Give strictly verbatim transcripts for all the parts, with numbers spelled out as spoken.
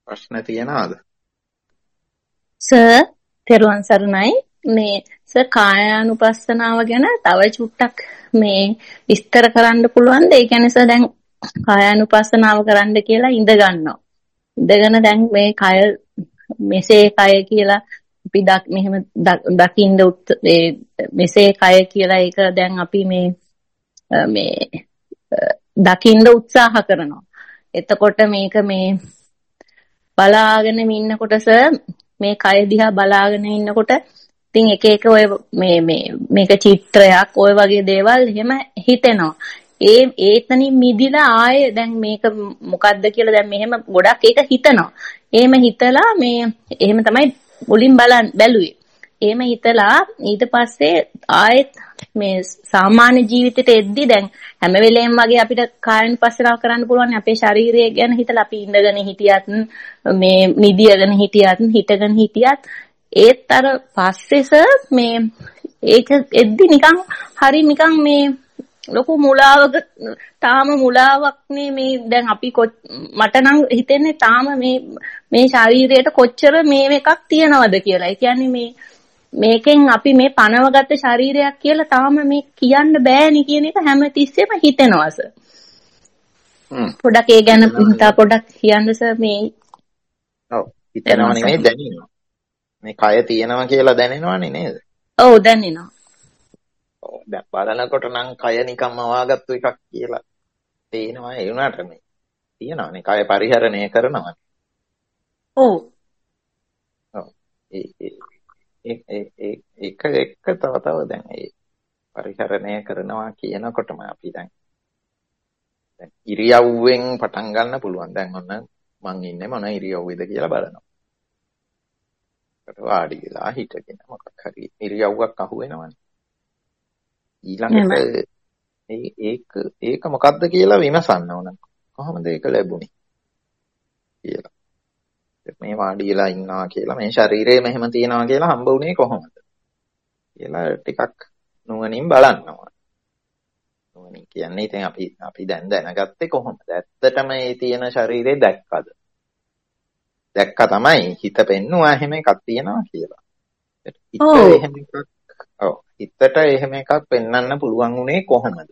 ප්‍රශ්න තියනවාද? සර් තෙරුවන් සරණයි. මේ සර් කායානුපස්සනාව ගැන තව චුට්ටක් මේ විස්තර කරන්න පුළුවන්ද? ඒ කියන්නේ සර් දැන් කායානුපස්සනාව කරන්න කියලා ඉඳ ගන්නවා. ඉඳගෙන දැන් මේ කය මෙසේ කය කියලා අපි දක් මෙහෙම දකින්න මෙසේ කය කියලා ඒක දැන් අපි මේ මේ දකින්න උත්සාහ කරනවා. එතකොට මේක මේ බලාගෙන ඉන්නකොට සර් මේ කය දිහා බලාගෙන ඉන්නකොට ඉතින් එක එක ඔය මේ මේ මේක චිත්‍රයක් ඔය වගේ දේවල් එහෙම හිතෙනවා. ඒ ඒතනින් මිදිලා ආයේ දැන් මේක මොකද්ද කියලා දැන් මෙහෙම ගොඩක් ඒක හිතනවා. එහෙම හිතලා මේ එහෙම තමයි මුලින් බලන් බැලුවේ. එහෙම හිතලා ඊට පස්සේ ආයෙත් මේ සාමාන්‍ය ජීවිතේට එද්දි දැන් හැම වෙලේම වගේ අපිට කායනුපස්සනාව කරන්න පුළුවන් අපේ ශරීරය ගැන හිතලා අපි ඉඳගෙන හිටියත් මේ නිදියගෙන හිටියත් හිටගෙන හිටියත් ඒත් අර පස්සෙස මේ ඒක එද්දි නිකන් හරි නිකන් මේ ලොකු මුලාවක තාම මුලාවක් නේ මේ දැන් අපි මට නම් හිතෙන්නේ තාම මේ මේ ශරීරයට කොච්චර මේ එකක් තියනවද කියලා. ඒ කියන්නේ මේ මේකෙන් අපි මේ පනවගත්ත ශරීරයක් කියලා තාම මේ කියන්න බෑනේ කියන එක හැමතිස්සෙම හිතෙනවා සර්. හ්ම්. පොඩක් ඒ ගැන හිතා පොඩක් කියන්න සර් මේ. ඔව් හිතනවා නෙමෙයි දැනෙනවා. මේ කය තියෙනවා කියලා දැනෙනවනේ නේද? ඔව් දැනෙනවා. ඔව් දැන් බලනකොට නම් කය නිකම්ම වාගත්තු එකක් කියලා තේනවා. ඒ වුණාට මේ තියෙනවානේ කය පරිහරණය කරනවා. ඔව්. ඔව් ඒ ඒ ඒ එක එක තව තව දැන් ඒ පරිහරණය කරනවා කියනකොටම අපි දැන් දැන් ඉරියව්වෙන් පටන් ගන්න පුළුවන්. දැන් ඔන්න මං ඉන්නේ මොන ඉරියව්වේද කියලා බලනවා. ඒකට වාඩි වෙලා හිටගෙන මොකක් හරි ඉරියව්වක් අහු වෙනවනේ. ඊළඟට ඒ ඒක ඒක මොකද්ද කියලා විමසන්න ඕන. කොහොමද ඒක ලැබුණේ කියලා. මේ වාඩි වෙලා ඉන්නවා කියලා මේ ශරීරය මෙහෙම තියනවා කියලා හම්බ වුණේ කොහොමද කියලා ටිකක් නුවණින් බලන්න ඕන. නුවණින් කියන්නේ ඉතින් අපි අපි දැන් දැනගත්තේ කොහොමද? ඇත්තටම මේ තියෙන ශරීරය දැක්කද? දැක්ක තමයි හිත පෙන්නුවා එහෙම එකක් තියෙනවා කියලා. හිත එහෙම එකක් ඔව් හිතට එහෙම එකක් පෙන්වන්න පුළුවන් උනේ කොහොමද?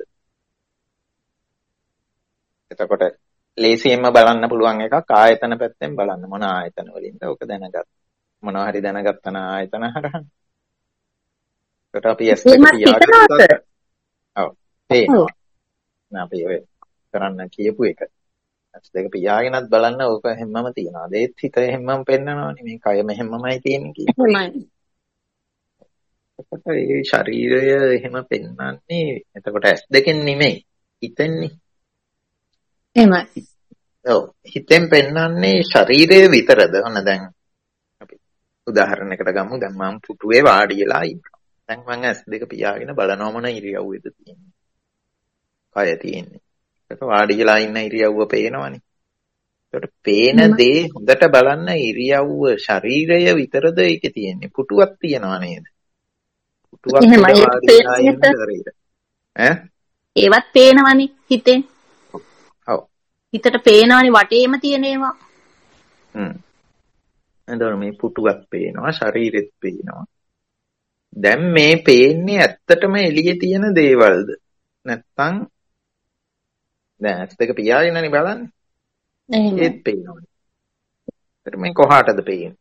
එතකොට ලේසියෙන්ම බලන්න පුළුවන් එකක් ආයතන පැත්තෙන් බලන්න. මොන ආයතන වලින්ද ඔක දැනගත් මොනවා හරි දැනගත්තන ආයතන හරහා. ඒකට අපි ඇස් දෙක පියාගත්තා. ඔව් තේනවා. අපි ඔය කරන්න කියපු එක. ඇස් දෙක පියාගෙනත් බලන්න ඕක හැමම තියනවා. ඒත් හිත හැමම පෙන්නනවානේ මේ කය මෙහෙමමයි තියෙන්නේ කියන්නේ. එතකොට මේ ශරීරය එහෙම පෙන්වන්නේ එතකොට ඇස් දෙකෙන් නෙමෙයි හිතෙන්නේ. එහෙමයි. ඔව් හිතෙන් පෙන්වන්නේ ශරීරය විතරද? ඔන්න දැන් අපි උදාහරණයකට ගමු. දැන් මම පුටුවේ වාඩි වෙලා ඉන්නවා. දැන් මම ඇස් දෙක පියාගෙන බලනවා මොන ඉරියව්වේද තියෙන්නේ. කය තියෙන්නේ. ඒක වාඩි වෙලා ඉන්න ඉරියව්ව පේනවනේ. ඒකට පේන දේ හොඳට බලන්න ඉරියව්ව ශරීරය විතරද ඒකේ තියෙන්නේ? පුටුවක් තියනවා නේද? පුටුවක් වාඩි වෙලා ඉන්න ශරීරය. ඈ? ඒවත් පේනවනේ හිතෙන්. හිතට පේනවනේ වටේම තියෙන ඒවා. හ්ම්. එතකොට මේ පුටුවක් පේනවා, ශරීරෙත් පේනවා. දැන් මේ පේන්නේ ඇත්තටම එළියේ තියෙන දේවල්ද? නැත්තම් දැන් ඇස් දෙක පියාගෙනනේ බලන්නේ. එහෙම. ඒත් පේනවනේ. ඒත් මේ කොහාටද පේන්නේ?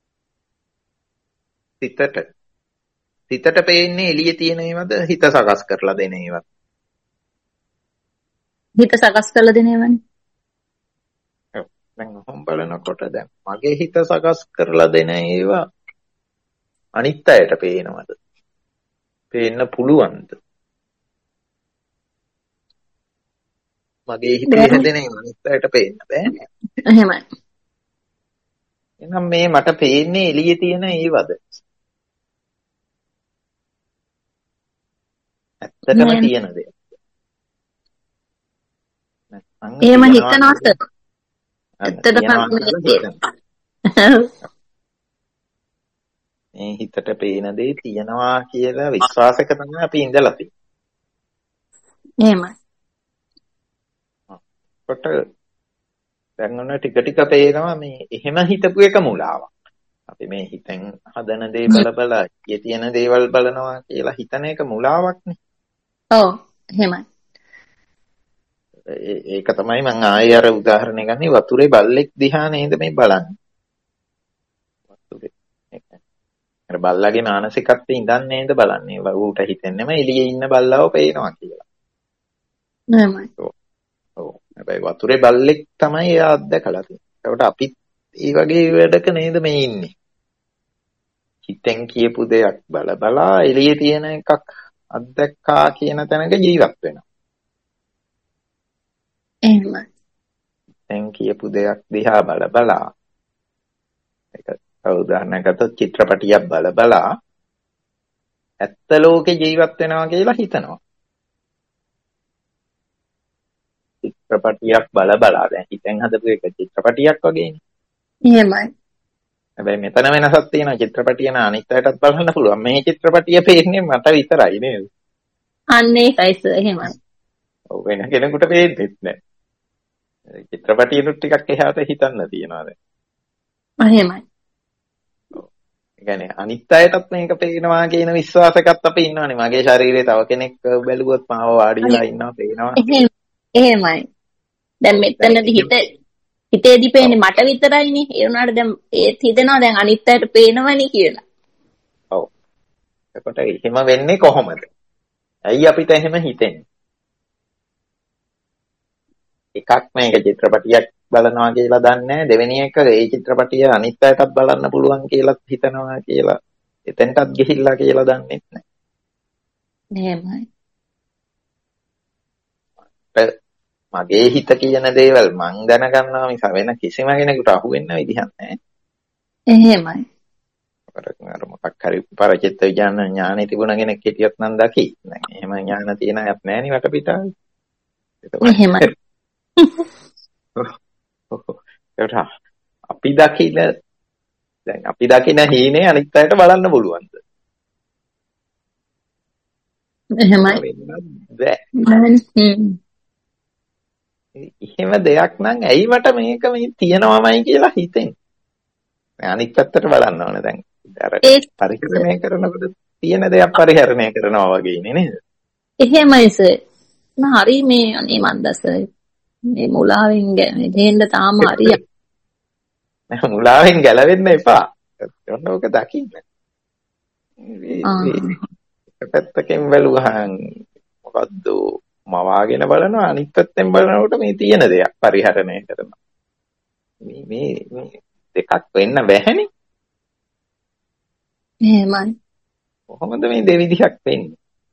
හිතට. හිතට පේන්නේ එළියේ තියෙන ඒවාද හිත සකස් කරලා දෙන ඒවාද? හිත සකස් කරලා දෙන ඒවානේ. දැන් ඔහොම බලනකොට දැන් මගේ හිත සකස් කරලා දෙන ඒවා අනිත් අයට පේනවද? පේන්න පුළුවන්ද? මගේ හිතේ හැදෙන ඒවා අනිත් අයට පේන්න බෑනේ. එහෙමයි. එහෙනම් මේ මට පේන්නේ එළියේ තියෙන ඒවද? ඇත්තටම තියෙන දේ. එහෙම හිතනවාද? ඇත්තටම මේ හිතට පේන දේ තියනවා කියලා විශ්වාසක තමයි අපි ඉඳලා තියෙන්නේ. එහෙමයි. කොට දැන් ඔන්න ටික ටික පේනවා මේ එහෙම හිතපු එක මුලාවක්. අපි මේ හිතෙන් හදන දේ බල බල ඊයේ තියෙන දේවල් බලනවා කියලා හිතන එක මුලාවක්නේ. ඔව් එහෙමයි. ඒක තමයි මම ආයෙ අර උදාහරණය ගන්නේ වතුරේ බල්ලෙක් දිහා නේද මේ බලන්නේ. වතුරේ. අර බල්ලාගේ මානසිකත්වයේ ඉඳන් නේද බලන්නේ. ඌට හිතෙන්නේම එළියේ ඉන්න බල්ලව පේනවා කියලා. එහෙමයි. ඔව්. හැබැයි වතුරේ බල්ලෙක් තමයි එයා අත්දකලා තියෙන්නේ. ඒකට අපිත් ඒ වගේ වැඩක නේද මේ ඉන්නේ. හිතෙන් කියපු දෙයක් බල බලා එළියේ තියෙන එකක් අත්දැක්කා කියන තැනක ජීවත් වෙනවා. එහෙමයි. දැන් කියපු දෙයක් දිහා බල බලා ඒක උදාහරණයක් ගත්තොත් චිත්‍රපටියක් බල බලා ඇත්ත ලෝකේ ජීවත් වෙනවා කියලා හිතනවා. චිත්‍රපටියක් බල බලා දැන් හිතෙන් හදපු එක චිත්‍රපටියක් වගේනේ. එහෙමයි. හැබැයි මෙතන වෙනසක් තියෙනවා. චිත්‍රපටිය නා අනිත් අයටත් බලන්න පුළුවන්. මේ චිත්‍රපටිය පේන්නේ මට විතරයි නේද? අන්න ඒකයි සර් එහෙමයි. ඔව් වෙන කෙනෙකුට පේන්නේ නැහැ. චිත්‍රපටියනුත් ටිකක් එහාට හිතන්න තියනවා දැන්. එහෙමයි. ඔව්. ඒ කියන්නේ අනිත් අයටත් මේක පේනවා කියන විශ්වාසයකත් අපි ඉන්නවනේ. මගේ ශරීරයේ තව කෙනෙක් බැලුවොත් මාව වාඩිලා ඉන්නවා පේනවා. එහෙමයි. දැන් මෙතනදී හිත හිතේදී පේන්නේ මට විතරයිනේ. ඒ වුණාට දැන් ඒත් හිතෙනවා දැන් අනිත් අයට පේනවනේ කියලා. ඔව්. එතකොට එහෙම වෙන්නේ කොහොමද? ඇයි අපිට එහෙම හිතෙන්නේ? එකක් මේක චිත්‍රපටියක් බලනවා කියලා දන්නේ දෙවෙනි එක ඒ චිත්‍රපටිය අනිත් අයටත් බලන්න පුළුවන් කියලා හිතනවා කියලා එතෙන්ටත් ගිහිල්ලා කියලා දන්නේ නැහැ. එහෙමයි. මගේ හිත කියන දේවල් මං දැනගන්නවා මිස වෙන කිසිම කෙනෙකුට අහු වෙන්න විදිහක් නැහැ. එහෙමයි. අර මොකක් හරි පරචිත්ත විඥාන ඥානෙ තිබුණ කෙනෙක් හිටියොත් නම් දකි. දැන් එහෙම ඥාන තියෙන අයත් නැහැ නේ වටපිටාවේ. එහෙමයි. අපි දකින දැන් අපි දකින හීනේ අනිත් අයට බලන්න පුළුවන්ද? එහෙමයි. බෑ. එහෙම දෙයක් නම් ඇයි මට මේක මේ තියෙනවමයි කියලා හිතෙන්නේ. අනිත් පැත්තට බලන්න ඕනේ දැන්. අර පරිහරණය කරනකොට තියෙන දේක් පරිහරණය කරනවා වගේ නේද? එහෙමයි සර්. හරි මේ අනේ මන්දස මේ මුලාවෙන් දෙන්න තාම හරිය. නෑ මුලාවෙන් ගැලවෙන්න එපා. ඔන්න ඕක දකින්න. එක පැත්තකින් බැලුවහන් මොකද්ද මවාගෙන බලනවා අනිත් පැත්තෙන් බලනකොට මේ තියෙන දෙයක් පරිහරණය කරනවා. මේ මේ මේ දෙකක් වෙන්න බැහැනේ. එහෙමයි. කොහොමද මේ දෙවිදිහක් වෙන්නේ?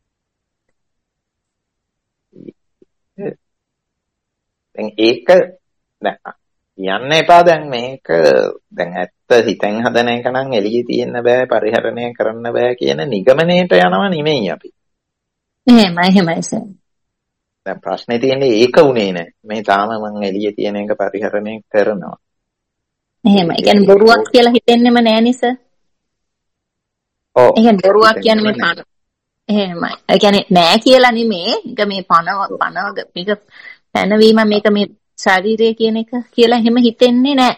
දැන් ඒක දැන් කියන්න එපා දැන් මේක දැන් ඇත්ත හිතෙන් හදන එක නම් එළියේ තියෙන්න බෑ පරිහරණය කරන්න බෑ කියන නිගමනයට යනවා නෙමෙයි අපි. එහෙමයි එහෙමයි සර්. දැන් ප්‍රශ්නේ තියෙන්නේ ඒක උනේ නෑ. මේ තාම මං එළියේ තියෙන එක පරිහරණය කරනවා. එහෙමයි. ඒ කියන්නේ බොරුවක් කියලා හිතෙන්නෙම නෑනේ සර්. ඔව්. ඒ කියන්නේ බොරුවක් කියන්නේ මේ පණ. එහෙමයි. ඒ කියන්නේ නෑ කියලා නෙමේ. ඒක මේ පණ පණ මේක පැනවීම මේක මේ ශරීරය කියන එක කියලා එහෙම හිතෙන්නේ නෑ.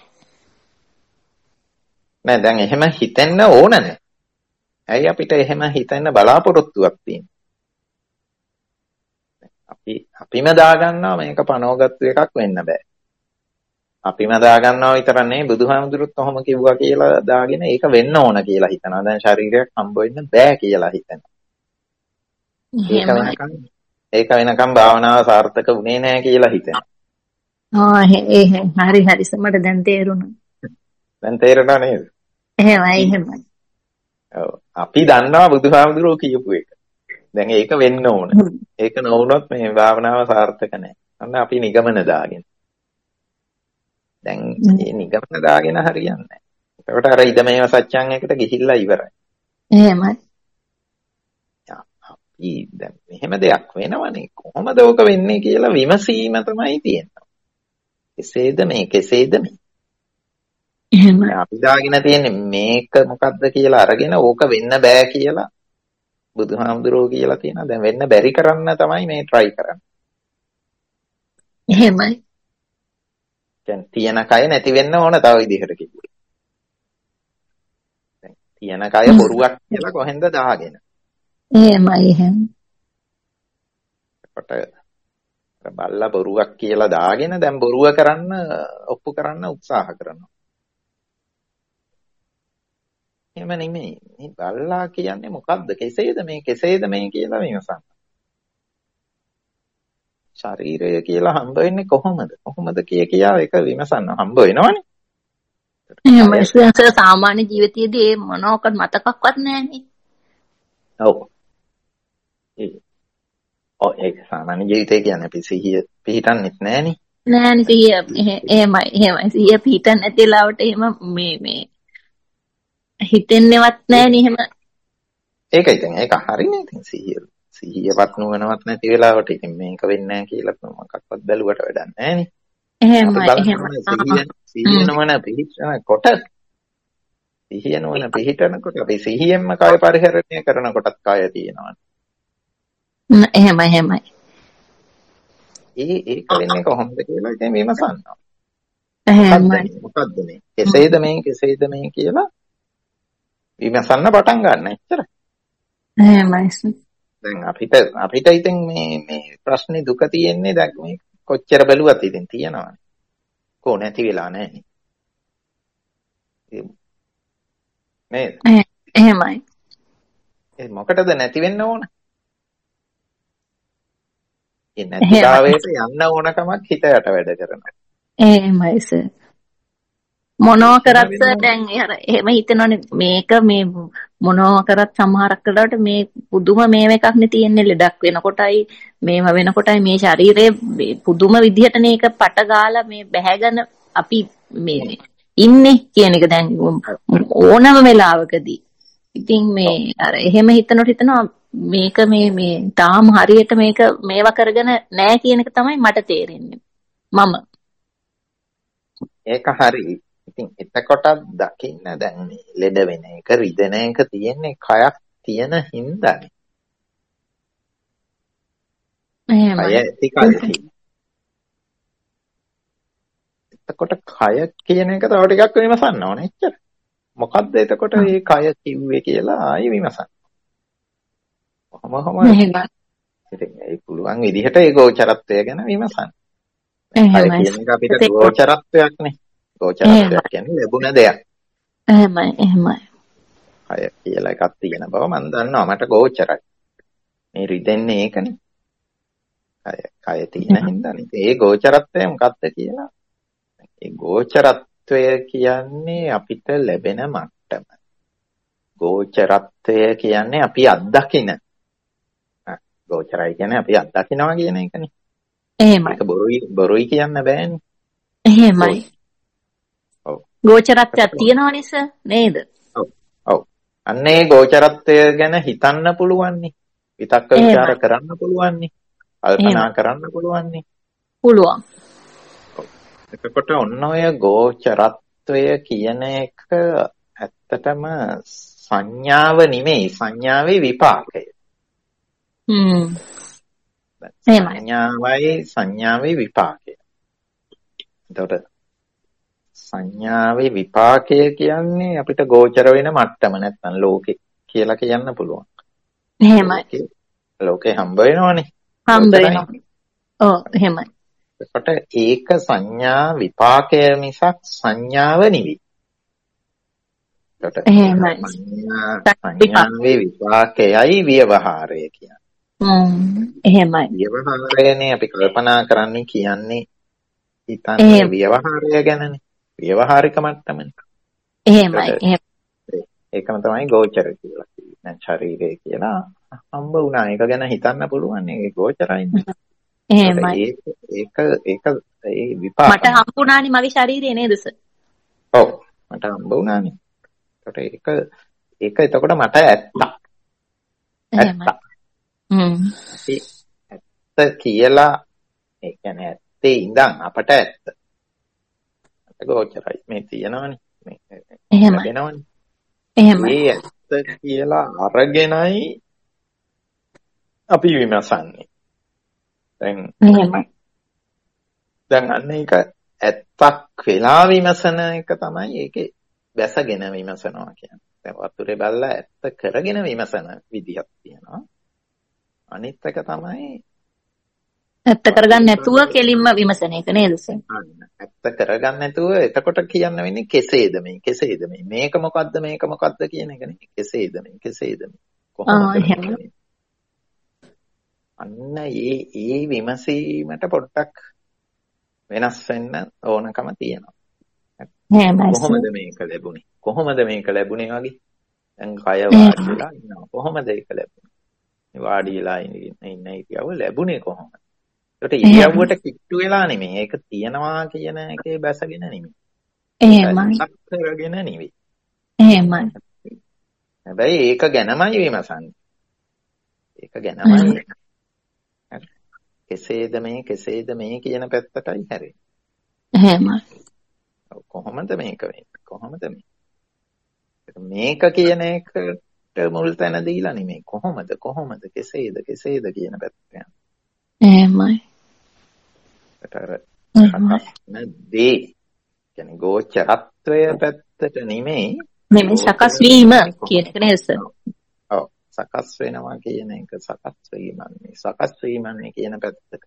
නෑ දැන් එහෙම හිතෙන්න ඕන නෑ. ඇයි අපිට එහෙම හිතෙන්න බලාපොරොත්තුවක් තියෙන්නේ? අපි අපිම දාගන්නවා මේක පනවගත්තු එකක් වෙන්න බෑ. අපිම දාගන්නවා විතර නෙවෙයි බුදුහාමුදුරුත් ඔහොම කිව්වා කියලා දාගෙන ඒක වෙන්න ඕන කියලා හිතනවා. දැන් ශරීරයක් හම්බ වෙන්න බෑ කියලා හිතනවා. ඒක වෙනකන් ඒක වෙනකන් භාවනාව සාර්ථක වුණේ නැහැ කියලා හිතෙනවා. ආ ඒ හරි හරි මට දැන් තේරුණා. දැන් තේරෙනව නේද? එහෙමයි එහෙමයි. ඔව් අපි දන්නවා බුදුහාමුදුරුවෝ කියපු එක. දැන් ඒක වෙන්න ඕන. ඒක නොවුනොත් මේ භාවනාව සාර්ථක නැහැ. අන්න අපි නිගමන දාගෙන. දැන් මේ නිගමන දාගෙන හරියන්නේ නැහැ. ඒකට අර ඉදමේව සත්‍යං එකට ගිහිල්ලා ඉවරයි. එහෙමයි. අපි දැන් මෙහෙම දෙයක් වෙනවනේ. කොහොමද ඕක වෙන්නේ කියලා විමසීම තමයි තියෙන්නේ. කෙසේද මේ කෙසේද මේ? එහෙමයි. අපි දාගෙන තියෙන්නේ මේක මොකද්ද කියලා අරගෙන ඕක වෙන්න බෑ කියලා බුදුහාමුදුරුවෝ කියලා තියෙනවා. දැන් වෙන්න බැරි කරන්න තමයි මේ try කරන්නේ. එහෙමයි. කියන්නේ තියෙන කය නැති වෙන්න ඕන තව විදිහට කිව්වේ. දැන් තියෙන කය බොරුවක් කියලා කොහෙන්ද දාගෙන. එහෙමයි එහෙම. කොට බල්ලා බොරුවක් කියලා දාගෙන දැන් බොරුව කරන්න ඔප්පු කරන්න උත්සාහ කරනවා. එහෙම නෙමෙයි. මේ බල්ලා කියන්නේ මොකද්ද? කෙසේද මේ කෙසේද මේ කියලා විමසන්න. ශරීරය කියලා හම්බ වෙන්නේ කොහොමද? කොහොමද කිය කියා ඒක විමසන්න හම්බ වෙනවනේ. එහෙමයි සර් සාමාන්‍ය ජීවිතයේදී ඒ මොනවාකට මතකක්වත් නැහැනේ. ඔව්. ඒ ඔය ඒක සාමාන්‍ය ජීවිතය කියන්නේ අපි සිහිය පිහිටන්නෙත් නැහනේ. නෑනේ සිහිය එහෙමයි එහෙමයි සිහිය පිහිටන් නැති වෙලාවට එහෙම මේ මේ හිතෙන්නේවත් නැහනේ එහෙම. ඒක ඉතින් ඒක හරිනේ ඉතින් සිහිය සිහියවත් නුවණවත් නැති වෙලාවට ඉතින් මේක වෙන්නේ නැහැ කියලා මොකක්වත් බැලුවට වැඩක් නැහනේ. එහෙමයි එහෙමයි. සිහිය නුවණ පිහිටනකොට සිහිය නුවණ පිහිටනකොට අපි සිහියෙන්ම කය පරිහරණය කරනකොටත් කය තියෙනවා. එහෙමයි එහෙමයි. ඒ ඒක වෙන්නේ කොහොමද කියලා ඉතින් විමසනවා. එහෙමයි. මොකද්ද මේ? කෙසේද මේ කෙසේද මේ කියලා විමසන්න පටන් ගන්න එච්චරයි. එහෙමයි. දැන් අපිට අපිට ඉතින් මේ මේ ප්‍රශ්නේ දුක තියෙන්නේ දැන් මේ කොච්චර බැලුවත් ඉතින් තියෙනවානේ. කො නැති වෙලා නැහැ. නේද? එහෙමයි. ඒ මොකටද නැති වෙන්න ඕන? ඒ නැතිතාවයට යන්න ඕනකමක් හිතයට වැඩ කරනවා. එහෙමයි සර්. මොනවා කරත් දැන් අර එහෙම හිතනවනේ මේක මේ මොනවා කරත් සමහරක් වෙලාවට මේ පුදුම මේව එකක් නේ තියෙන්නේ ලෙඩක් වෙනකොටයි මේව වෙනකොටයි මේ ශරීරයේ පුදුම විදිහටනේ ඒක පට ගාලා මේ බැහැගෙන අපි මේ ඉන්නේ කියන එක දැන් ඕනම වෙලාවකදී. ඉතින් මේ අර එහෙම හිතනකොට හිතනවා මේක මේ මේ තාම හරියට මේක මේවා කරගෙන නැහැ කියන එක තමයි මට තේරෙන්නේ. මම ඒක හරි. ඉතින් එතකොට දකින්න දැන් මේ ලෙඩ වෙන එක රිදෙන එක තියෙන්නේ කයක් තියෙන හින්දානේ. එහෙමයි. කය ඇති කල්හි. එතකොට කය කියන එක තව ටිකක් විමසන්න ඕනේ එච්චර. මොකද්ද එතකොට මේ කය කිව්වේ කියලා ආයෙ විමසන්න. කොහොම කොහම ඉතින් ඒ පුළුවන් විදිහට ඒ ගෝචරත්වය ගැන විමසන්න. එහෙමයි. කය කියන එක අපිට ගෝචරත්වයක් නේ. ගෝචරත්වයක් කියන්නේ ලැබුණ දෙයක්. එහෙමයි එහෙමයි. කය කියලා එකක් තියෙන බව මම දන්නවා මට ගෝචරයි. මේ රිදෙන්නේ ඒකනේ. කය කය තියෙන හින්දානේ. ඒ ගෝචරත්වය මොකක්ද කියලා. ඒ ගෝචරත්වය කියන්නේ අපිට ලැබෙන මට්ටම. ගෝචරත්වය කියන්නේ අපි අත්දකින. ගෝචරයි කියන්නේ අපි අත්දකිනවා කියන එකනේ. එහෙමයි. ඒක බොරුයි බොරුයි කියන්න බෑනේ. එහෙමයි. ගෝචරත්වයක් තියෙනවනේ සර් නේද? ඔව්. ඔව්. අන්න ඒ ගෝචරත්වය ගැන හිතන්න පුළුවන්නේ. විතක්ක ਵਿਚාර කරන්න පුළුවන්නේ. කල්පනා කරන්න පුළුවන්නේ. පුළුවන්. එතකොට ඔන්න ඔය ගෝචරත්වය කියන එක ඇත්තටම සංඥාව නෙමෙයි සංඥාවේ විපාකය. හ්ම්. සංඥාවයි සංඥාවේ විපාකය. එතකොට සංඥාවේ විපාකය කියන්නේ අපිට ගෝචර වෙන මට්ටම නැත්නම් ලෝකේ කියලා කියන්න පුළුවන්. එහෙමයි. ලෝකේ හම්බ වෙනවනේ. හම්බ වෙනවා. ඔව් එහෙමයි. එතකොට ඒක සංඥා විපාකය මිසක් සංඥාව නෙවෙයි. එතකොට එහෙමයි. සංඥාවේ විපාකයයි ව්‍යවහාරය කියන්නේ. හ්ම් එහෙමයි. ව්‍යවහාරයනේ අපි කල්පනා කරන්නේ කියන්නේ හිතන්නේ ව්‍යවහාරය ගැනනේ. ව්‍යවහාරික මට්ටමනේ. එහෙමයි. එහෙමයි. ඒකම තමයි ගෝචර කියලා කියන්නේ. දැන් ශරීරය කියලා හම්බ වුණා. ඒක ගැන හිතන්න පුළුවන්. ඒක ගෝචරයිනේ. එහෙමයි. ඒක ඒක ඒ විපාක. මට හම්බුණානේ මගේ ශරීරය නේද සර්? ඔව්. මට හම්බ වුණානේ. ඒකට ඒක ඒක එතකොට මට ඇත්ත. එහෙමයි. හ්ම්. ඇත්ත කියලා ඒ කියන්නේ ඇත්තේ ඉඳන් අපට ඇත්ත. ගෝචරයි මේ තියෙනවනේ මේ එහෙමයි වෙනවනේ එහෙමයි මේ ඇත්ත කියලා අරගෙනයි අපි විමසන්නේ දැන් එහෙමයි දැන් අන්න ඒක ඇත්තක් වෙලා විමසන එක තමයි ඒකේ වැසගෙන විමසනවා කියන්නේ. දැන් වතුරේ බැලලා ඇත්ත කරගෙන විමසන විදියක් තියෙනවා. අනිත් එක තමයි ඇත්ත කරගන්න නැතුව කෙලින්ම විමසන එක නේද සර්? ඇත්ත කරගන්න නැතුව එතකොට කියන්න වෙන්නේ කෙසේද මේ කෙසේද මේ මේක මොකද්ද මේක මොකද්ද කියන එක නේ. කෙසේද මේ කෙසේද මේ කොහොමද අන්න ඒ ඒ විමසීමට පොඩ්ඩක් වෙනස් වෙන්න ඕනකම තියෙනවා. කොහොමද මේක ලැබුණේ? කොහොමද මේක ලැබුණේ වගේ? දැන් කය වාඩි වෙලා ඉන්නවා. කොහොමද ඒක ලැබුණේ? මේ වාඩි වෙලා ඉන්න ඉරියව්ව ලැබුණේ කොහොමද? ඒකට ඉරියව්වට කිට්ටු වෙලා නෙමෙයි. ඒක තියනවා කියන එකේ බැසගෙන නෙමෙයි. එහෙමයි. කරගෙන නෙමෙයි. එහෙමයි. හැබැයි ඒක ගැනමයි විමසන්නේ. ඒක ගැනමයි කෙසේද මේ කෙසේද මේ කියන පැත්තටයි හැරෙන්නේ. එහෙමයි. කොහොමද මේක වෙන්නේ? කොහොමද මේ? මේක කියන එකට මුල් තැන දීලා නෙමෙයි. කොහොමද කොහොමද කෙසේද කෙසේද කියන පැත්තට යනවා. එහෙමයි. ඒතර නැදී කියන්නේ ගෝචරත්වය පැත්තට නෙමෙයි. නෙමෙයි සකස් වීම කියන එක නේද සර්? ඔව්. සකස් වෙනවා කියන එක සකස් වීමන්නේ සකස් වීමන්නේ කියන පැත්තට.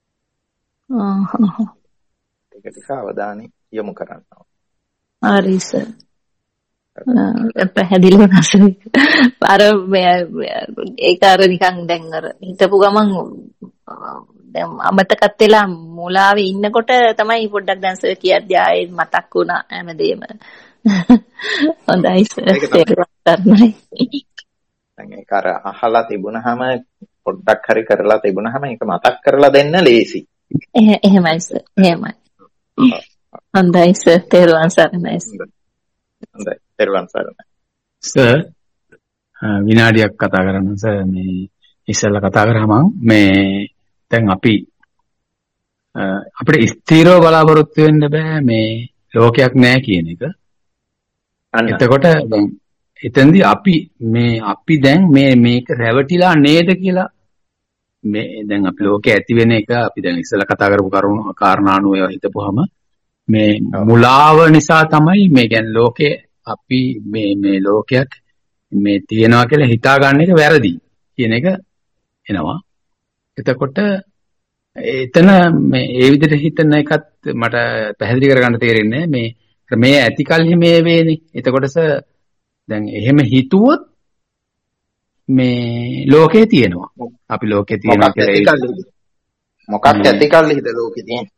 ආහ්. ඒක ටික අවධානය යොමු කරන්න ඕන. හරි සර්. පැහැදිලිව නැසෙ. අර ඒක අර නිකන් දැන් අර හිතපු ගමන් දැන් අමතකත් වෙලා මුලාවේ ඉන්නකොට තමයි පොඩ්ඩක් දැන් සර් කියද්දී ආයේ මතක් වුණා හැමදේම. හොඳයි සර්. දැන් ඒක අර අහලා තිබුණාම පොඩ්ඩක් හරි කරලා තිබුණාම ඒක මතක් කරලා දෙන්න ලේසි. එහෙමයි සර්. එහෙමයි. හොඳයි සර්. තේරුවන් සරණයි. හොඳයි. තේරුවන් සරණයි. සර් විනාඩියක් කතා කරන්න සර්. මේ ඉස්සෙල්ලා කතා කරාම මේ දැන් අපි අපිට ස්ථිරව බලාපොරොත්තු වෙන්න බෑ මේ ලෝකයක් නැහැ කියන එක. එතකොට දැන් එතෙන්දී අපි මේ අපි දැන් මේ මේක රැවටිලා නේද කියලා මේ දැන් අපි ලෝකේ ඇති වෙන එක අපි දැන් ඉස්සෙල්ලා කතා කරපු කරුණු කාරණානුව ඒවා හිතපුවාම මේ මුලාව නිසා තමයි මේ කියන්නේ ලෝකේ අපි මේ මේ ලෝකයක් මේ තියෙනවා කියලා හිතා ගන්න එක වැරදි කියන එක එනවා. එතකොට එතන මේ ඒ විදිහට හිතන එකත් මට පැහැදිලි කරගන්න තේරෙන්නේ මේ මේ ඇතිකල්හි මේ වේනේ. එතකොටස දැන් එහෙම හිතුවොත් මේ ලෝකේ තියෙනවා. අපි ලෝකේ තියෙනවා කියලා මොකක් ඇතිකල්හිද ලෝකේ තියෙන්නේ?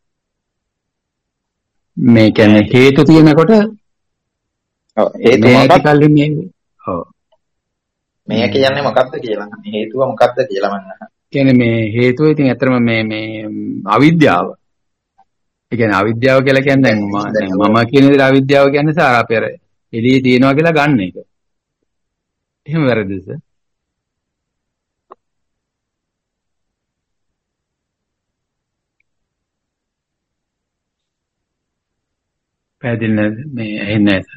මේ කියන්නේ හේතු තියෙනකොට ඔව් හේතු ඇතිකල්හි මේ ඔව් මේ කියන්නේ මොකක්ද කියලා. හේතුව මොකක්ද කියලා මම අහනවා. කියන්නේ මේ හේතුව ඉතින් ඇත්තටම මේ මේ අවිද්‍යාව. ඒ කියන්නේ අවිද්‍යාව කියලා කියන්නේ දැන් මම කියන දේ අවිද්‍යාව කියන්නේ සාර අපේ අර එළියේ තියනවා කියලා ගන්න එක. එහෙම වැරදිද සර්? පැහැදිලි නැද්ද? මේ ඇහෙන්නේ නැහැ සර්.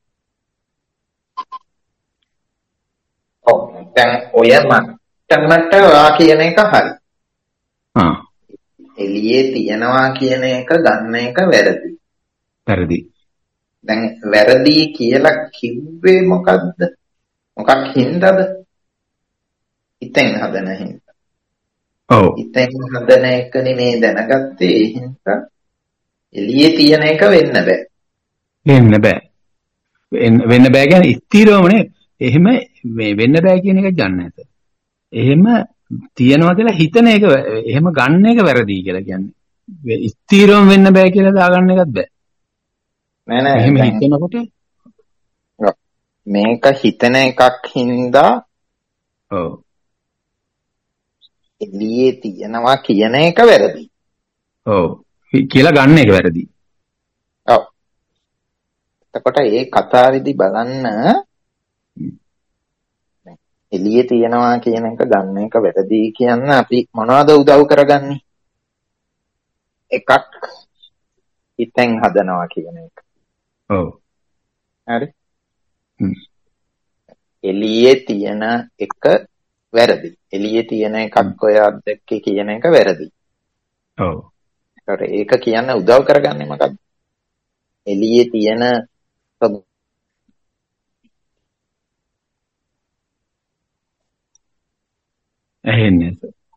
ඔව් දැන් ඔය මට්ටමට වා කියන එක හරි. ආ එළියේ තියනවා කියන එක ගන්න එක වැරදි. වැරදි. දැන් වැරදි කියලා කිව්වේ මොකද්ද? මොකක් හින්දාද? හිතෙන් හදන හින්දා. ඔව්. හිතෙන් හදන එක නෙමේ දැනගත්තේ ඒ හින්දා එළියේ තියන එක වෙන්න බෑ. වෙන්න බෑ. වෙන්න බෑ කියන්නේ ස්ථිරවම නේ. එහෙම මේ වෙන්න බෑ කියන එක ගන්න නැත. එහෙම තියනවා කියලා හිතන එක එහෙම ගන්න එක වැරදි කියලා කියන්නේ. ස්ථිරවම වෙන්න බෑ කියලා දාගන්න එකත් බෑ. නෑ නෑ. එහෙම හිතනකොට මේක හිතන එකක් හින්දා ඔව් එළියේ තියනවා කියන එක වැරදි. ඔව් කියලා ගන්න එක වැරදි. ඔව්. එතකොට ඒ කතාවේදී බලන්න එළියේ තියනවා කියන එක ගන්න එක වැරදි කියන්න අපි මොනවද උදව් කරගන්නේ? එකක් හිතෙන් හදනවා කියන එක. ඔව්. හරි. එළියේ තියන එක වැරදි. එළියේ තියන එකක් ඔය අද්දක්කේ කියන එක වැරදි. ඔව්. ඒක කියන්න උදව් කරගන්නේ මොකක්ද? එළියේ තියෙන ඇහෙන්නේ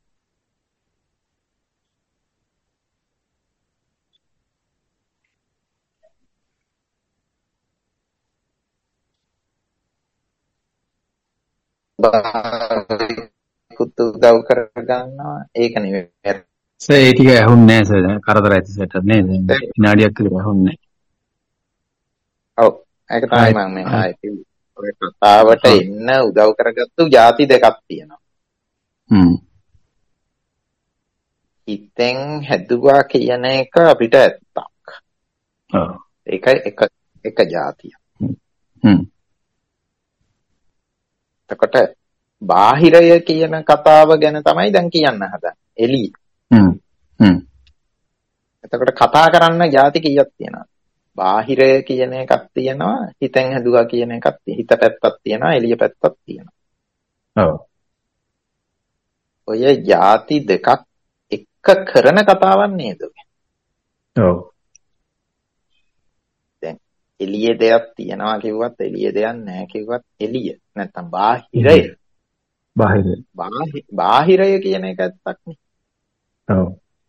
කුත් උදව් කරගන්නවා ඒක නෙවෙයි. සර් ඒ ටික ඇහුන්නේ නැහැ සර්. කරදර ඇති සෙට නේද? විනාඩියක් විතර ඇහුන්නේ. ඔව් ඒක තමයි මම මේ ආයේ ඔය කතාවට එන්න උදව් කරගත්තු ಜಾති දෙකක් තියෙනවා. හ්ම්. හිතෙන් හැදුවා කියන එක අපිට ඇත්තක්. ඔව්. ඒක එක එක જાතියක්. හ්ම්. එතකොට බාහිරය කියන කතාව ගැන තමයි දැන් කියන්න හදන්නේ. එළිය. හ්ම්. හ්ම්. එතකොට කතා කරන්න જાති කීයක් තියෙනවද? බාහිරය කියන එකක් තියෙනවා, හිතෙන් හැදුවා කියන එකක් තියෙනවා. හිත පැත්තක් තියෙනවා, එළිය පැත්තක් තියෙනවා. ඔව්. ඔය ಜಾති දෙකක් එක කරන කතාවක් නේද? ඔව්. දැන් එළියේ දෙයක් තියනවා කිව්වත් එළියේ දෙයක් නැහැ කිව්වත් එළිය නැත්තම් බාහිරය. බාහිරය. බාහිරය කියන එක ඇත්තක් නේ. ඔව්.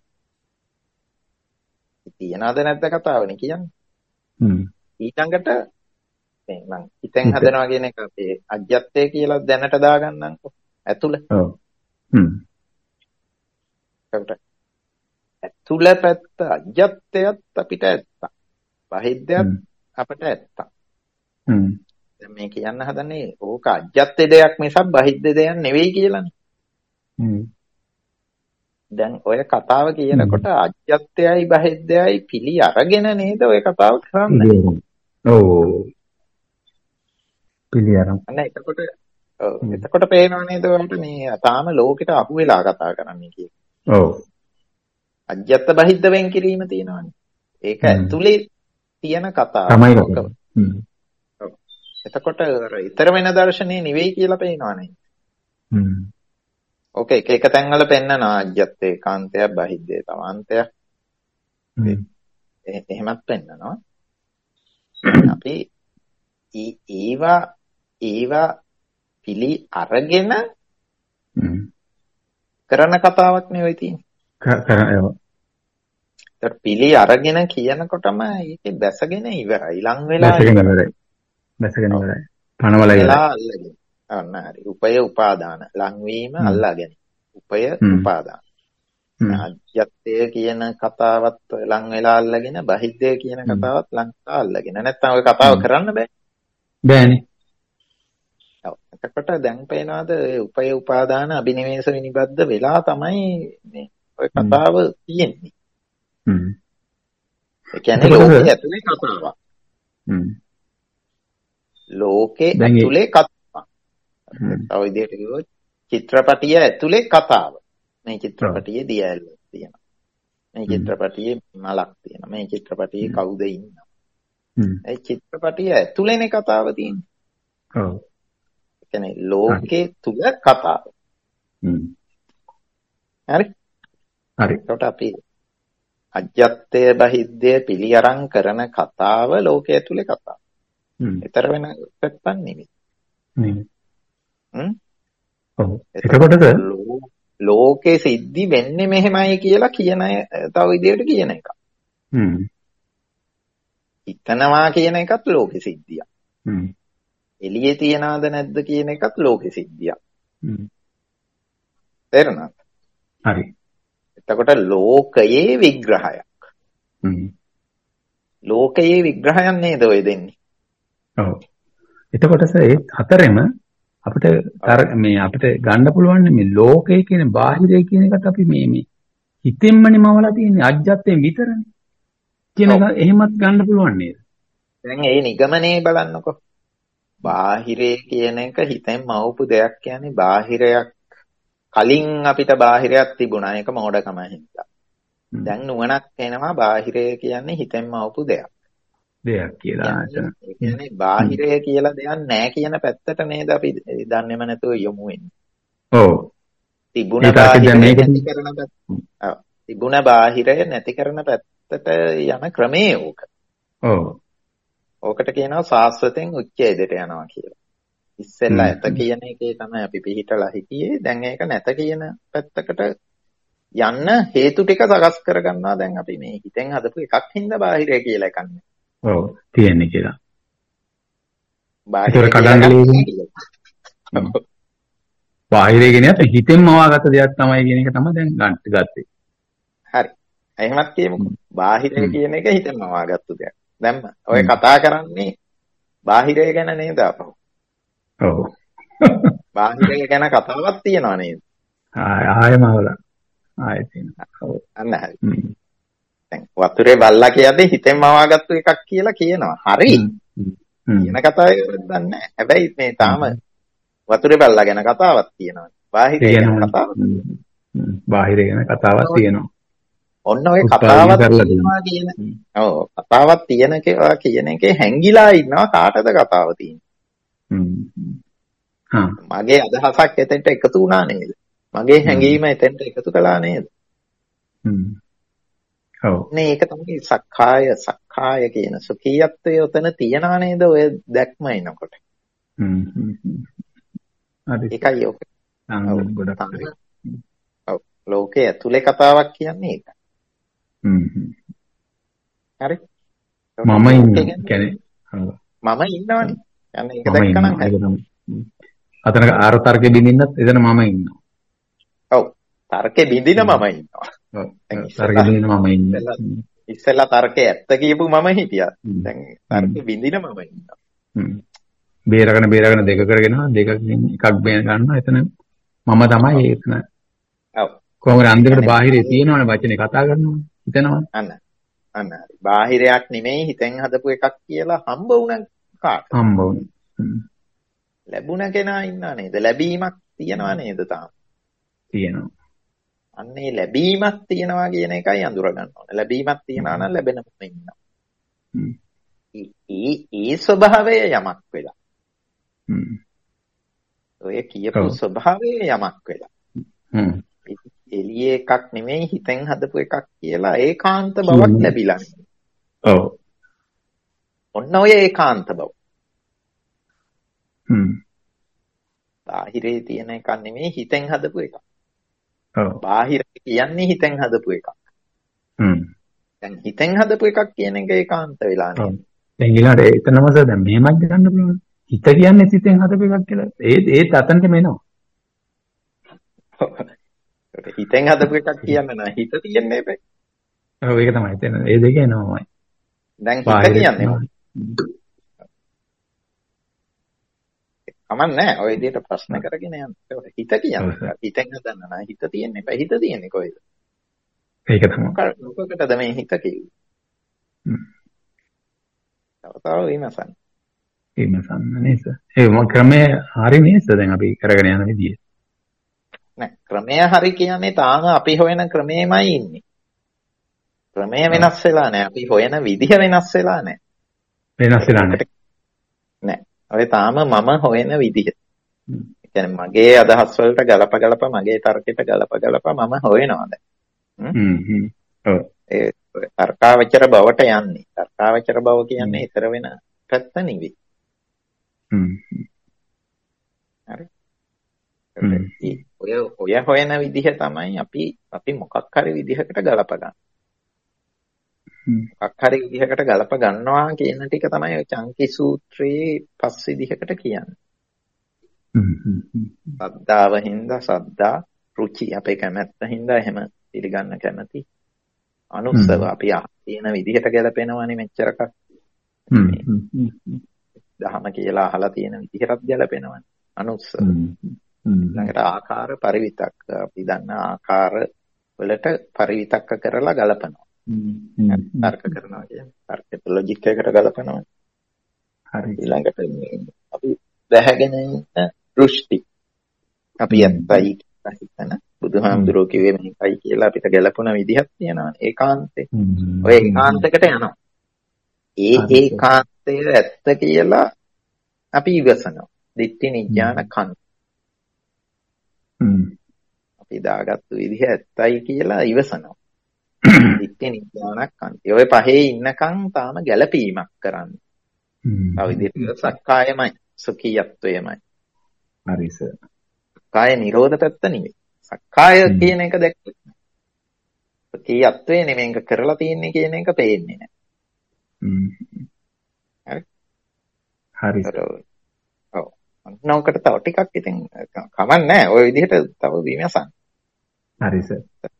තියනවද නැද්ද කතාවනේ කියන්නේ. හ්ම්. ඊටඟට මේ මං හිතෙන් හදනවා කියන එක අපේ අජ්‍යත්තය කියලා දැනට දාගන්නම්කො. ඇතුළ. ඔව්. හ්ම්. ඒකට ඇතුළ පැත්ත අජ්‍යත්තයත් අපිට ඇත්තා. බාහිරයත් අපිට ඇත්තා. හ්ම්. දැන් මේ කියන්න හදන්නේ ඕක අජ්‍යත්ත දෙයක් මිසක් බාහිර දෙයක් නෙවෙයි කියලානේ. හ්ම්. දැන් ඔය කතාව කියනකොට අජ්‍යත්තයයි බාහිරයයි පිළි අරගෙන නේද ඔය කතාව කරන්නේ. ඔව්. පිළි අරන්. අන්න එතකොට ඔව් එතකොට පේනවා නේද ඔයාලට මේ තාම ලෝකෙට අහු වෙලා කතා කරන්නේ කියලා. ඔව්. අජ්‍යත්ත බාහිර වෙන් කිරීම තියෙනවානේ. ඒක ඇතුලේ තියෙන කතාව. තමයි කතාව. හ්ම්. එතකොට අර ඊතර වෙන දර්ශනේ නෙවෙයි කියලා පේනවනේ. හ්ම්. ඕකේ එක එක තැන්වල පෙන්නනවා අජ්‍යත් ඒකාන්තයක් බහිද්දේ තවාන්තයක්. එහෙමත් පෙන්නනවා. අපි ඊවා ඊවා පිළි අරගෙන කරන කතාවක් නෙවෙයි තියෙන්නේ. කරන ඒවා. ඒත් පිළි අරගෙන කියනකොටම ඒකේ දැසගෙන ඉවරයි. ලං වෙලා දැසගෙන ඉවරයි. දැසගෙන ඉවරයි. පණවල ඉවරයි. අන්න හරි. උපය උපාදාන ලංවීම අල්ලාගෙන. උපය උපාදාන. අජ්‍යත්තය කියන කතාවත් ලං වෙලා අල්ලගෙන බහිද්දය කියන කතාවත් ලං වෙලා අල්ලගෙන. නැත්නම් ඔය කතාව කරන්න බෑ. බෑනේ. ඔව්. එතකොට දැන් පේනවාද උපය උපාදාන අබිනිවේෂ විනිබද්ධ වෙලා තමයි මේ ඔය කතාව තියෙන්නේ. හ්ම්. ඒ කියන්නේ ලෝකයේ ඇතුලේ කතාවක්. හ්ම්. ලෝකේ ඇතුලේ කතාවක්. තව විදිහට කිව්වොත් චිත්‍රපටිය ඇතුලේ කතාව. මේ චිත්‍රපටියේ දියැලක් තියෙනවා. මේ චිත්‍රපටියේ මලක් තියෙනවා. මේ චිත්‍රපටියේ කවුද ඉන්නවා. හ්ම්. ඒ චිත්‍රපටිය ඇතුලේනේ කතාව තියෙන්නේ. ඔව්. ඒ කියන්නේ ලෝකේ තුල කතාව. හ්ම්. හරි? හරි. ඒකට අපි අජ්‍යත්තය බහිද්දය පිළි අරන් කරන කතාව ලෝකයේ ඇතුලේ කතාව. හ්ම්. ඊතර වෙන පැත්තක් නෙමෙයි. නෙමෙයි. හ්ම්. ඔව්. එතකොටද ලෝකේ සිද්ධි වෙන්නේ මෙහෙමයි කියලා කියන තව විදිහට කියන එක. හ්ම්. හිතනවා කියන එකත් ලෝකෙ සිද්ධියක්. හ්ම්. එළියේ තියනවද නැද්ද කියන එකත් ලෝකෙ සිද්ධියක්. හ්ම්. තේරුණාද? හරි. එතකොට ලෝකයේ විග්‍රහයක්. හ්ම්. ලෝකයේ විග්‍රහයක් නේද ඔය දෙන්නේ? ඔව්. එතකොට ඒ හතරෙම අපිට මේ අපිට ගන්න පුළුවන් මේ ලෝකය කියන බාහිරය කියන එකට අපි මේ මේ හිතෙන්මනේ මවලා තියෙන්නේ අජ්ජත්යෙන් විතරනේ. කියන එක එහෙමත් ගන්න පුළුවන් නේද? දැන් ඒ නිගමනේ බලන්නකො. බාහිරේ කියන එක හිතෙන් මවපු දෙයක් කියන්නේ බාහිරයක්. කලින් අපිට බාහිරයක් තිබුණා. ඒක මෝඩකම හින්දා. දැන් නුවණක් එනවා බාහිරය කියන්නේ හිතෙන් මවපු දෙයක්. දෙයක් කියලා. ඒ කියන්නේ බාහිරය කියලා දෙයක් නැහැ කියන පැත්තට නේද අපි දන්නේම නැතුව යමු වෙන්නේ. ඔව්. තිබුණ බාහිරය නැති කරන පැත්ත. ඔව්. තිබුණ බාහිරය නැති කරන පැත්තට යන ක්‍රමයේ ඕක. ඔව්. ඕකට කියනවා සාස්වතෙන් උච්ඡේදයට යනවා කියලා. ඉස්සෙල්ලා ඇත කියන එකේ තමයි අපි පිළිහිටලා හිටියේ. දැන් ඒක නැත කියන පැත්තකට යන්න හේතු ටික සකස් කරගන්නවා දැන් අපි මේ හිතෙන් හදපු එකක් හින්දා බාහිරය කියලා එකක් නේ. ඔව් තියෙන්නේ කියලා. බාහිර කඩංගලේ බාහිරය කියන්නේ අපේ හිතෙන්ම වාගත්ත දෙයක් තමයි කියන එක තමයි දැන් ගන්න ගත්තේ. හරි. එහෙමත් කියමුකෝ. බාහිරය කියන එක හිතෙන්ම වාගත්ත දෙයක්. දැන් ඔය කතා කරන්නේ බාහිරය ගැන නේද අපහු? ඔව්. බාහිරය ගැන කතාවක් තියනවා නේද? ආය ආයම අවලා. ආයෙත් තියෙනවා. ඔව්. අන්න හරි. දැන් වතුරේ බල්ලා කියද්දී හිතෙන්ම වාගත්තු එකක් කියලා කියනවා. හරි. කියන කතාවේ වැරද්දක් නැහැ. හැබැයි මේ තාම වතුරේ බල්ලා ගැන කතාවක් තියෙනවා. බාහිරය ගැන කතාවක්. බාහිරය ගැන කතාවක් තියෙනවා. ඔන්න ඔය කතාවක් තියෙනවා කියන. ඔව් කතාවක් තියෙන කියලා කියන එකේ හැංගිලා ඉන්නවා කාටද කතාව තියෙන්නේ. හ්ම්. මගේ අදහසක් එතෙන්ට එකතු වුණා නේද? මගේ හැඟීම එතෙන්ට එකතු කළා නේද? හ්ම්. ඔව්. නේ ඒක තමයි සක්කාය සක්කාය කියන සුඛියත්වය උතන තියනා නේද ඔය දැක්ම එනකොට. හ්ම් හ්ම්. හරි. ඒකයි ඔක. ගොඩක් ඔව් ලෝකයේ ඇතුලේ කතාවක් කියන්නේ ඒක. හ්ම් හ්ම්. හරි. මම ඉන්නේ කියන්නේ මම ඉන්නවනේ. يعني ඒක දැක්කනම් හරි. අතන ආර තර්කෙ බින්දින්නත් එතන මම ඉන්නවා. ඔව්. තර්කෙ බින්දින මම ඉන්නවා. ඔව්. තර්කෙ බින්දින මම ඉන්නවා. ඉස්සෙල්ලා තර්කේ ඇත්ත කියපු මම හිටියා. දැන් තර්කෙ බින්දින මම ඉන්නවා. හ්ම්. බේරගෙන බේරගෙන දෙක කරගෙන දෙකකින් එකක් බේර ගන්නවා එතන මම තමයි එතන. ඔව්. කොහොමද අන්තිමට බාහිරේ තියෙනවනේ වචනේ කතා කරනවා හිතනවා. අන්න. අන්න හරි. බාහිරයක් නෙමෙයි හිතෙන් හදපු එකක් කියලා හම්බ වුණ කාට? හම්බ වුණ. ලැබුණ කෙනා ඉන්නා නේද? ලැබීමක් තියනවා නේද තාම? තියෙනවා. අන්නේ ලැබීමක් තියනවා කියන එකයි අඳුර ගන්න ඕනේ. ලැබීමක් තියනවා නම් ලැබෙනම ඉන්නවා. හ්ම්. ඒ ඒ ස්වභාවය යමක් වෙලා. හ්ම්. ඔය කියපු ස්වභාවය යමක් වෙලා. හ්ම්. එළියේ එකක් නෙමෙයි හිතෙන් හදපු එකක් කියලා ඒකාන්ත බවක් ලැබිලා. ඔව්. ඔන්න ඔය ඒකාන්ත බව. හ්ම්. බාහිරේ තියෙන එකක් නෙමෙයි හිතෙන් හදපු එකක්. ඔව්. බාහිර කියන්නේ හිතෙන් හදපු එකක්. හ්ම්. දැන් හිතෙන් හදපු එකක් කියන එක ඒකාන්ත වෙලා නේද? දැන් ඊළඟට එතනම දැන් මෙහෙමත් ගන්න පුළුවන්. හිත කියන්නේ හිතෙන් හදපු එකක් කියලා. ඒ ඒත් අතනටම එනවා. හිතෙන් හදපු එකක් කියන්න නෑ හිත තියන්නේ එපේ. ඔව් ඒක තමයි එතන. ඒ දෙක එනවාමයි. දැන් හිත කියන්නේ කමක් නෑ ඔය විදිහට ප්‍රශ්න කරගෙන යන්න. හිත කියන්නේ හිතෙන් හදන්න නෑ හිත තියන්නේ එපේ. හිත තියන්නේ කොහෙද? ඒක තමයි. මොකකටද මේ හිත කිව්වේ? හ්ම්. තව විමසන්න. විමසන්න නේද? ඒ මොන ක්‍රමයේ හරි නේද දැන් අපි කරගෙන යන විදිය? නෑ ක්‍රමය හරි කියන්නේ තාම අපි හොයන ක්‍රමෙමයි ඉන්නේ. ක්‍රමය වෙනස් වෙලා නෑ. අපි හොයන විදිහ වෙනස් වෙලා නෑ. වෙනස් වෙලා නෑ. නෑ. ඔය තාම මම හොයන විදිහ. ඒ කියන්නේ මගේ අදහස් වලට ගලප ගලප මගේ තර්කයට ගලප ගලප මම හොයනවා දැන්. හ්ම් හ්ම්. ඔව්. ඒ තර්කාවචර බවට යන්නේ. තර්කාවචර බව කියන්නේ ඊතර වෙන පැත්ත නෙවෙයි. හ්ම්. හරි. ඔය ඔය හොයන විදිහ තමයි අපි අපි මොකක් හරි විදිහකට ගලප ගන්න. මොකක් හරි විදිහකට ගලප ගන්නවා කියන ටික තමයි ඔය චංකි සූත්‍රයේ පස් විදිහකට කියන්නේ. හ්ම් හ්ම්. සද්ධාව හින්දා සද්දා රුචි අපේ කැමැත්ත හින්දා එහෙම පිළිගන්න කැමැති. අනුස්සව අපි තියෙන විදිහට ගැලපෙනවනේ මෙච්චරක්. හ්ම් හ්ම්. දහම කියලා අහලා තියෙන විදිහටත් ගැලපෙනවනේ. අනුස්සව. ළඟට ආකාර පරිවිතක්ක අපි දන්න ආකාර වලට පරිවිතක්ක කරලා ගලපනවා. තර්ක කරනවා කියන්නේ තර්කයට ලොජික් එකකට ගලපනවා. හරි. ඊළඟට අපි දැහැගෙන ඉන්න දෘෂ්ටි. අපි ඇත්තයි කියලා හිතන බුදුහාමුදුරුවෝ කිව්වේ මේකයි කියලා අපිට ගැලපුණ විදිහක් තියෙනවා. ඒකාන්තේ. ඔය ඒකාන්තයකට යනවා. ඒ ඒකාන්තය ඇත්ත කියලා අපි ඉවසනවා. දිට්ඨි නිඥාන කන්ත. අපි දාගත්තු විදිහ ඇත්තයි කියලා ඉවසනවා. දිට්ඨි නිඥානක් අන්ති. ඔය පහේ ඉන්නකම් තාම ගැළපීමක් කරන්න. තව විදිහට සක්කායමයි සුඛීයත්වයමයි. හරි සර්. සක්කාය නිරෝධ පැත්ත නෙවෙයි. සක්කාය කියන එක දැක්කේ. සුඛීයත්වය නෙමෙයි මේක කරලා තියෙන්නේ කියන එක පේන්නේ නැහැ. හරි. හරි සර්. ඔව්. නෝකට තව ටිකක් ඉතින් කමක් නැහැ. ওই විදිහට තව විමසන්න. හරි සර්.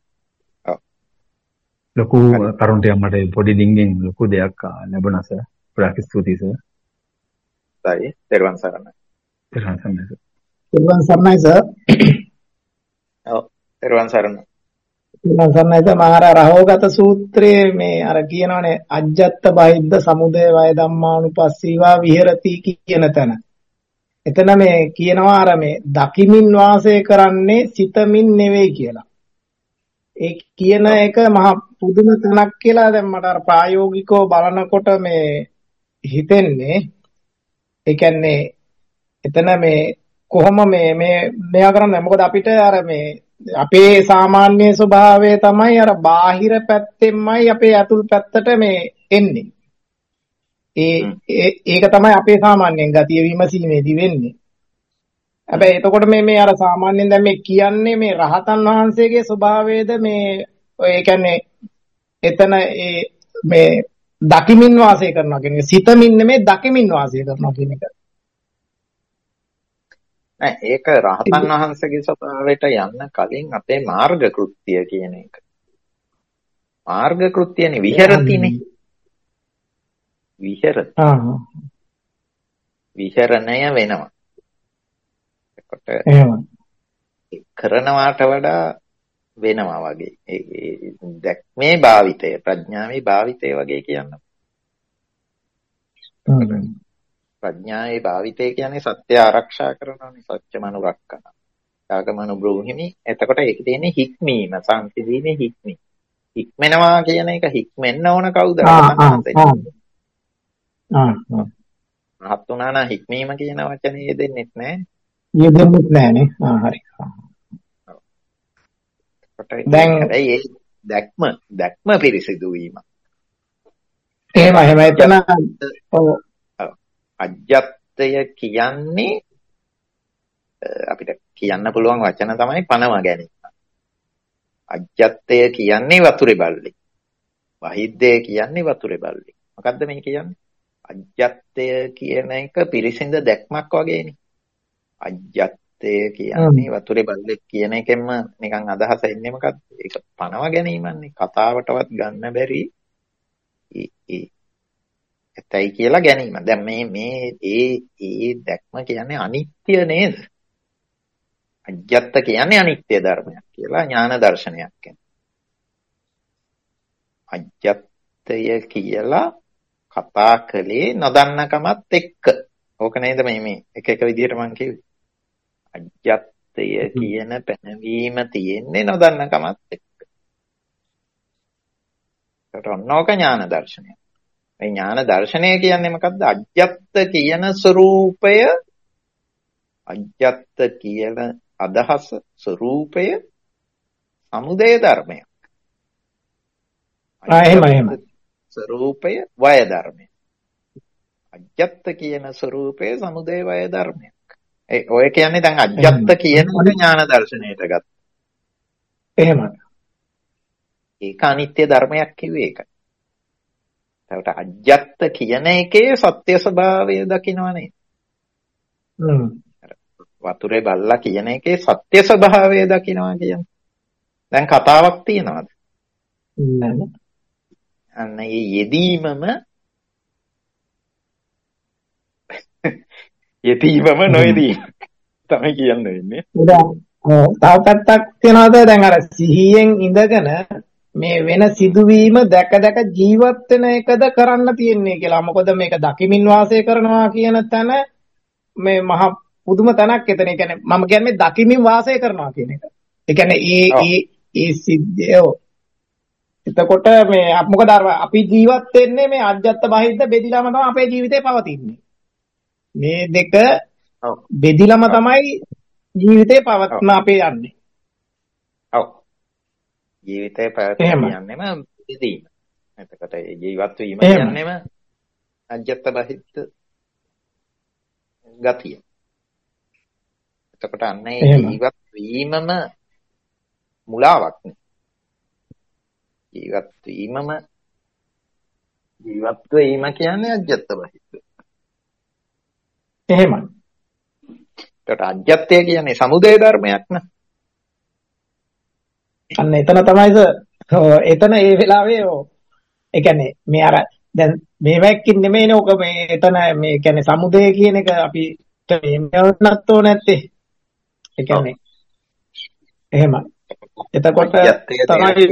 ලොකු තරුණට මට පොඩි දින්ගෙන් ලොකු දෙයක් ලැබුණා සර්. ගොඩාක් ස්තුතියි සර්. සයි. දරුවන් සරණයි. දරුවන් සරණයි සර්. දරුවන් සරණයි සර්. ඔව්. දරුවන් සරණයි. දරුවන් සරණයි සර්. මම අර රහෝගත සූත්‍රයේ මේ අර කියනවානේ අජ්ජත් බහිද්ද සමුදය වය ධම්මානුපස්සීවා විහෙරති කියන තැන. එතන මේ කියනවා අර මේ දකිමින් වාසය කරන්නේ සිතමින් නෙවෙයි කියලා. ඒ කියන එක මහා පුදුම තැනක් කියලා දැන් මට අර ප්‍රායෝගිකව බලනකොට මේ හිතෙන්නේ. ඒ කියන්නේ එතන මේ කොහොම මේ මේ මෙයා කරන්නේ මොකද අපිට අර මේ අපේ සාමාන්‍ය ස්වභාවය තමයි අර බාහිර පැත්තෙන්මයි අපේ ඇතුල් පැත්තට මේ එන්නේ. ඒ ඒක තමයි අපේ සාමාන්‍යයෙන් ගතිය විමසීමේදී වෙන්නේ. හැබැයි එතකොට මේ මේ අර සාමාන්‍යයෙන් දැන් මේ කියන්නේ මේ රහතන් වහන්සේගේ ස්වභාවයද මේ ඒ කියන්නේ එතන ඒ මේ දකිමින් වාසය කරනවා කියන එක සිතමින් නෙමෙයි දකිමින් වාසය කරනවා කියන එක. නෑ ඒක රහතන් වහන්සේගේ ස්වභාවයට යන්න කලින් අපේ මාර්ග කෘත්‍ය කියන එක. මාර්ග කෘත්‍යනේ විහෙරතිනේ. විහෙර. ආ. විහෙරණය වෙනවා. ඒකට එහෙමයි. කරනවාට වඩා වෙනවා වගේ. ඒ දැක්මේ භාවිතය ප්‍රඥාවේ භාවිතය වගේ කියන්න. ප්‍රඥාවේ භාවිතය කියන්නේ සත්‍ය ආරක්ෂා කරනවානේ සත්‍යමනු රක්කන. යාගමනු බ්‍රෝහිමි. එතකොට ඒකේ තියෙන්නේ හික්මීම සංසිඳීමේ හික්මී. හික්මෙනවා කියන එක හික්මෙන්න ඕන කවුද? ආ ආ ආ රහත් වුණා නම් හික්මීම කියන වචනේ යෙදෙන්නේ නැහැ. යෙදෙන්නේ නැහනේ. ආ හරි. දැන් ඒ දැක්ම දැක්ම පිරිසිදු වීම. එහෙම එහෙම එතන ඔව් අජ්ජත්ය කියන්නේ අපිට කියන්න පුළුවන් වචන තමයි පනව ගැනීම. අජ්ජත්ය කියන්නේ වතුරේ බල්ලි. වහිද්දය කියන්නේ වතුරේ බල්ලි. මොකද්ද මේ කියන්නේ? අජ්ජත්ය කියන එක පිරිසිඳ දැක්මක් වගේනේ. අජ්ජත්ය කියන්නේ වතුරේ බල්ලෙක් කියන එකෙන්ම නිකන් අදහස එන්නේ මොකද්ද? ඒක පනව ගැනීමන්නේ. කතාවටවත් ගන්න බැරි ඒ එතයි කියලා ගැනීම. දැන් මේ මේ ඒ ඒ දැක්ම කියන්නේ අනිත්‍ය නේද? අජ්ජත් කියන්නේ අනිත්‍ය ධර්මයක් කියලා ඥාන දර්ශනයක් කියන්නේ. අජ්ජත්ය කියලා කතා කළේ නොදන්නකමත් එක්ක. ඕක නේද මේ මේ එක එක විදිහට මම කිව්වේ. අජ්ජත්ය කියන පැනවීම තියෙන්නේ නොදන්නකමත් එක්ක. ඒකට ඔන්නෝක ඥාන දර්ශනය. මේ ඥාන දර්ශනය කියන්නේ මොකද්ද? අජ්ජත් කියන ස්වરૂපය අජ්ජත් කියන අදහස ස්වરૂපය සමුදය ධර්මයක්. ආ එහෙම එහෙම. ස්වરૂපය වය ධර්මයක්. අජ්ජත් කියන ස්වરૂපය සමුදය වය ධර්මයක්. ඒ ඔය කියන්නේ දැන් අජ්ජත් කියන ඥාන දර්ශනයට ගත්තා. එහෙමයි. ඒක අනිත්‍ය ධර්මයක් කිව්වේ ඒකයි. ඒකට අජ්ජත් කියන එකේ සත්‍ය ස්වභාවය දකින්නවනේ. හ්ම්. වතුරේ බල්ලා කියන එකේ සත්‍ය ස්වභාවය දකින්නවා කියන්නේ. දැන් කතාවක් තියනවාද? නෑ. අන්න ඒ යෙදීමම යෙදීමම නොයෙදීම තමයි කියන්න වෙන්නේ. තව පැත්තක් තියනවාද දැන් අර සිහියෙන් ඉඳගෙන මේ වෙන සිදුවීම දැක දැක ජීවත් වෙන එකද කරන්න තියෙන්නේ කියලා. මොකද මේක දකිමින් වාසය කරනවා කියන තැන මේ මහා පුදුම තැනක් එතන. ඒ කියන්නේ මම කියන්නේ දකිමින් වාසය කරනවා කියන එක. ඒ කියන්නේ ඒ ඒ ඒ සිද්ධිය. එතකොට මේ මොකද අපි ජීවත් වෙන්නේ මේ අජ්ජත් බහිද්ද බෙදිලාම තමයි අපේ ජීවිතේ පවතින්නේ. මේ දෙක බෙදිලාම තමයි ජීවිතේ පවත්ම අපේ යන්නේ. ඔව්. ජීවිතේ පැවැත්ම කියන්නේම විදීම. එතකොට ජීවත් වීම කියන්නේම අජ්ජත් බහිද්ද ගතිය. එතකොට අන්න ඒ ජීවත් වීමම මුලාවක් නේ. ජීවත් වීමම ජීවත් වීම කියන්නේ අජ්ජත් බහිද්ද. එහෙමයි. ඒකට අජ්ජත්ය කියන්නේ සමුදය ධර්මයක් නේ. අන්න එතන තමයි එතන ඒ වෙලාවේ ඒ කියන්නේ මේ අර දැන් මේවැක්කින් නෙමෙයිනේ ඔක මේ එතන මේ කියන්නේ සමුදය කියන එක අපි මේවන්නත් ඕ නැත්තේ. ඒ කියන්නේ එහෙමයි. එතකොට තමයි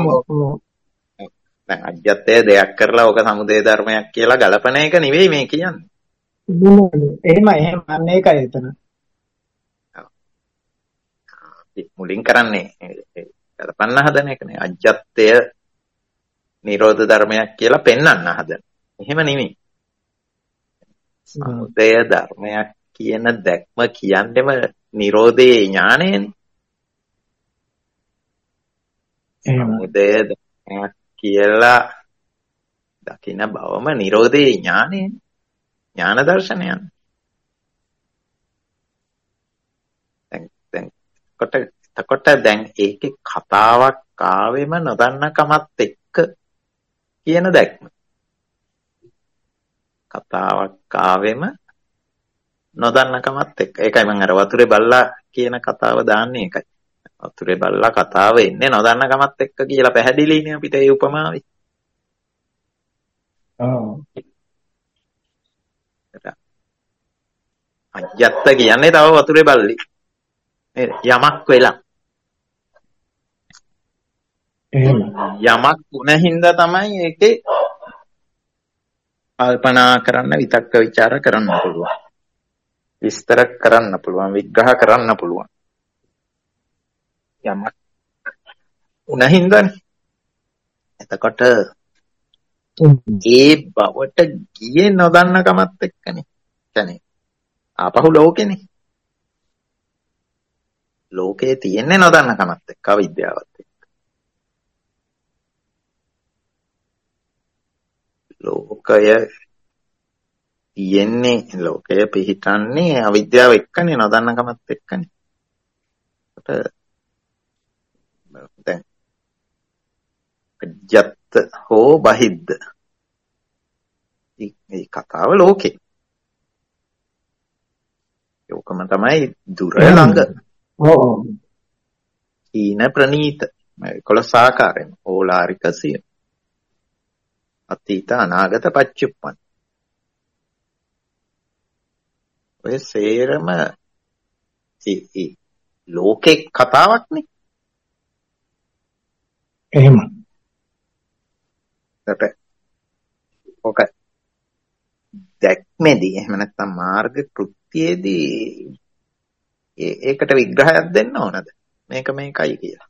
දැන් අජ්ජත්ය දෙයක් කරලා ඔක සමුදය ධර්මයක් කියලා ගලපන එක නෙවෙයි මේ කියන්නේ. එහෙමයි එහෙම අන්න ඒකයි එතන. මුලින් කරන්නේ ගලපන්න හදන එකනේ. අජ්ජත්ය නිරෝධ ධර්මයක් කියලා පෙන්වන්න හදන. එහෙම නෙමෙයි. සමුදය ධර්මයක් කියන දැක්ම කියන්නේම නිරෝධයේ ඥානයනේ. සමුදය ධර්මයක් කියලා දකින බවම නිරෝධයේ ඥානයනේ. ඥාන දර්ශනයන්. දැන් දැන් කොට එතකොට දැන් ඒකේ කතාවක් ආවෙම නොදන්නකමත් එක්ක කියන දැක්ම. කතාවක් ආවෙම නොදන්නකමත් එක්ක. ඒකයි මම අර වතුරේ බල්ලා කියන කතාව දාන්නේ ඒකයි. වතුරේ බල්ලා කතාව එන්නේ නොදන්නකමත් එක්ක කියලා පැහැදිලිනේ අපිට ඒ උපමාවේ. ඔව්. අජ්ජත්ත කියන්නේ තව වතුරේ බල්ලි. නේද? යමක් වෙලා. එහෙම. යමක් වුණ හින්දා තමයි ඒකේ කල්පනා කරන්න, විතක්ක ਵਿਚාර කරන්න පුළුවන්. විස්තර කරන්න පුළුවන්, විග්‍රහ කරන්න පුළුවන්. යමක් වුණ හින්දානේ. එතකොට ඒ බවට ගියේ නොදන්නකමත් එක්කනේ. කියන්නේ ආපහු ලෝකෙනේ. ලෝකේ තියෙන්නේ නොදන්නකමත් එක්ක, අවිද්‍යාවත් එක්ක. ලෝකය තියෙන්නේ, ලෝකය පිහිටන්නේ අවිද්‍යාව එක්කනේ, නොදන්නකමත් එක්කනේ. ඒකට දැන් අජ්ජත් හෝ බහිද්ද මේ කතාව ලෝකේ. යෝකම තමයි දුර ළඟ. ඔව් ඔව්. ඊන ප්‍රනීත කොළස ආකාරයෙන් ඕලාරික සිය. අතීත අනාගත පච්චුප්පන්. ඔය සේරම ඒ ලෝකේ කතාවක් නේ. එහෙම. ඒකට ඔක දැක්මේදී එහෙම නැත්නම් මාර්ග කෘත්‍යයේදී ඒකට විග්‍රහයක් දෙන්න ඕනද? මේක මේකයි කියලා.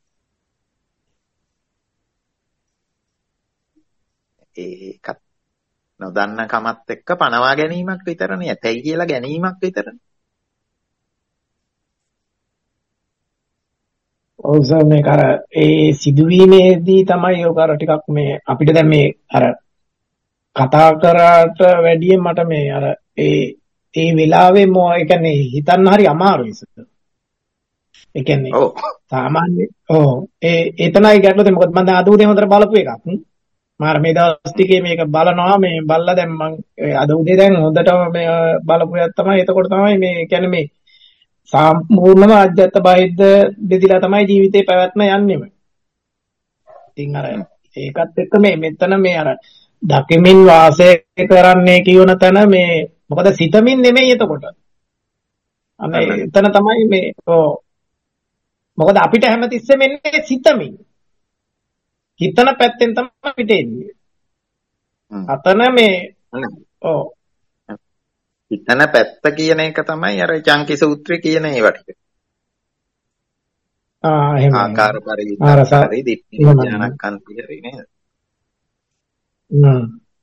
ඒකත් නොදන්න කමත් එක්ක පනවා ගැනීමක් විතරනේ. ඇතයි කියලා ගැනීමක් විතරනේ. ඔව් සර් මේක අර ඒ සිදුවීමේදී තමයි ඔක අර ටිකක් මේ අපිට දැන් මේ අර කතා කරාට වැඩිය මට මේ අර ඒ ඒ වෙලාවේ මො ඒ කියන්නේ හිතන්න හරි අමාරුයි සර්. ඒ කියන්නේ ඔව් සාමාන්‍ය ඔව් ඒ එතනයි ගැටලුව. මොකද මම දැන් අද උදේ හොඳට බලපු එකක්. මාර මේ දවස් ටිකේ මේක බලනවා මේ බලලා දැන් මම අද උදේ දැන් හොඳටම මේ බලපු එකක් තමයි. එතකොට තමයි මේ කියන්නේ මේ සම්පූර්ණම අජ්ජත් බහිද්ද දෙදිලා තමයි ජීවිතේ පැවැත්ම යන්නේම. ඉතින් අර ඒකත් එක්ක මේ මෙතන මේ අර දකිමින් වාසය කරන්නේ කියන තැන මේ මොකද සිතමින් නෙමෙයි එතකොට. අන්න එතන තමයි මේ ඔව්. මොකද අපිට හැමතිස්සෙම එන්නේ සිතමින්. හිතන පැත්තෙන් තමයි අපිට එන්නේ. අතන මේ ඔව්. හිතන පැත්ත කියන එක තමයි අර චංකි සූත්‍රය කියන ඒවා ටික. ආ එහෙම. ආකාර පරිවිතරයි දිට්ඨි ඥානකන්ති හරි නේද? හ්ම්.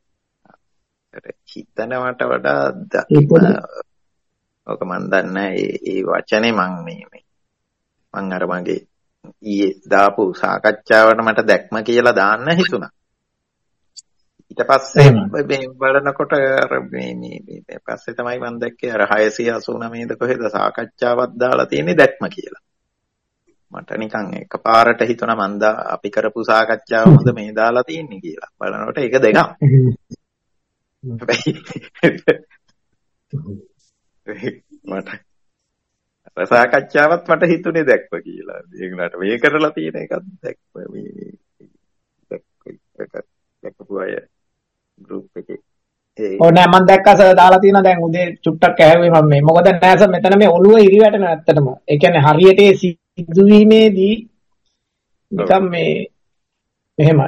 හිතනවට වඩා දකින්න ඔක මන් දන්නේ ඒ ඒ වචනේ මං මේ මේ මං අර මගේ ඊයේ දාපු සාකච්ඡාවට මට දැක්ම කියලා දාන්න හිතුණා. ඊට පස්සේ මේ බලනකොට අර මේ මේ පස්සේ තමයි මම දැක්කේ අර හයසිය අසූනවයද කොහෙද සාකච්ඡාවක් දාලා තියෙන්නේ දැක්ම කියලා. මට නිකන් එකපාරට හිතුණා මන්ද අපි කරපු සාකච්ඡාවමද මේ දාලා තියෙන්නේ කියලා. බලනකොට ඒක දෙකක්. මට සාකච්ඡාවත් මට හිතුනේ දැක්ම කියලා. ඒකට මේ කරලා තියෙන එකත් දැක්ම මේ දැක්කපු අය ගෲප් එකේ. ඔව් නෑ මම දැක්කා සර් දාලා තියෙනවා දැන් උදේ චුට්ටක් ඇහුවේ මම මේ. මොකද නෑ සර් මෙතන මේ ඔළුව ඉරි වැටෙනවා ඇත්තටම. ඒ කියන්නේ හරියට ඒ සිදුවීමේදී නිකම් මේ මෙහෙමයි.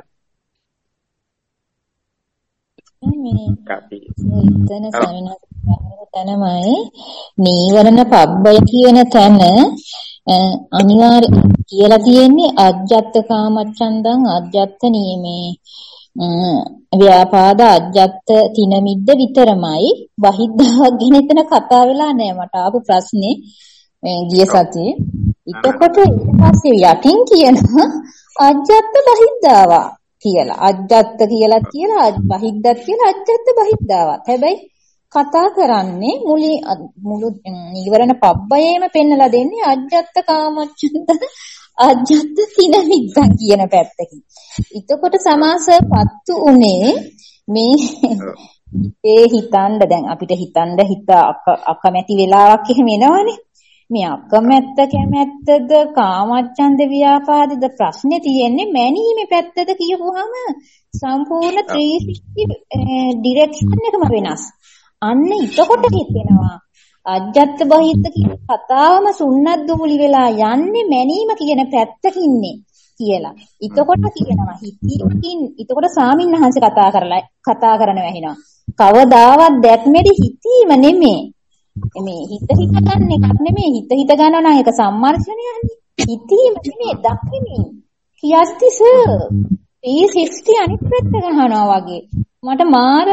මේ එතන සමිනා තනමයි නීවරණ පබ්බය කියන තැන අනිවාර්ය කියලා තියෙන්නේ අජ්ජත් කාමච්ඡන්දං අජ්ජත් නියමේ ව්‍යාපාද අජ්ජත් තින මිද්ද විතරමයි බහිද්ධාවක් ගැන එතන කතා වෙලා නෑ මට ආපු ප්‍රශ්නේ මේ ගිය සතියේ ඊටකොට ඊට පස්සේ යටින් කියනවා අජ්ජත් බහිද්ධාවා කියලා අජ්ජත් කියලා කියලා බහිද්දත් කියලා අජ්ජත් බහිද්දාවත්. හැබැයි කතා කරන්නේ මුලි මුළු නීවරණ පබ්බයේම පෙන්නලා දෙන්නේ අජ්ජත් කාමච්ඡන්ද අජ්ජත් තිනමිද්දන් කියන පැත්තකින්. එතකොට සමාසපත්තු උනේ මේ ඒ හිතන්න දැන් අපිට හිතන්න හිත අකමැති වෙලාවක් එහෙම එනවනේ. මේ අකමැත්ත කැමැත්තද කාමච්ඡන්ද ව්‍යාපාදද ප්‍රශ්නේ තියෙන්නේ මැනීමේ පැත්තද කියපුවාම සම්පූර්ණ three sixty ඩිරෙක්ෂන් එකම වෙනස්. අන්න එතකොට හිතෙනවා අජ්ජත් බහිද්ද කියන කතාවම සුන්නත් දුමුලි වෙලා යන්නේ මැනීම කියන පැත්තකින්නේ කියලා. එතකොට කියනවා හිතින් එතකොට ස්වාමින්වහන්සේ කතා කරලා කතා කරනවා ඇහෙනවා. කවදාවත් දැක්මෙදි හිතීම නෙමෙයි. මේ හිත හිත ගන්න එකක් නෙමෙයි හිත හිත ගන්නවා නම් ඒක සම්මර්ෂණයන්නේ හිතීම නෙමෙයි දකිමින් කියස්ති සර් three sixty අනිත් පැත්ත ගහනවා වගේ මට මාර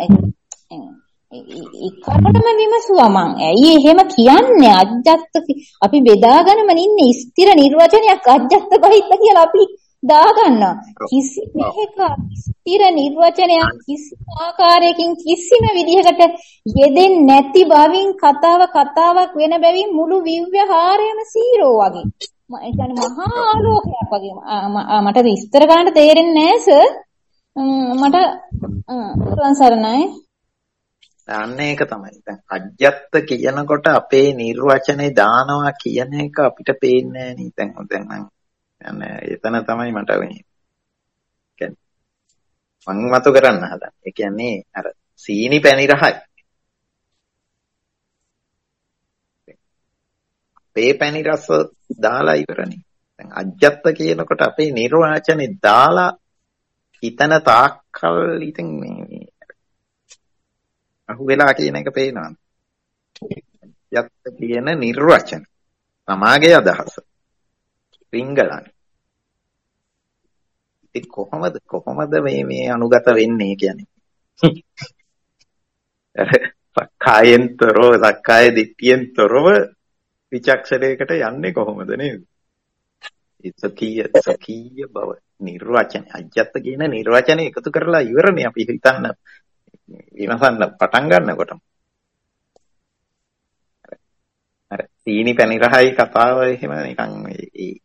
ඒකටම විමසුවා මං ඇයි එහෙම කියන්නේ අජ්ජත් අපි බෙදාගෙනම ඉන්නේ ස්ථිර නිර්වචනයක් අජ්ජත් බහිද්ද කියලා අපි දාගන්නවා කිසි මේක ස්ථිර නිර්වචනයක් කිසි ආකාරයකින් කිසිම විදිහකට යෙදෙන්නේ නැති බවින් කතාව කතාවක් වෙන බැවින් මුළු විව්‍යහාරයම සීරෝ වගේ මම කියන්නේ මහා ආලෝකයක් වගේ මට විස්තර ගන්න තේරෙන්නේ නැහැ සර් මට සංසරණයි අන්න ඒක තමයි දැන් අජ්ජත් කියනකොට අපේ නිර්වචනේ දානවා කියන එක අපිට පේන්නේ නැහැ නේ දැන් දැන් යන්නේ එතන තමයි මට වෙන්නේ. කියන්නේ මං මතු කරන්න හදන්නේ. ඒ කියන්නේ අර සීනි පැණි රහයි. අපේ පැණි රස දාලා ඉවරනේ. දැන් අජ්ජත් කියනකොට අපේ නිර්වචනේ දාලා හිතන තාක්කල් ඉතින් මේ අහුවෙලා කියන එක පේනවා. අජ්ජත් කියන නිර්වචන සමාගයේ අදහස. පිංගලන් ඉතින් කොහොමද කොහොමද මේ මේ අනුගත වෙන්නේ කියන්නේ සක්කායෙන් තොරව සක්කාය දිට්ඨියෙන් තොරව විචක්ෂණයකට යන්නේ කොහොමද නේද ඉසකීය සකීය බව නිර්වචන අජ්ජත් කියන නිර්වචනේ එකතු කරලා ඉවරනේ අපි හිතන්න විමසන්න පටන් ගන්නකොටම අර සීනි පැණි රහයි කතාව එහෙම නිකන් ඒ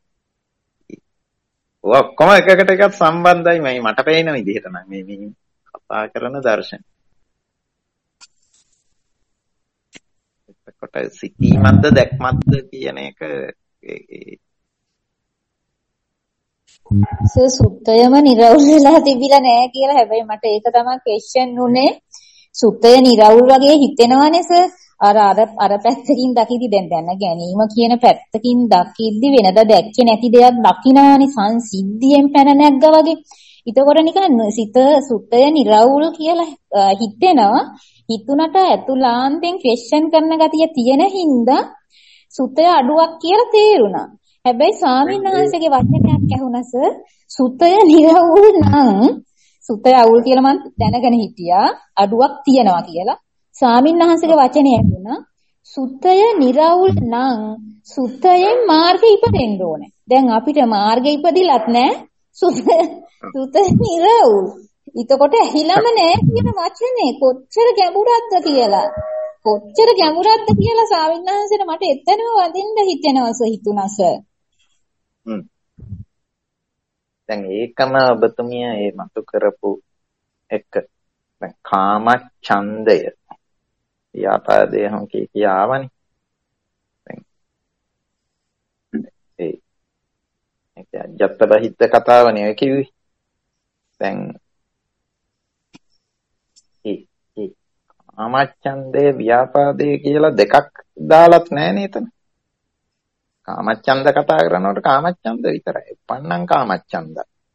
ඔක්කොම එකකට එකක් සම්බන්ධයි මම මට පේන විදිහට නම් මේ මේ කතා කරන දර්ශන. එතකොට සිටීමක්ද දැක්මක්ද කියන එක සර් සුත්තයම නිරවුල් වෙලා තිබිලා නෑ කියලා හැබැයි මට ඒක තමයි ක්වෙස්චන් උනේ සුත්තය නිරවුල් වගේ හිතෙනවනේ සර් අර අර අර පැත්තකින් දකිද්දි දැන් දැන ගැනීම කියන පැත්තකින් දකිද්දි වෙනද දැක්කේ නැති දෙයක් දකිනානේ සංසිද්ධියෙන් පැන නැග්ගා වගේ. ඊටකොට නිකන් සිත සුත්තය නිරවුල් කියලා හිතෙනවා. හිතුණට ඇතුළාන්තෙන් ක්වෙස්චන් කරන ගතිය තියෙන හින්දා සුත්තය අඩුවක් කියලා තේරුණා. හැබැයි ස්වාමීන් වහන්සේගේ වචනයක් ඇහුණා සර් සුත්තය නිරවුල් නම් සුත්තය අවුල් කියලා මම දැනගෙන හිටියා අඩුවක් තියනවා කියලා. ස්වාමීන් වහන්සේගේ වචනේ ඇහුණා සුත්තය නිරවුල් නම් සුත්තයෙන් මාර්ගෙ ඉපදෙන්න ඕනේ. දැන් අපිට මාර්ගෙ ඉපදිලත් නැහැ. සුත්තය සුත්තය නිරවුල්. එතකොට ඇහිලම නැහැ කියන වචනේ කොච්චර ගැඹුරක්ද කියලා. කොච්චර ගැඹුරක්ද කියලා සාවින්නාංශයට මට එතනම වදින්න හිතෙනවස හිතුණාස. හ්ම්. දැන් ඒකම ඔබතුමිය මේ මතු කරපු එක දැන් කාම ඡන්දය ව්‍යාපාදේ හම් කී කියාවනේ. දැන් ඒ ඒක ජත්ත බහිද්ද කතාවනේ ඔය කිව්වේ. දැන් ඒ ඒ කාම ඡන්දේ ව්‍යාපාදේ කියලා දෙකක් දාලත් නැහැ නේ එතන. කාමච්ඡන්ද කතා කරනකොට කාමච්ඡන්ද විතරයි. උපන්නං කාමච්ඡන්ද.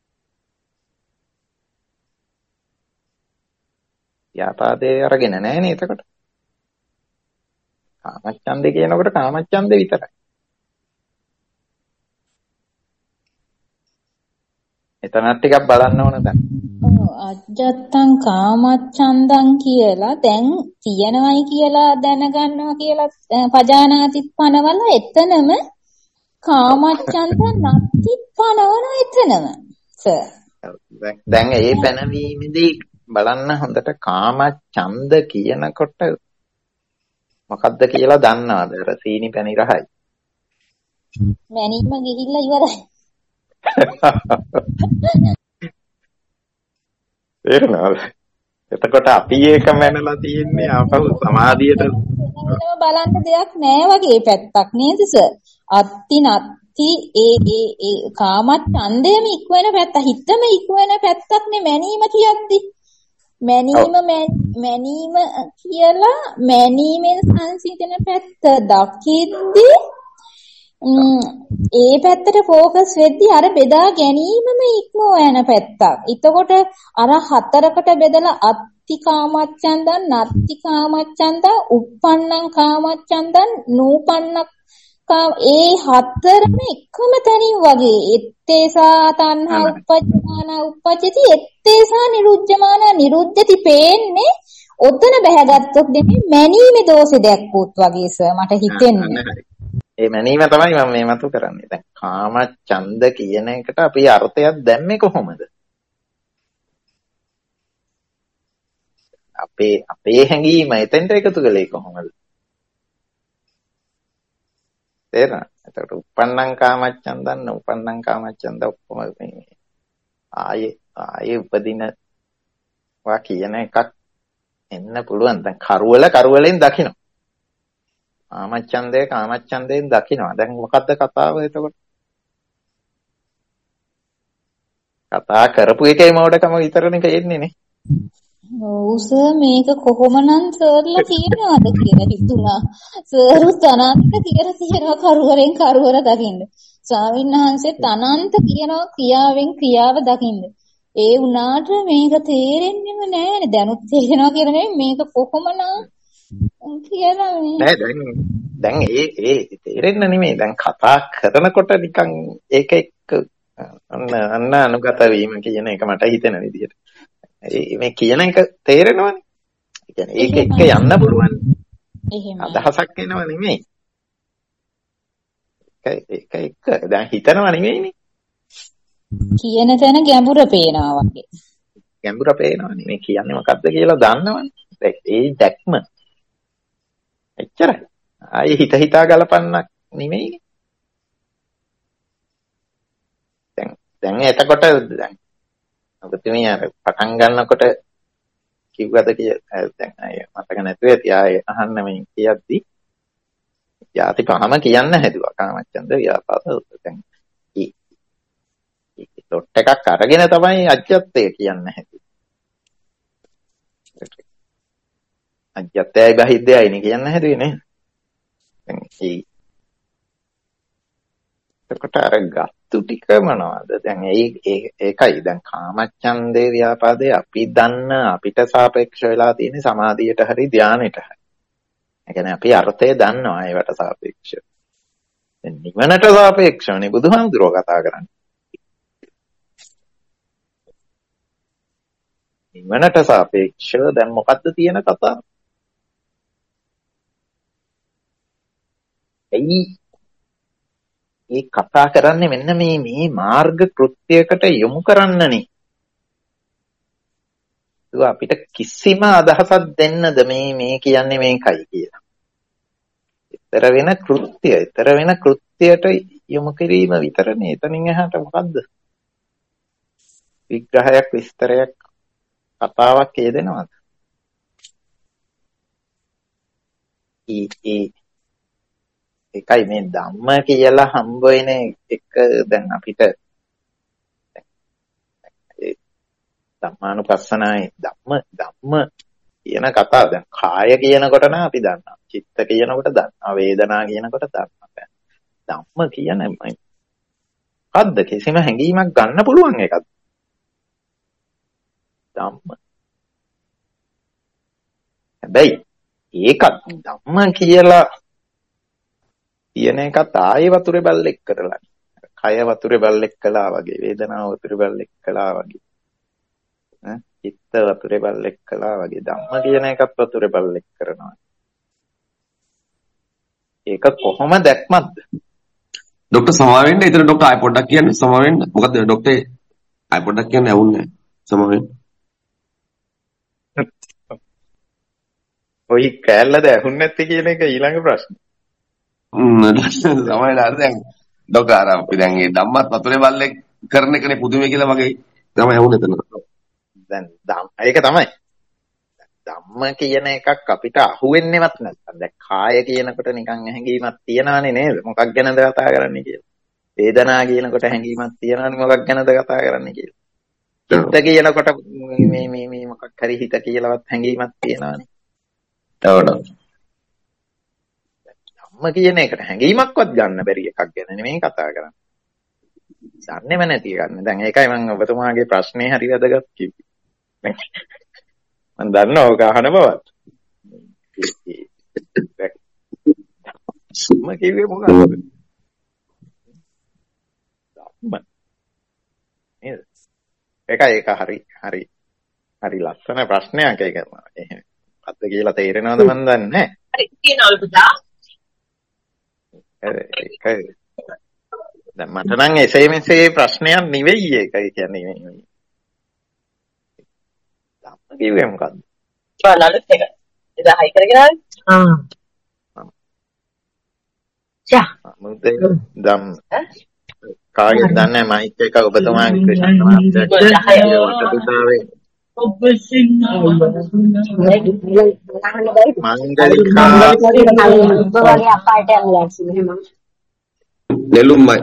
ව්‍යාපාදේ අරගෙන නැහැ නේ එතකොට. කාමච්ඡන්ද කියනකොට කාමච්ඡන්ද විතරයි. එතන ටිකක් බලන්න ඕන දැන්. ඔව් අජත්තං කාමච්ඡන්දං කියලා දැන් තියනවයි කියලා දැනගන්නවා කියලා පජානාතිත් පනවල එතනම කාමච්ඡන්ද නැති පනවන එතනම සර්. දැන් ඒ පැනවීමේදී බලන්න හොඳට කාමච්ඡන්ද කියනකොට මොකද්ද කියලා දන්නවද? අර සීනි පැණි රහයි. මැනීම ගිහිල්ලා ඉවරයි. තේරෙනවද? එතකොට අපි ඒක මැනලා තියෙන්නේ ආපහු සමාධියට. බලන්න දෙයක් නෑ වගේ පැත්තක් නේද සර්? අත්ති නත්ති ඒ ඒ ඒ කාමච්ඡන්දයම ඉක්වෙන පැත්ත, හිතම ඉක්වෙන පැත්තක් නේ මැනීම කියද්දි. මැනීම මැනීම කියලා මැනීමෙන් සංසිඳන පැත්ත දකිද්දි ඒ පැත්තට ફોකස් වෙද්දි අර බෙදා ගැනීමම ඉක්මව යන පැත්තක්. එතකොට අර හතරකට බෙදලා අත්ති කාමච්ඡන්දං, නත්ති කාමච්ඡන්දං, uppannං කාමච්ඡන්දං, නූපන්න ඒ හතරම එකම තැනින් වගේ. ettesa tanha uppajjana uppajjati ettesa niruddhamana niruddhati පේන්නේ ඔතන බහැගත්තොත් දෙන්නේ මැනීමේ දෝෂෙ දැක්කොත් වගේ සර් මට හිතෙන්නේ. ඒ මැනීම තමයි මම මේ මතු කරන්නේ. දැන් කාම ඡන්ද කියන එකට අපි අර්ථයක් දැම්මේ කොහොමද? අපේ අපේ හැඟීම එතෙන්ට එකතු කළේ කොහොමද? තේරෙනවද? එතකොට uppannං කාමච්ඡන්දං uppannං කාමච්ඡන්ද ඔක්කොම මේ ආයේ ආයේ උපදිනවා කියන එකක් එන්න පුළුවන්. දැන් කරවල කරවලෙන් දකින්න. කාමච්ඡන්දේ කාමච්ඡන්දයෙන් දකින්නවා. දැන් මොකද්ද කතාව එතකොට? කතා කරපු එකේ මෝඩකම විතරනේ පේන්නේ නේ. ඔව් සර් මේක කොහොමනම් සර්ලා කියනවාද කියලා හිතුණා. සර් තනන්ත කියලා තියෙනවා කරුවරෙන් කරුවර දකින්න. ස්වාමීන් වහන්සේ තනන්ත කියනවා ක්‍රියාවෙන් ක්‍රියාව දකින්න. ඒ වුණාට මේක තේරෙන්නෙම නෑනේ. දැනුත් තේරෙනවා කියලා නෙමෙයි මේක කොහොමනම් නෑ දැන් දැන් ඒ ඒ තේරෙන්න නෙමෙයි. දැන් කතා කරනකොට නිකන් ඒක එක්ක අන්න අන්න අනුගත වීම කියන එක මට හිතෙන විදිහට. මේ කියන එක තේරෙනවනේ. ඒ කියන්නේ ඒක එක්ක යන්න පුළුවන්. එහෙමයි. අදහසක් එනව නෙමෙයි. ඒක ඒක එක්ක දැන් හිතනව නෙමෙයිනේ. කියන තැන ගැඹුර පේනවා වගේ. ගැඹුර පේනවනේ. මේ කියන්නේ මොකද්ද කියලා දන්නවනේ. ඒ දැක්ම එච්චරයි. ආයේ හිත හිතා ගලපන්නක් නෙමෙයි. දැන් දැන් එතකොට දැන් ඔබතුමිය අර පටන් ගන්නකොට කිව්වද කියලා දැන් අය මතක නැතුව ඇති ආයේ අහන්න මේ කියද්දි යාති පහම කියන්න හැදුවා කාමච්ඡන්ද ව්‍යාපාද. දැන් ඒ ඩොට් එකක් අරගෙන තමයි අජ්ජත්ය කියන්න හැදුවේ. අජ්ජත්යයි බහිද්දයයි නේ කියන්න හැදුවේ නේ. දැන් ඒ එතකොට අර ගත්තු ටික මොනවද? දැන් ඒ ඒකයි දැන් කාමච්ඡන්දේ ව්‍යාපාදේ අපි දන්න අපිට සාපේක්ෂ වෙලා තියෙන සමාධියට හරි ධානයට හරි. ඒ කියන්නේ අපි අර්ථය දන්නවා ඒවට සාපේක්ෂව. දැන් නිවනට සාපේක්ෂවනේ බුදුහාමුදුරුවෝ කතා කරන්නේ. නිවනට සාපේක්ෂව දැන් මොකද්ද තියෙන කතාව? ඇයි ඒ කතා කරන්නේ මෙන්න මේ මේ මාර්ග කෘත්‍යයකට යොමු කරන්නනේ. ඒක අපිට කිසිම අදහසක් දෙන්නද මේ මේ කියන්නේ මේකයි කියලා. ඊතර වෙන කෘත්‍ය, ඊතර වෙන කෘත්‍යයට යොමු කිරීම විතරනේ. එතනින් එහාට මොකද්ද? විග්‍රහයක්, විස්තරයක්, කතාවක් කියදෙනවද? ඒ ඒ එකයි මේ ධම්ම කියලා හම්බ වෙන එක. දැන් අපිට ධම්මානුපස්සනායි ධම්ම ධම්ම කියන කතාව දැන් කාය කියනකොට නා අපි දන්නවා, චිත්ත කියනකොට දන්නවා, වේදනා කියනකොට දන්නවා. ධම්ම කියන්නේ මොකද්ද? කිසිම හැඟීමක් ගන්න පුළුවන් එකක්ද ධම්ම? හැබැයි ඒකත් ධම්ම කියලා කියන එකත් ආයේ වතුරේ බල්ලෙක් කරලා. කය වතුරේ බල්ලෙක් කළා වගේ, වේදනාව වතුරේ බල්ලෙක් කළා වගේ, ඈ චිත්ත වතුරේ බල්ලෙක් කළා වගේ ධම්ම කියන එකත් වතුරේ බල්ලෙක් කරනවා. ඒක කොහොම දැක්මක්ද? ડોક્ટર සමා වෙන්න. ඊතර ડોક્ટર ආය පොඩ්ඩක් කියන්න සමා වෙන්න. මොකද ડોક્ટર ආය පොඩ්ඩක් කියන්න ඇවුන්නේ සමා වෙන්න. ඔයි කැලලද ඇහුන්නේ නැත්තේ කියන එක ඊළඟ ප්‍රශ්නේ. තමයි නේද දැන් ડોક્ટર අර අපි දැන් මේ ධම්මත් වතුරේ බල්ලෙක් කරන එකනේ පුදුමයි කියලා වගේ තමයි ඇහුනේ එතන. දැන් ධම්ම ඒක තමයි. ධම්ම කියන එකක් අපිට අහුවෙන්නේවත් නැත්නම් දැන් කාය කියනකොට නිකන් හැඟීමක් තියනවානේ නේද? මොකක් ගැනද කතා කරන්නේ කියලා. වේදනා කියනකොට හැඟීමක් තියනවානේ මොකක් ගැනද කතා කරන්නේ කියලා. චිත්ත කියනකොට මේ මේ මේ මොකක් හරි හිත කියලාවත් හැඟීමක් තියනවානේ. තවඩ ධම්ම කියන එකට හැඟීමක්වත් ගන්න බැරි එකක් ගැන නෙමෙයි කතා කරන්නේ. දන්නේම නැති ගන්න. දැන් ඒකයි මම ඔබතුමාගේ ප්‍රශ්නේ හරි වැදගත් කිව්වේ. මම දන්නවා ඔක අහන බවත්. මම කිව්වේ මොකක්ද? ධම්ම. නේද? ඒකයි ඒක හරි හරි හරි ලස්සන ප්‍රශ්නයක් ඒක. එහෙම අද කියලා තේරෙනවද මන් දන්නේ නැහැ. හරි තියනවලු පුතා. ඒකයි. දැන් මට නම් එසේ මෙසේ ප්‍රශ්නයක් නෙවෙයි ඒක. ඒ කියන්නේ මේ ධම්ම කිව්වේ මොකද්ද? බලන්නත් එක. එදා හයි කරගෙන ආවේ. ආ. යා. මොකද ධම්ම කාගෙද දන්නේ මයික් එක ඔබතුමාගේ ක්‍රිෂ්ණ මාත්‍යාවේ ඔබ සින්නා මංගලිකා ඔබ වගේ අපායට යනවා එහෙම නෙළුම්මයි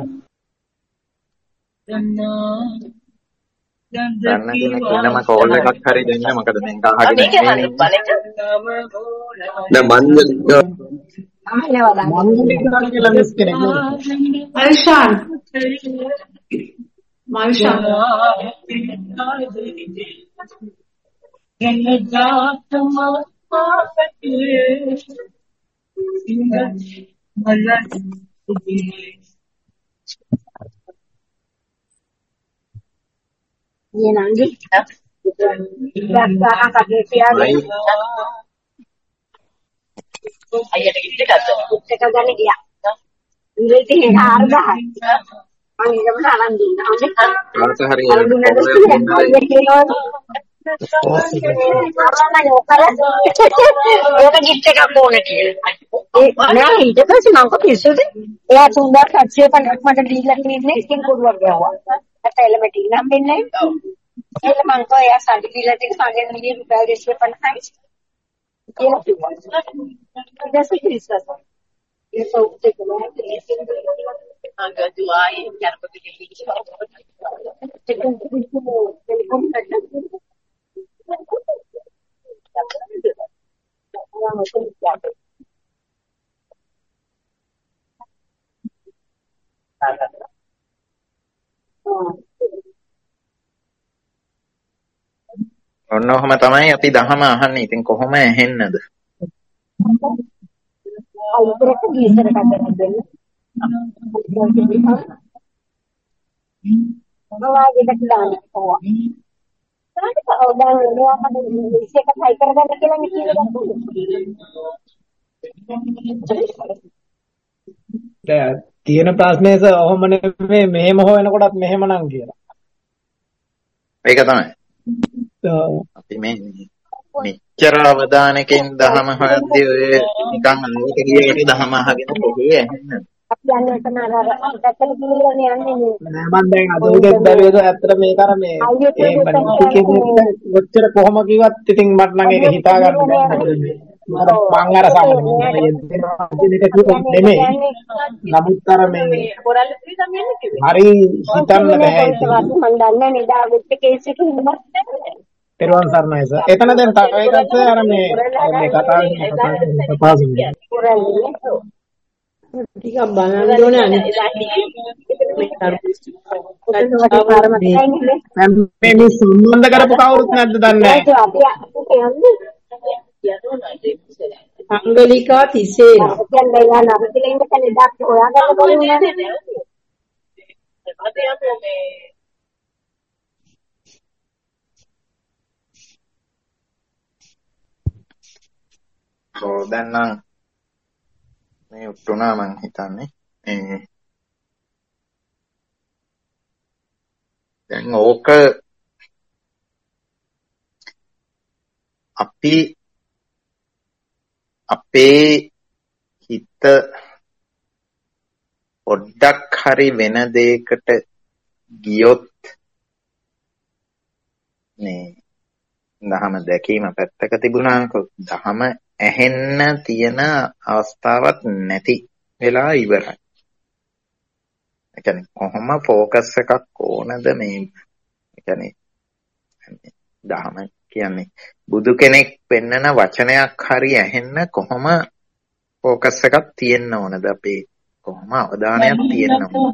දන්න කෙනෙක් වෙනම කෝල් එකක් හරි දෙන්න. මොකද දැන් අහගෙන ඉන්නේ නෑ මංගල Marishan. Marishan. Ye nangi. Dasar kakek siapa? අයියට කිව්ද ගත්තා. එක ගන්න ගියා. ඉංග්‍රීසි හාරදායි. මම ඊගම තරන් දුන්නා. කාට හරි ඒක ගිෆ්ට් එකක් ඕන කියලා. ඒ නෑ ඊට පස්සේ මම කිව්සුද? එයා තුන්දාස් අටසිය පනහක් මට දීලා ඉන්නේ ඉතින් කුඩුවක් ගාවා. අත එලමෙටි නම් වෙන්නේ. එල මං කෝ එයා සල්ලි දීලා තියෙන මගෙන් මිලියන රුපියල් දෙසිය පනහයි. කියලා කිව්වා. ඊට පස්සේ isso tem que não tem esse anga do ai quero que eu fique tem que ele como tá ඔන්න ඔහම තමයි අපි දහම අහන්නේ. ඉතින් කොහොම ඇහෙන්නද? අවුරුද්දක ගියතර කඩන දෙන්න. මොනවාගේ දැක්ලානේ කොහොම. තාට කවදාද මෙයා හද ඉස්සෙක හයි කරගන්න කියලා නේ කියලා තියෙන ප්‍රශ්නේ සර් ඔහොම නෙමෙයි මෙහෙම හොයනකොටත් මෙහෙම නම් කියලා. ඒක තමයි. අපි මේ මෙච්චර අවධානයකින් දහම හොයද්දී ඔය නිකන් අනිත් ගියට දහම අහගෙන කොහේ ඇහෙන්නේ. අපි යන්නේ එතන අර පැත්තට ගිහින් යන්නේ නෑ මම දැන් අද උදේ බැලුවේද ඇත්තට මේක අර මේ ඒ මම ඔච්චර කොහොම කිව්වත් ඉතින් මට නම් ඒක හිතා ගන්න බැහැ. මම අර සාමාන්‍යයෙන් නෙමෙයි. නමුත් අර මේ හරි හිතන්න බෑ ඒක. මම දන්නේ නේද වෙච්ච කේස් එක ඉන්නත් පෙරවන් සර්ණයි සර්. එතන දැන් තව එකක් සර් අර මේ මේ කතාවේ කතාවේ ටිකක් බලන්න ඕනේ අනිත් මේ මේ සම්බන්ධ කරපු කවුරුත් නැද්ද දන්නේ නැහැ. අංගලිකා තිසේන. දැන් යා නරකෙල ඉන්න කෙනෙක් දාක් හොයාගන්න බැරි වුණා. ඔව් දැන් නම් මේ උතුණා මං හිතන්නේ මේ දැන් ඕක අපි අපේ හිත පොඩ්ඩක් හරි වෙන දෙයකට ගියොත් මේ දහම දැකීම පැත්තක තිබුණාක දහම ඇහෙන්න තියෙන අවස්ථාවක් නැති වෙලා ඉවරයි. ඒ කියන්නේ කොහොම ફોකස් එකක් ඕනද මේ ඒ කියන්නේ දහම කියන්නේ බුදු කෙනෙක් පෙන්නන වචනයක් හරි ඇහෙන්න කොහොම ફોකස් එකක් තියෙන්න ඕනද අපේ කොහොම අවධානයක් තියෙන්න ඕනද?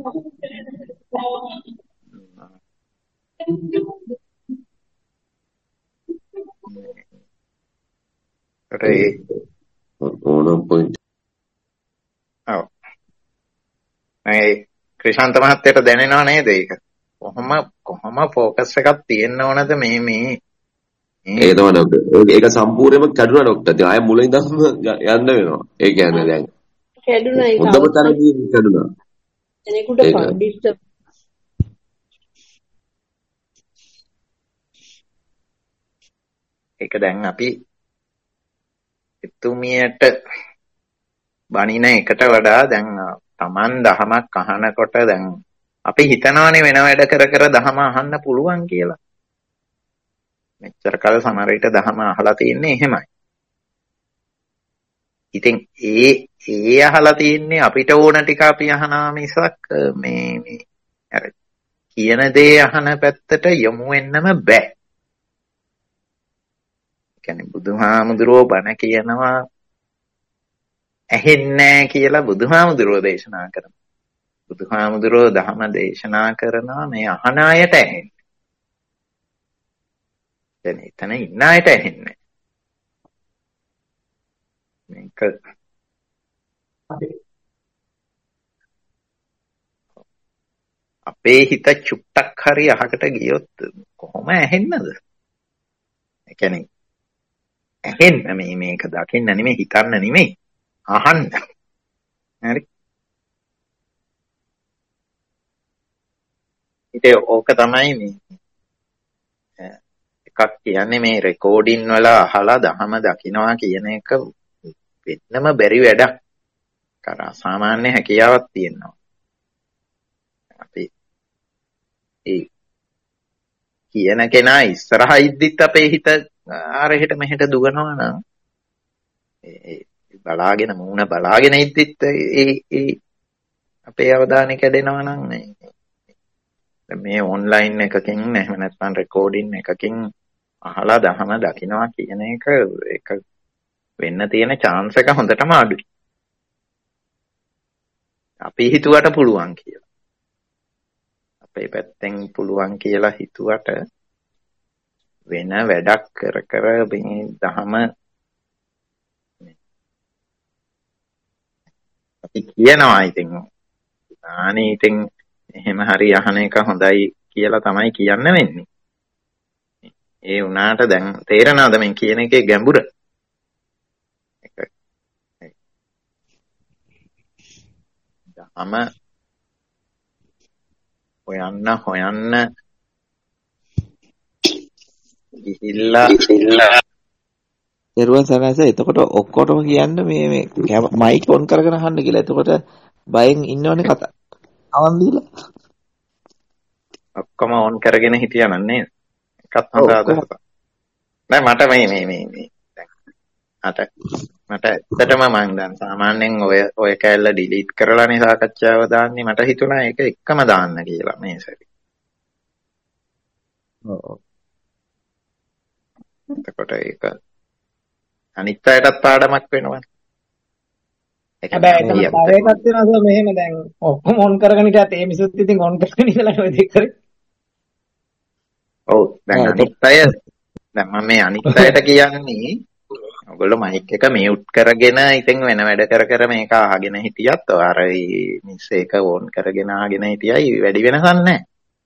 Right. ඕන පොයින්ට්. ඔව්. ඒ ක්‍රිෂාන්ත මහත්තයට දැනෙනව නේද ඒක? කොහොම කොහොම ફોකස් එකක් තියෙන්න ඕනද මේ මේ ඒක තමයි ડોක්ටර්. ඒක සම්පූර්ණයෙන්ම කැඩුනා ડોක්ටර්. ඉතින් ආයෙ මුලින් ඉඳන්ම යන්න වෙනවා. ඒ කියන්නේ දැන් කැඩුනා ඒක. හොඳම තරදී කැඩුනා. එනේකට ඩිස්ටර්බ් ඒක දැන් අපි එතුමියට බණින එකට වඩා දැන් Taman දහමක් අහනකොට දැන් අපි හිතනවානේ වෙන වැඩ කර කර දහම අහන්න පුළුවන් කියලා. මෙච්චර කල් සමහර විට දහම අහලා තින්නේ එහෙමයි. ඉතින් ඒ ඒ අහලා තින්නේ අපිට ඕන ටික අපි අහනවා මිසක් මේ මේ අර කියන දේ අහන පැත්තට යොමු වෙන්නම බෑ. කියන්නේ බුදුහාමුදුරුවෝ බණ කියනවා ඇහෙන්නේ නැහැ කියලා බුදුහාමුදුරුවෝ දේශනා කරනවා. බුදුහාමුදුරුවෝ ධර්ම දේශනා කරනවා මේ අහන අයට ඇහෙන්නේ. දැන් එතන ඉන්න අයට ඇහෙන්නේ. මේක අපේ හිත චුට්ටක් හරි අහකට ගියොත් කොහොම ඇහෙන්නද? ඒ කියන්නේ ඇහෙන්න මේ මේක දකින්න නෙමෙයි හිතන්න නෙමෙයි අහන්න. හරි. ඉතින් ඕක තමයි මේ එකක් කියන්නේ මේ රෙකෝඩින් වල අහලා දහම දකින්නවා කියන එක වෙන්නම බැරි වැඩක්. කර සාමාන්‍ය හැකියාවක් තියෙනවා. අපි ඒ කියන කෙනා ඉස්සරහා ඉද්දිත් අපේ හිත ආරහෙට මෙහෙට දුවනවා නම් ඒ බලාගෙන මූණ බලාගෙන ඉද්දිත් ඒ ඒ අපේ අවධානය කැඩෙනවා නම් මේ මේ ඔන්ලයින් එකකින් එහෙම නැත්නම් රෙකෝඩින් එකකින් අහලා දහම දකින්නවා කියන එක ඒක වෙන්න තියෙන chance එක හොඳටම අඩුයි. අපි හිතුවට පුළුවන් කියලා. අපේ පැත්තෙන් පුළුවන් කියලා හිතුවට වෙන වැඩක් කර කර මේ දහම අපි කියනවා ඉතින් අනේ ඉතින් එහෙම හරි අහන එක හොඳයි කියලා තමයි කියන්න වෙන්නේ. ඒ වුණාට දැන් තේරෙනවද මේ කියන එකේ ගැඹුර? මම හොයන්න හොයන්න ගිහිල්ලා දරුවන් සනස එතකොට ඔක්කොටම කියන්න මේ මේ මයික් ඔන් කරගෙන අහන්න කියලා. එතකොට බයෙන් ඉන්නවනේ කතා. අවන් දීලා. ඔක්කොම ඔන් කරගෙන හිටියා නන්නේ. එකක් හොඳ අදහසක්. නෑ මට මේ මේ මේ මේ මට මට ඇත්තටම මම දැන් සාමාන්‍යයෙන් ඔය ඔය කැලල ඩිලීට් කරලානේ සාකච්ඡාව දාන්නේ. මට හිතුණා ඒක එකම දාන්න කියලා මේ සැරේ. ඔව්. එතකොට ඒක අනිත් අයටත් පාඩමක් වෙනවා. හැබැයි එතන තව එකක් තියෙනවා මෙහෙම දැන් ඔක්කොම ඔන් කරගෙන ඉතින් ඒ මිසුත් ඉතින් ඔන් කරගෙන ඉඳලා ඔය දෙක කරේ. ඔව් දැන් අනිත් අය දැන් මම මේ අනිත් අයට කියන්නේ ඔයගොල්ලෝ මයික් එක මියුට් කරගෙන ඉතින් වෙන වැඩ කර කර මේක අහගෙන හිටියත් අර මිස් එක ඕන් කරගෙන අහගෙන හිටියයි වැඩි වෙනසක් නැහැ.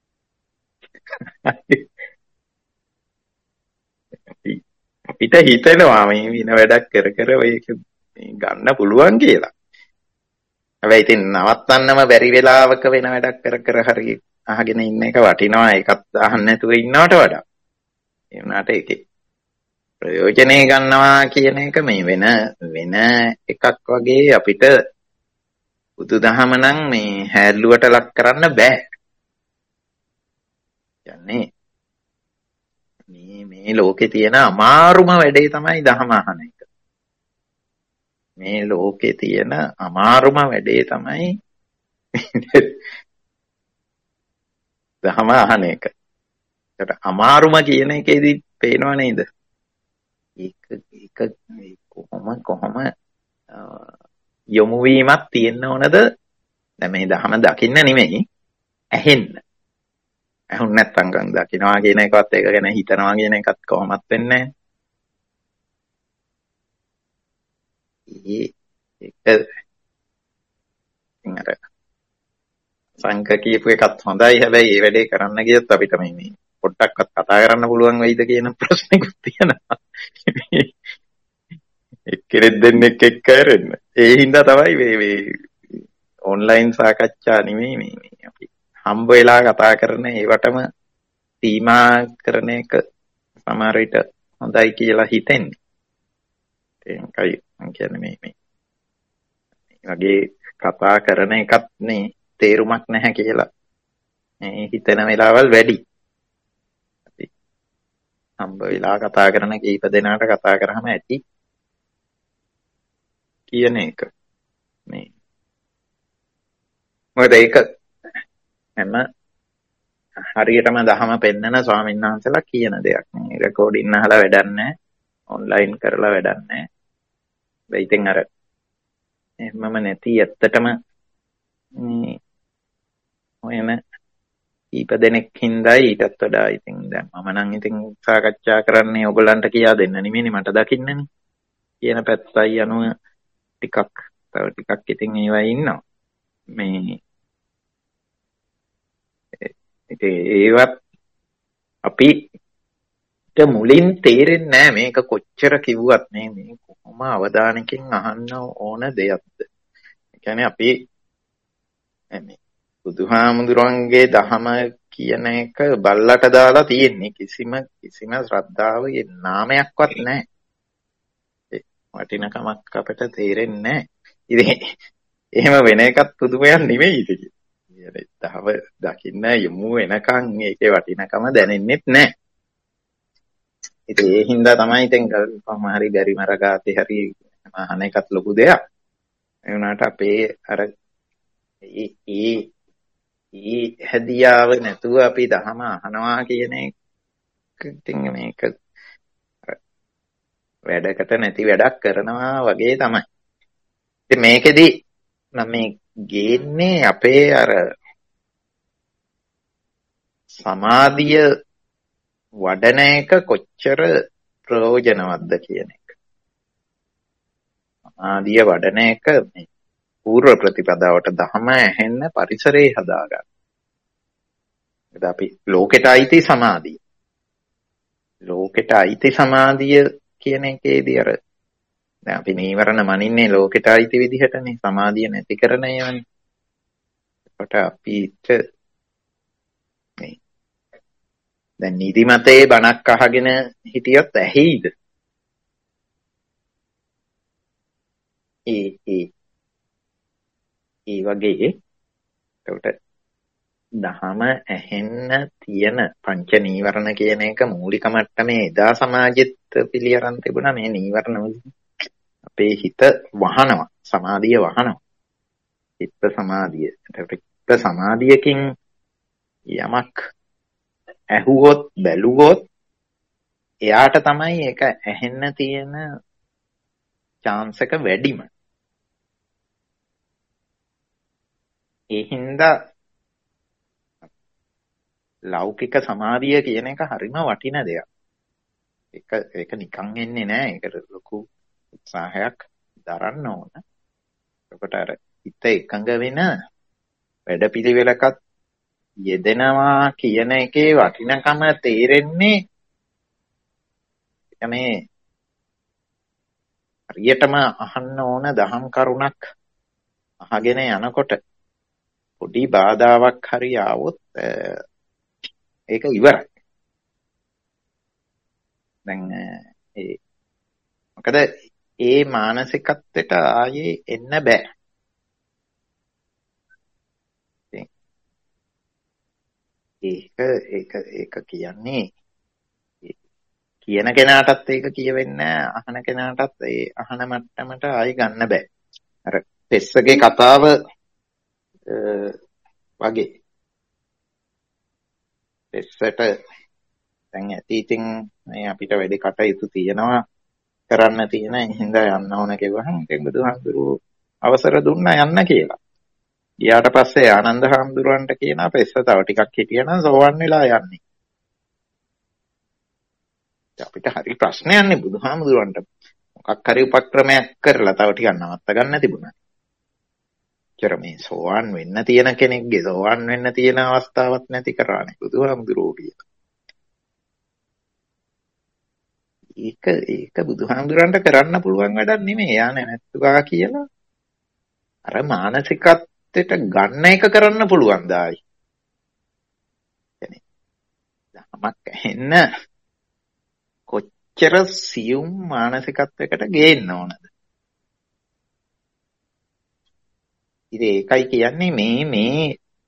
අපිට හිතෙනවා මේ වින වැඩක් කර කර මේක ගන්න පුළුවන් කියලා. හැබැයි ඉතින් නවත්තන්නම බැරි වෙලාවක වෙන වැඩක් කර කර හරි අහගෙන ඉන්න එක වටිනවා. ඒකත් අහන්න නැතුව ඉන්නවට වඩා. ඒ වුණාට ඒකේ ප්‍රයෝජනෙ ගන්නවා කියන එක මේ වෙන වෙන එකක් වගේ අපිට බුදුදහම නම් මේ හැල්ලුවට ලක් කරන්න බෑ. යන්නේ මේ මේ ලෝකේ තියෙන අමාරුම වැඩේ තමයි දහම අහන එක. මේ ලෝකේ තියෙන අමාරුම වැඩේ තමයි දහම අහන එක. ඒකට අමාරුම කියන එකේදී පේනව නේද? ඒක ඒක කොහොම කොහොම යොමු වීමක් තියෙන්න ඕනද? දැන් මේ දහම දකින්න නෙමෙයි ඇහෙන්න. ඇහුන් නැත්තම් ගන් දකින්නවා කියන එකවත් ඒක ගැන හිතනවා කියන එකත් කොහොමත් වෙන්නේ නැහැ. ඒක ඉංගර සංක කියපු එකත් හොඳයි. හැබැයි මේ වැඩේ කරන්න ගියොත් අපිට මේ මේ පොඩ්ඩක්වත් කතා කරන්න පුළුවන් වෙයිද කියන ප්‍රශ්නකුත් තියෙනවා. එක්කෙනෙක් දෙන්නෙක් එක්ක කරන්න. ඒ හින්දා තමයි මේ මේ ඔන්ලයින් සාකච්ඡා නෙමෙයි මේ මේ අපි හම්බ වෙලා කතා කරන ඒවටම සීමා කරන එක සමහර විට හොඳයි කියලා හිතෙන්නේ. ඒකයි මම කියන්නේ මේ මේ වගේ කතා කරන එකත් නේ තේරුමක් නැහැ කියලා මේ හිතන වෙලාවල් වැඩි. අපි හම්බ වෙලා කතා කරන කීප දෙනාට කතා කරාම ඇති කියන එක මේ මොකද ඒක හැම හරියටම දහම පෙන්නන ස්වාමීන් වහන්සේලා කියන දෙයක් නේ. රෙකෝඩින් අහලා වැඩක් නැහැ. ඔන්ලයින් කරලා වැඩක් නැහැ. ඒ ඉතින් අර එහෙමම නැති ඇත්තටම මේ ඔයම ඊප දෙනෙක් හින්දායි ඊටත් වඩා ඉතින් දැන් මම නම් ඉතින් සාකච්ඡා කරන්නේ ඔයගොල්ලන්ට කියා දෙන්න නෙමෙයි මට දකින්නනේ කියන පැත්තයි අනුව ටිකක් තව ටිකක් ඉතින් ඒවයි ඉන්නවා මේ ඉතින් ඒවත් අපිට මුලින් තේරෙන්නේ නැහැ මේක කොච්චර කිව්වත් මේ මේ කොහොම අවධානයකින් අහන්න ඕන දෙයක්ද. ඒ කියන්නේ අපි මේ බුදුහාමුදුරන්ගේ දහම කියන එක බල්ලට දාලා තියෙන්නේ කිසිම කිසිම ශ්‍රද්ධාවේ නාමයක්වත් නැහැ. ඒ වටිනකමක් අපිට තේරෙන්නේ නැහැ. ඉතින් එහෙම වෙන එකත් පුදුමයක් නෙමෙයි ඉතින්. දහම දකින්න යමු වෙනකන් ඒකේ වටිනකම දැනෙන්නෙත් නැහැ. ඉතින් ඒ හින්දා තමයි ඉතින් කොහොම හරි බැරි මරගාතේ හරි අහන එකත් ලොකු දෙයක්. ඒ වුණාට අපේ අර ඒ ඒ ඒ හැදියාව නැතුව අපි දහම අහනවා කියන එක ඉතින් මේක වැඩකට නැති වැඩක් කරනවා වගේ තමයි. ඉතින් මේකෙදි මම මේ ගේන්නේ අපේ අර සමාධිය වඩන එක කොච්චර ප්‍රයෝජනවත්ද කියන එක. සමාධිය වඩන එක මේ පූර්ව ප්‍රතිපදාවට දහම ඇහෙන්න පරිසරේ හදාගන්න. ඒත් අපි ලෝකෙට අයිති සමාධිය. ලෝකෙට අයිති සමාධිය කියන එකේදී අර දැන් අපි නීවරණ මනින්නේ ලෝකෙට අයිති විදිහටනේ සමාධිය නැති කරන ඒවානේ. එතකොට අපිට මේ දැන් නිදිමතේ බණක් අහගෙන හිටියොත් ඇහිද? ඒ ඒ ඒ වගේ එතකොට දහම ඇහෙන්න තියෙන පංච නීවරණ කියන එක මූලික මට්ටමේ එදා සමාජෙත් පිළි අරන් තිබුණා. මේ නීවරණ අපේ හිත වහනවා, සමාධිය වහනවා. චිත්ත සමාධිය. චිත්ත සමාධියකින් යමක් ඇහුවොත් බැලුවොත් එයාට තමයි ඒක ඇහෙන්න තියෙන chance එක වැඩිම. ඒ හින්දා ලෞකික සමාධිය කියන එක හරිම වටින දෙයක්. ඒක ඒක නිකන් එන්නේ නෑ. ඒකට ලොකු උත්සාහයක් දරන්න ඕන. එතකොට අර හිත එකඟ වෙන වැඩපිළිවෙලකත් යෙදෙනවා කියන එකේ වටිනකම තේරෙන්නේ මේ හරියටම අහන්න ඕන දහම් කරුණක් අහගෙන යනකොට පොඩි බාධාවක් හරි ආවොත් ඒක ඉවරයි. දැන් ඒ මොකද ඒ මානසිකත්වයට ආයේ එන්න බෑ. ඒක ඒක ඒක කියන්නේ කියන කෙනාටත් ඒක කියවෙන්නේ අහන කෙනාටත් ඒ අහන මට්ටමට ආයි ගන්න බෑ. අර පෙස්සගේ කතාව වගේ. පෙස්සට දැන් ඇති ඉතින් මේ අපිට වැඩි කටයුතු තියෙනවා කරන්න තියෙන හින්දා යන්න ඕන කිව්වහම ඉතින් බුදුහාමුදුරුවෝ අවසර දුන්නා යන්න කියලා. ඊට පස්සේ ආනන්ද හාමුදුරුවන්ට කියනවා පෙස්ස තව ටිකක් හිටියනම් සෝවන් වෙලා යන්නේ. අපිට හරි ප්‍රශ්නයක්නේ බුදුහාමුදුරුවන්ට මොකක් හරි උපක්‍රමයක් කරලා තව ටිකක් නවත්ත ගන්න තිබුණා. චර මේ සෝවන් වෙන්න තියෙන කෙනෙක්ගේ සෝවන් වෙන්න තියෙන අවස්ථාවක් නැති කරානේ බුදුහාමුදුරුවෝ කියලා. ඒක ඒක බුදුහාමුදුරන්ට කරන්න පුළුවන් වැඩක් නෙමෙයි. යා නැත්තුවා කියලා අර මානසිකත්වයට ගන්න එක කරන්න පුළුවන් දායි. يعني ධමයක් ඇහෙන්න කොච්චර සියුම් මානසිකත්වයකට ගේන්න ඕනද? ඉතින් ඒකයි කියන්නේ මේ මේ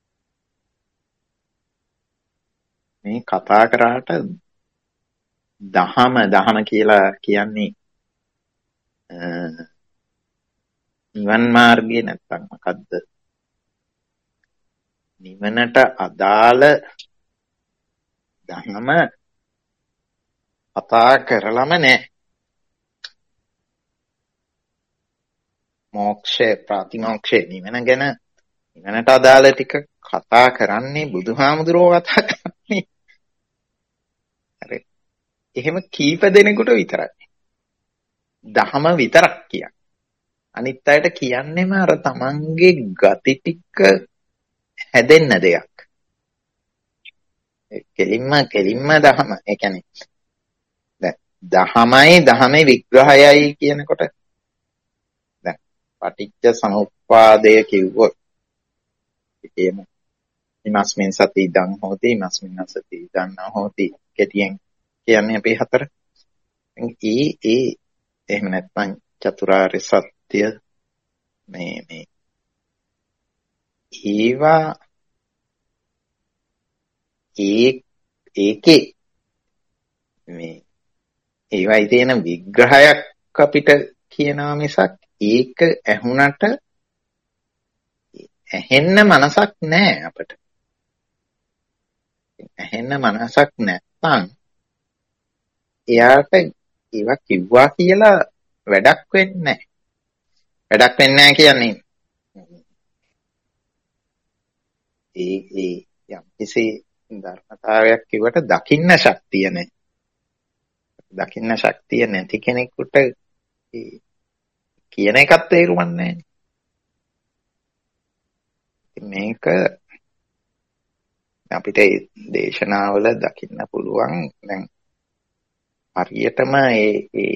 මේ කතා කරාට දහම දහම කියලා කියන්නේ නිවන් මාර්ගය නැත්තම් මොකද්ද? නිවනට අදාළ දහම කතා කරලම නැහැ. මොක්ෂේ ප්‍රතිමෝක්ෂේ නිවන ගැන නිවනට අදාළ ටික කතා කරන්නේ බුදුහාමුදුරුවෝ කතා කරන්නේ. හරි. එහෙම කීප දෙනෙකුට විතරයි. දහම විතරක් කියන්නේ. අනිත් අයට කියන්නේම අර තමන්ගේ ගති ටික හැදෙන්න දෙයක්. කෙලින්ම කෙලින්ම දහම. ඒ කියන්නේ දැන් දහමයි දහමේ විග්‍රහයයි කියනකොට දැන් පටිච්ච සමුප්පාදය කිව්වොත් ඒකම ඉමස්මින් සති ඉදං හෝති ඉමස්මින් සති ඉදං නොහෝති කෙටියෙන් කියන්නේ අපි හතර. ඒ ඒ එහෙම නැත්නම් චතුරාර්ය සත්‍ය මේ මේ ඒවා ඒ ඒකේ මේ ඒවයි තියෙන විග්‍රහයක් අපිට කියනවා මිසක් ඒක ඇහුණට ඇහෙන්න මනසක් නැහැ අපිට. ඇහෙන්න මනසක් නැත්නම් එයාට ඒවා කිව්වා කියලා වැඩක් වෙන්නේ නැහැ. වැඩක් වෙන්නේ නැහැ කියන්නේ ඒ ඒ යම් කිසි ධර්මතාවයක් කිව්වට දකින්න ශක්තිය නැහැ. දකින්න ශක්තිය නැති කෙනෙකුට කියන එකත් තේරුම් නැහැ. මේක අපිට දේශනාවල දකින්න පුළුවන්. දැන් හරියටම ඒ ඒ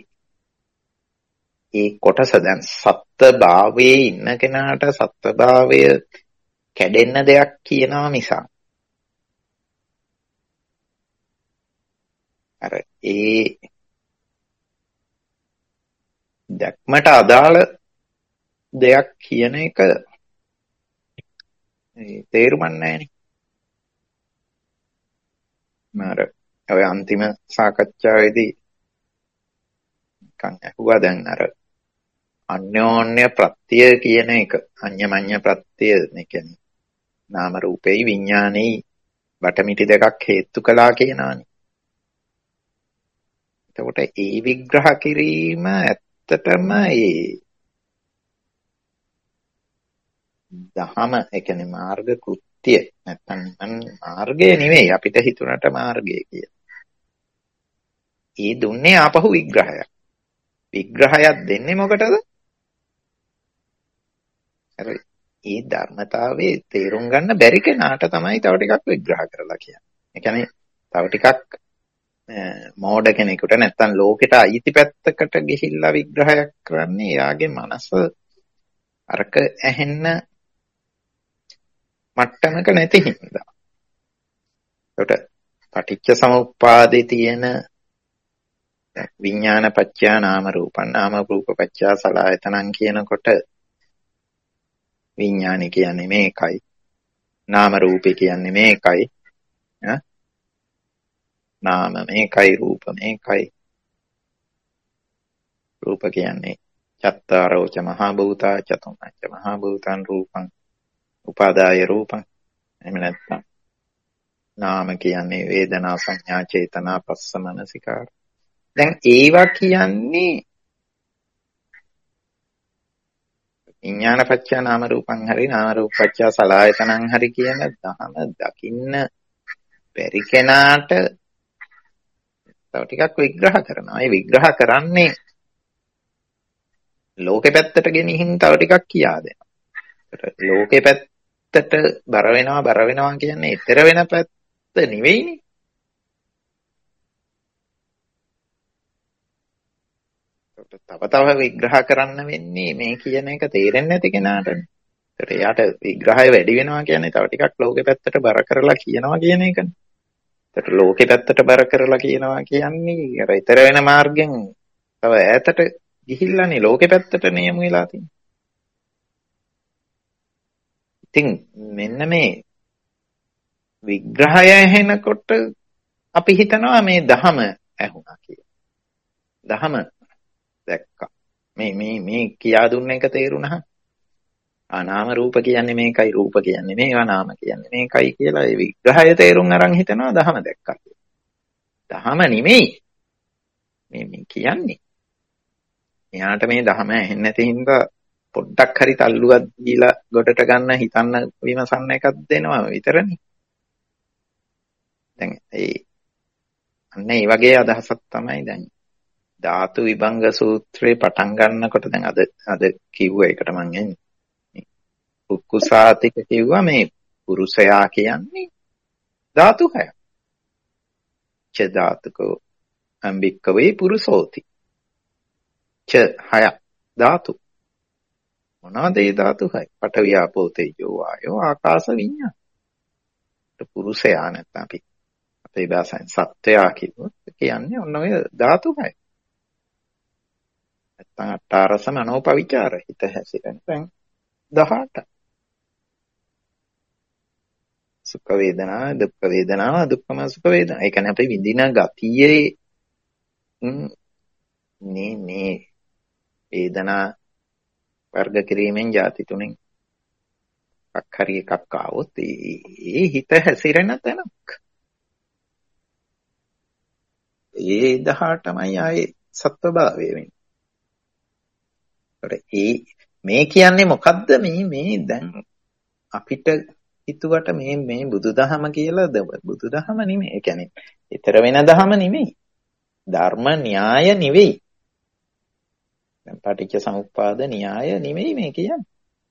ඒ කොටස දැන් සත්ත්ව භාවයේ ඉන්න කෙනාට සත්ත්ව භාවය කැඩෙන්න දෙයක් කියනවා මිසක් අර ඒ දැක්මට අදාළ දෙයක් කියන එක තේරුම් නැහැ නේ. ඔය අන්තිම සාකච්ඡාවේදී කන් ඇහුවා දැන් අර අන්‍යෝන්‍ය ප්‍රත්‍ය කියන එක අඤ්ඤමඤ්ඤ ප්‍රත්‍ය කියන්නේ නාම රූපේ විඥානේ වටමිටි දෙකක් හේතු කළා කියනවානේ. එතකොට ඒ විග්‍රහ කිරීම ඇත්තටම ඒ දහම ඒ කියන්නේ මාර්ග කෘත්‍ය නැත්නම් මාර්ගය නෙවෙයි අපිට හිතුණට මාර්ගය කියලා. ඒ දුන්නේ ආපහු විග්‍රහයක්. විග්‍රහයක් දෙන්නේ මොකටද? අර ඒ ධර්මතාවයේ තේරුම් ගන්න බැරි කෙනාට තමයි තව ටිකක් විග්‍රහ කරලා කියන්නේ. ඒ කියන්නේ තව ටිකක් මෝඩ කෙනෙකුට නැත්තම් ලෝකෙට අයිති පැත්තකට ගිහිල්ලා විග්‍රහයක් කරන්නේ එයාගේ මනස අරක ඇහෙන්න මට්ටමක නැති හින්දා. ඒකට පටිච්ච සමුප්පාදේ තියෙන විඥාන පත්‍යා නාම රූපං නාම රූප පත්‍යා සලආයතනං කියනකොට විඥාන කියන්නේ මේකයි නාම රූපේ කියන්නේ මේකයි ඈ නාම මේකයි රූප මේකයි රූප කියන්නේ චත්තාරෝච මහා භූතා චතුම්මච්ච මහා භූතං රූපං උපාදාය රූපං එහෙම නැත්නම් නාම කියන්නේ වේදනා සංඥා චේතනා පස්ස මනසිකාර. දැන් ඒවා කියන්නේ විඥාන පත්‍ය නාම රූපං හරි නාම රූප පත්‍ය සලආයතනං හරි කියන දහම දකින්න බැරි කෙනාට තව ටිකක් විග්‍රහ කරනවා. ඒ විග්‍රහ කරන්නේ ලෝකෙ පැත්තට ගෙනිහින් තව ටිකක් කියා දෙනවා. ලෝකෙ පැත්තට බර වෙනවා බර වෙනවා කියන්නේ ඊතර වෙන පැත්ත නෙවෙයිනේ. තව තව විග්‍රහ කරන්න වෙන්නේ මේ කියන එක තේරෙන්නේ නැති කෙනාටනේ. ඒකට එයාට විග්‍රහය වැඩි වෙනවා කියන්නේ තව ටිකක් ලෝකෙ පැත්තට බර කරලා කියනවා කියන එකනේ. ඒකට ලෝකෙ පැත්තට බර කරලා කියනවා කියන්නේ අර ඊතර වෙන මාර්ගෙන් තව ඈතට ගිහිල්ලානේ ලෝකෙ පැත්තට නියම වෙලා තියෙන්නේ. ඉතින් මෙන්න මේ විග්‍රහය ඇහෙනකොට අපි හිතනවා මේ දහම ඇහුණා කියලා. දහම දැක්කා. මේ මේ මේ කියා දුන්න එක තේරුණා. ආ නාම රූප කියන්නේ මේකයි රූප කියන්නේ මේවා නාම කියන්නේ මේකයි කියලා ඒ විග්‍රහය තේරුම් අරන් හිතනවා දහම දැක්කා කියලා. දහම නෙමෙයි. මේ මේ කියන්නේ. එයාට මේ දහම ඇහෙන්නේ නැති හින්දා පොඩ්ඩක් හරි තල්ලුවක් දීලා ගොඩට ගන්න හිතන්න විමසන්න එකක් දෙනවා විතරනේ. දැන් ඒ අන්න ඒ වගේ අදහසක් තමයි දැන් ධාතු විභංග සූත්‍රේ පටන් ගන්නකොට දැන් අද අද කිව්ව එකට මම එන්නේ. උක්කුසාතික කිව්වා මේ පුරුෂයා කියන්නේ ධාතු හය. ච ධාතුකෝ අම්බික්කවේ පුරුෂෝති. ච හය ධාතු. මොනවද ඒ ධාතු හය? පඨවි ආපෝ තේජෝ වායෝ ආකාශ විඤ්ඤාණ. පුරුෂයා නැත්නම් අපි අපේ භාෂාවෙන් සත්වයා කිව්වොත් කියන්නේ ඔන්න ඔය ධාතු හය. නැත්නම් අට්ඨාරස මනෝපවිචාර හිත හැසිරෙන තැන් දහඅට. සුඛ වේදනා දුක්ඛ වේදනා දුක්ඛම සුඛ වේදනා. ඒ කියන්නේ අපි විඳින ගතියේ මේ මේ වේදනා වර්ග කිරීමෙන් ಜಾති තුනෙන් එකක් හරි එකක් ආවොත් ඒ හිත හැසිරෙන තැනක්. ඒ දහඅටමයි ආයේ සත්වභාවය වෙන්නේ. ඒ මේ කියන්නේ මොකද්ද මේ මේ දැන් අපිට හිතුවට මේ මේ බුදුදහම කියලා බුදුදහම නෙමෙයි. ඒ කියන්නේ ඊතර වෙන දහම නෙමෙයි. ධර්ම න්‍යාය නෙවෙයි. දැන් පටිච්ච සමුප්පාද න්‍යාය නෙමෙයි මේ කියන්නේ.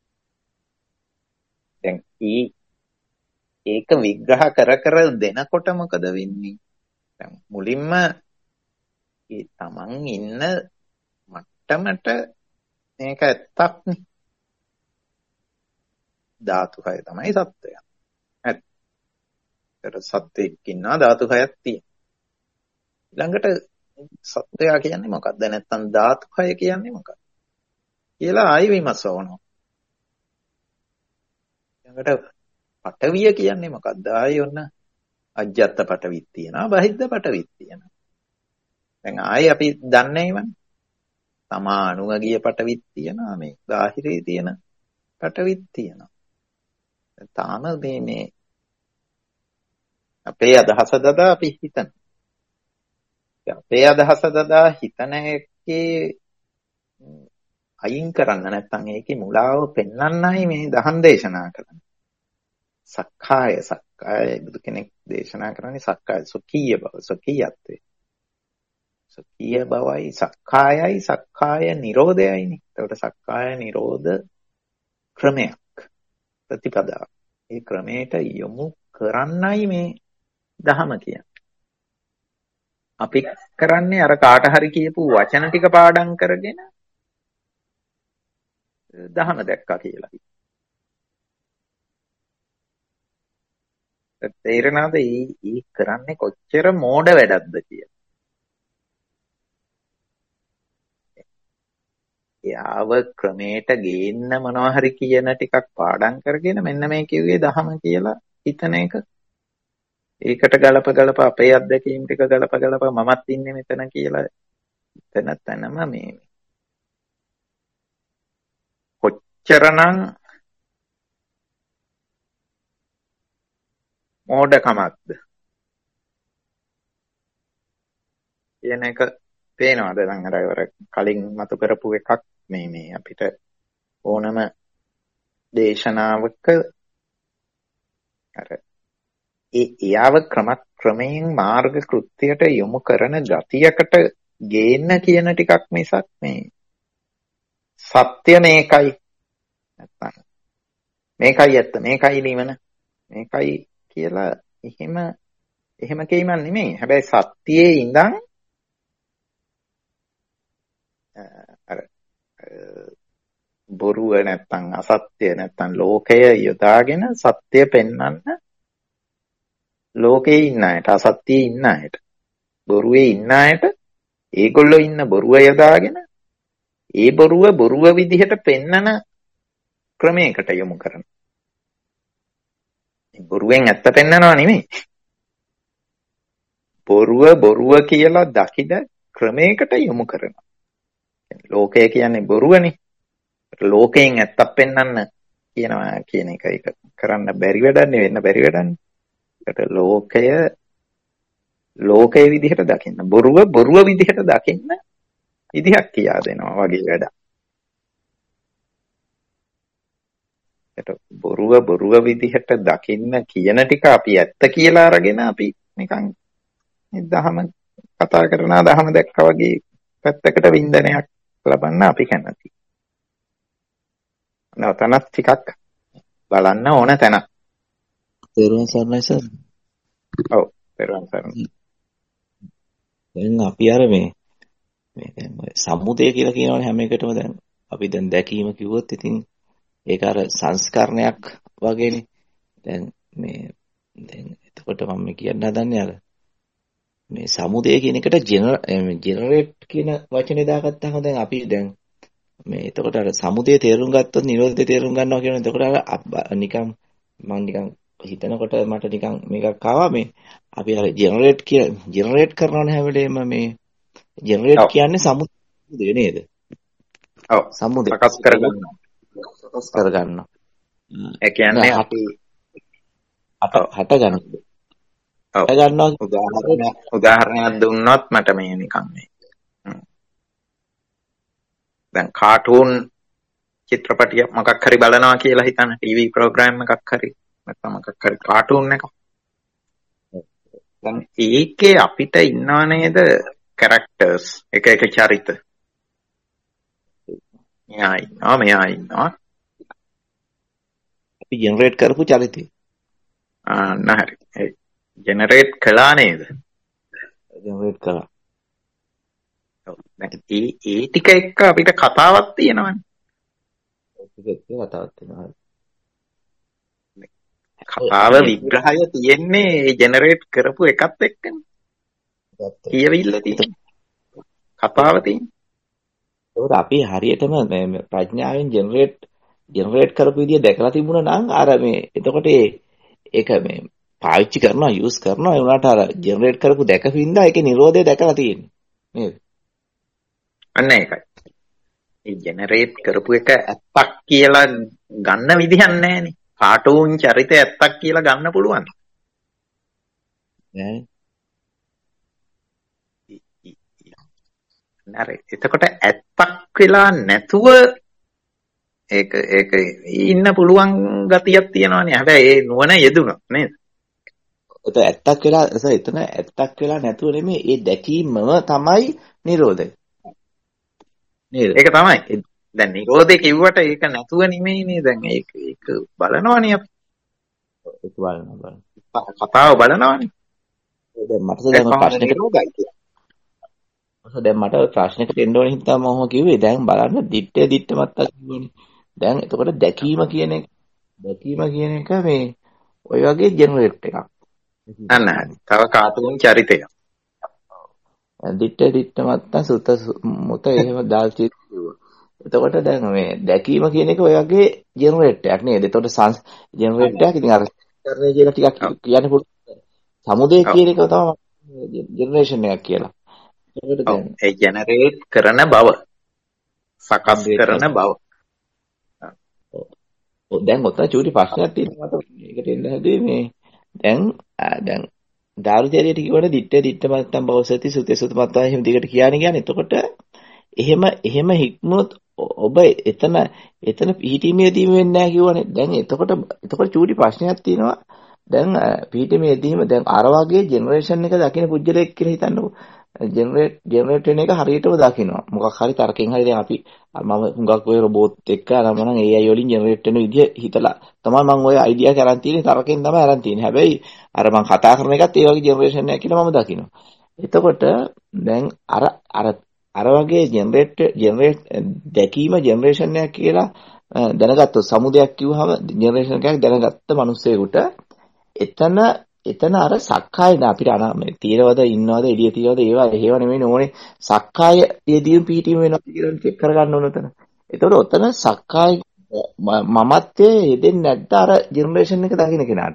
දැන් ඊ ඒක විග්‍රහ කර කර දෙනකොට මොකද වෙන්නේ? දැන් මුලින්ම ඒ තමන් ඉන්න මට්ටමට මේක ඇත්තක් නේ. ධාතු හය තමයි සත්වය. හරි. ඒතර සත්වෙක් ඉන්නවා ධාතු හයක් තියෙනවා. ඊළඟට සත්වයා කියන්නේ මොකක්ද? නැත්නම් ධාතු හය කියන්නේ මොකක්ද? කියලා ආයෙ විමසවනවා. ඊළඟට පඨවිය කියන්නේ මොකක්ද? ආයෙ ඔන්න අජ්ජත් පඨවිත් තියෙනවා, බහිද්ද පඨවිත් තියෙනවා. දැන් ආයෙ අපි දන්නේ ඉවනේ. තමා අණුවගිය පඨවිත් තියෙනවා, මේ බාහිරේ තියෙන පඨවිත් තියෙනවා. තාම මේ මේ අපේ අදහස දදා අපි හිතන. අපේ අදහස දදා හිතන එකේ අයින් කරන්න නැත්නම් ඒකේ මුලාව පෙන්වන්නයි මේ දහම් දේශනා කරන්නේ. සක්කාය සක්කාය බුදු කෙනෙක් දේශනා කරන්නේ සක්කාය සුඛීය බව, සුඛීයත්වේ. සුඛීය බවයි සක්කායයි සක්කාය නිරෝධයයිනේ. ඒකට සක්කාය නිරෝධ ක්‍රමයක්, ප්‍රතිපදාව. ඒ ක්‍රමයට යොමු කරන්නයි මේ දහම කියන්නේ. අපි කරන්නේ අර කාට හරි කියපු වචන ටික පාඩම් කරගෙන දහම දැක්කා කියලා. තේරෙනවද? ඊ කරන්නේ කොච්චර මෝඩ වැඩක්ද කියලා. යාව ක්‍රමයට ගේන්න මොනවා හරි කියන ටිකක් පාඩම් කරගෙන මෙන්න මේ කිව්වේ දහම කියලා හිතන එක. ඒකට ගලප ගලප අපේ අත්දැකීම් ටික ගලප ගලප මමත් ඉන්නේ මෙතන කියලා එතන තැනම මේ කොච්චරනම් මෝඩකමක්ද කියන එක පේනවද? දැන් අර කලින් මතු කරපු එකක් මේ මේ අපිට ඕනම දේශනාවක අර ඒ එයාව ක්‍රම ක්‍රමයෙන් මාර්ග කෘත්‍යයට යොමු කරන ගතියකට ගේන්න කියන ටිකක් මිසක් මේ සත්‍ය මේකයි නැත්නම් මේකයි ඇත්ත මේකයි නිවන මේකයි කියලා එහෙම එහෙම කීමක් නෙමෙයි. හැබැයි සත්‍යයේ ඉඳන් අර බොරුව නැත්නම් අසත්‍ය නැත්නම් ලෝකය යොදාගෙන සත්‍ය පෙන්වන්න ලෝකේ ඉන්න අයට, අසත්‍යයේ ඉන්න අයට, බොරුවේ ඉන්න අයට ඒගොල්ලෝ ඉන්න බොරුව යොදාගෙන ඒ බොරුව බොරුව විදිහට පෙන්නන ක්‍රමයකට යොමු කරන. බොරුවෙන් ඇත්ත පෙන්නනවා නෙමෙයි. බොරුව බොරුව කියලා දකිද ක්‍රමයකට යොමු කරනවා. ලෝකය කියන්නේ බොරුවනේ. ලෝකයෙන් ඇත්තක් පෙන්වන්න කියනවා කියන එක ඒක කරන්න බැරි වැඩක් නෙවෙන්න බැරි වැඩක්. ඒකට ලෝකය ලෝකයේ විදිහට දකින්න, බොරුව බොරුව විදිහට දකින්න විදිහක් කියා දෙනවා වගේ වැඩක්. ඒකට බොරුව බොරුව විදිහට දකින්න කියන ටික අපි ඇත්ත කියලා අරගෙන අපි නිකන් දහම කතා කරනවා, දහම දැක්කා වගේ පැත්තකට වින්දනයක් ලබන්න අපි කැමතියි. නැවතනක් ටිකක් බලන්න ඕන තැන. තේරුම් ගන්නයි සර්. ඔව් තේරුම් ගන්න. දැන් අපි අර මේ මේ දැන් සම්මුතය කියලා කියනවනේ හැම එකටම. දැන් අපි දැන් දැකීම කිව්වොත් ඉතින් ඒක අර සංස්කරණයක් වගේනේ. දැන් මේ දැන් එතකොට මම කියන්න හදන්නේ අර මේ සමුදය කියන එකට ජෙනරේට් කියන වචනේ දාගත්තාම දැන් අපි දැන් මේ එතකොට අර සමුදය තේරුම් ගත්තොත් නිරෝධය තේරුම් ගන්නවා කියන එතකොට අර නිකන් මම නිකන් හිතනකොට මට නිකන් මේකක් ආවා මේ අපි අර ජෙනරේට් කිය ජෙනරේට් කරනවනේ හැම වෙලේම මේ ජෙනරේට් කියන්නේ සමුදය නේද? ඔව් සමුදය සකස් කරගන්න. සකස් කරගන්න. ඒ කියන්නේ අපි අට හට ගන්න. ඔව් ගන්නවා. උදාහරණයක් උදාහරණයක් දුන්නොත් මට මේ නිකන් මේ දැන් කාටූන් චිත්‍රපටියක් මොකක් හරි බලනවා කියලා හිතන්න, ටීවී ප්‍රෝග්‍රෑම් එකක් හරි නැත්නම් මොකක් හරි කාටූන් එකක්. දැන් ඒකේ අපිට ඉන්නව නේද කැරක්ටර්ස්, එක එක චරිත. මෙයා ඉන්නවා මෙයා ඉන්නවා. අපි ජෙනරේට් කරපු චරිතය. ආ නහරි. ඒ ජෙනරේට් කළා නේද? ජෙනරේට් කළා. දැන් ඒ ඒ ටික එක්ක අපිට කතාවක් තියෙනවනේ. ඒක කතාවක් තියෙනවා. කතාව විග්‍රහය තියෙන්නේ ජෙනරේට් කරපු එකත් එක්කනේ. කියවිල්ල තියෙන්නේ. කතාව තියෙන්නේ. ඒකට අපි හරියටම මේ ප්‍රඥාවෙන් ජෙනරේට් ජෙනරේට් කරපු විදිය දැකලා තිබුණා නම් අර මේ එතකොට ඒක මේ පාවිච්චි කරනවා යූස් කරනවා ඒ උනාට අර ජෙනරේට් කරපු දැකපින්දා ඒකේ නිරෝධය දැකලා තියෙන්නේ නේද? අන්න ඒකයි. ඒ ජෙනරේට් කරපු එක ඇත්තක් කියලා ගන්න විදිහක් නැහැනේ. කාටූන් චරිතය ඇත්තක් කියලා ගන්න පුළුවන්. නෑ. නේද? එතකොට ඇත්තක් වෙලා නැතුව ඒක ඒක ඉන්න පුළුවන් ගතියක් තියෙනවානේ. හැබැයි ඒ නුවණ යෙදුණා නේද? ඒක ඇත්තක් වෙලා එතන ඇත්තක් වෙලා නැතුව නෙමෙයි ඒ දැකීමම තමයි නිරෝධය. නේද? ඒක තමයි. දැන් නිරෝධය කිව්වට ඒක නැතුව නෙමෙයිනේ. දැන් ඒක ඒක බලනවනේ අපි. ඒක බලනවා බලනවා. කතාව බලනවනේ. දැන් මට දැන් ප්‍රශ්නෙකට දැන් මට ප්‍රශ්නෙකට එන්න ඕනේ හින්දා මම කිව්වේ දැන් බලන්න දිත්තේ දිත්ත මත්තා කිව්වනේ. දැන් එතකොට දැකීම කියන එක දැකීම කියන එක මේ ওই වගේ ජෙනරේට් එකක්. අන්න තව කාටුන් චරිතයක්. දිත්තේ දිත්ත මත්තා සුත මුත එහෙම දාල්චි කිව්වා. එතකොට දැන් මේ දැකීම කියන එක ඔය වගේ ජෙනරේට් එකක් නේද? එතකොට සංස් ජෙනරේට් එකක් ඉතින් අර කරන්නේ කියලා ටිකක් කියන්න පුළුවන්. සමුදේ කියන එක තමයි ජෙනරේෂන් එකක් කියලා. ඒකට දැන් ඒ ජෙනරේට් කරන බව සකස් කරන බව. ඔව් දැන් ඔතන චූටි ප්‍රශ්නයක් තියෙනවා මට මේකට එන්න හැදුවේ මේ දැන් දැන් දාරුචරියට කියවනේ දිත්තේ දිත්ත මත්තම් බවසති සුතේ සුත මත්තා එහෙම දිගට කියන්නේ කියන්නේ. එතකොට එහෙම එහෙම හික්මුණොත් ඔබ එතන එතන පිහිටීමේදීම වෙන්නේ නැහැ කිව්වනේ. දැන් එතකොට එතකොට චූටි ප්‍රශ්නයක් තියෙනවා. දැන් පිහිටීමේදීම දැන් අර වගේ ජෙනරේෂන් එක දකින්න පුජ්‍යලයක් කියලා හිතන්නකෝ. ජෙනරේට් ජෙනරේට් වෙන එක හරියටම දකින්නවා. මොකක් හරි තරකින් හරි දැන් අපි මම හුඟක් ඔය රොබෝට් එක්ක අරම නම් ඒ අයි වලින් ජෙනරේට් වෙන විදිය හිතලා තමයි මම ඔය අයිඩියා කරන් තියෙන්නේ තරකින් තමයි අරන් තියෙන්නේ. හැබැයි අර මම කතා කරන එකත් ඒ වගේ ජෙනරේෂන් එකක් කියලා මම දකිනවා. එතකොට දැන් අර අර අර වගේ ජෙනරේට් ජෙනරේට් දැකීම ජෙනරේෂන් එකක් කියලා දැනගත්තොත් සමුදයක් කිව්වහම ජෙනරේෂන් එකක් දැනගත්ත මිනිස්සෙකුට එතන එතන අර සක්කාය අපිට අන මේ තීරවද ඉන්නවද එළිය තියවද ඒවා හේව නෙමෙයි ඕනේ සක්කාය යෙදීම පිහිටීම වෙනවා කියලා චෙක් කරගන්න ඕන උතන. එතකොට උතන සක්කාය මමත්වයේ යෙදෙන්නේ නැද්ද අර ජෙනරේෂන් එක දකින්න කෙනාට?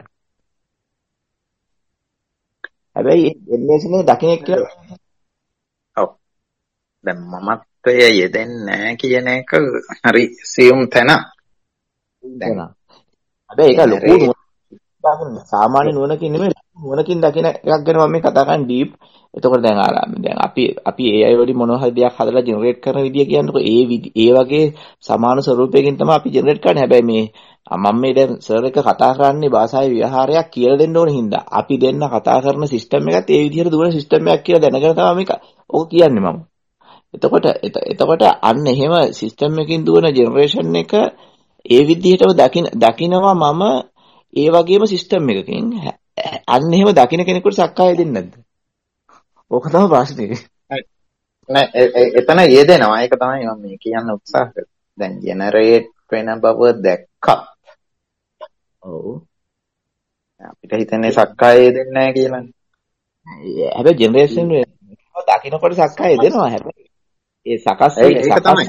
හැබැයි ජෙනරේෂන් එක දකින්න කියලා ඔව්. දැන් මමත්වයේ යෙදෙන්නේ නැහැ කියන එක හරි සියුම් තැන. දැන් හැබැයි ඒක ලොකු සාමාන්‍ය නුවණකින් නෙමෙයි නුවණකින් දකින එකක් ගැන මම මේ කතා කරන්නේ ඩීප්. එතකොට දැන් අර දැන් අපි අපි ඒ අය වලින් මොනවා හරි දෙයක් හදලා ජෙනරේට් කරන විදිය කියන්නකො ඒ ඒ වගේ සමාන ස්වරූපයකින් තමයි අපි ජෙනරේට් කරන්නේ. හැබැයි මේ මම මේ දැන් සර් එක කතා කරන්නේ භාෂාවේ ව්‍යවහාරයක් කියලා දෙන්න ඕන හින්දා අපි දෙන්න කතා කරන සිස්ටම් එකත් ඒ විදිහට දුවන සිස්ටම් එකක් කියලා දැනගෙන තමයි මේක ඔක කියන්නේ මම. එතකොට එතකොට අන්න එහෙම සිස්ටම් එකකින් දුවන ජෙනරේෂන් එක ඒ විදිහටම දකින දකිනවා මම ඒ වගේම සිස්ටම් එකකින් අන්න එහෙම දකින්න කෙනෙකුට සක්කාය දෙන්නේ නැද්ද? ඕක තමයි ප්‍රශ්නේ. නෑ එතන යෙදෙනවා. ඒක තමයි මම මේ කියන්න උත්සාහ කරන්නේ. දැන් ජෙනරේට් වෙන බව දැක්කත් ඔව් අපිට හිතන්නේ සක්කාය දෙන්නේ නැහැ කියලානේ. හැබැයි ජෙනරේෂන් එක දකින්නකොට සක්කාය දෙනවා. හැබැයි ඒ සකස් ඒක තමයි.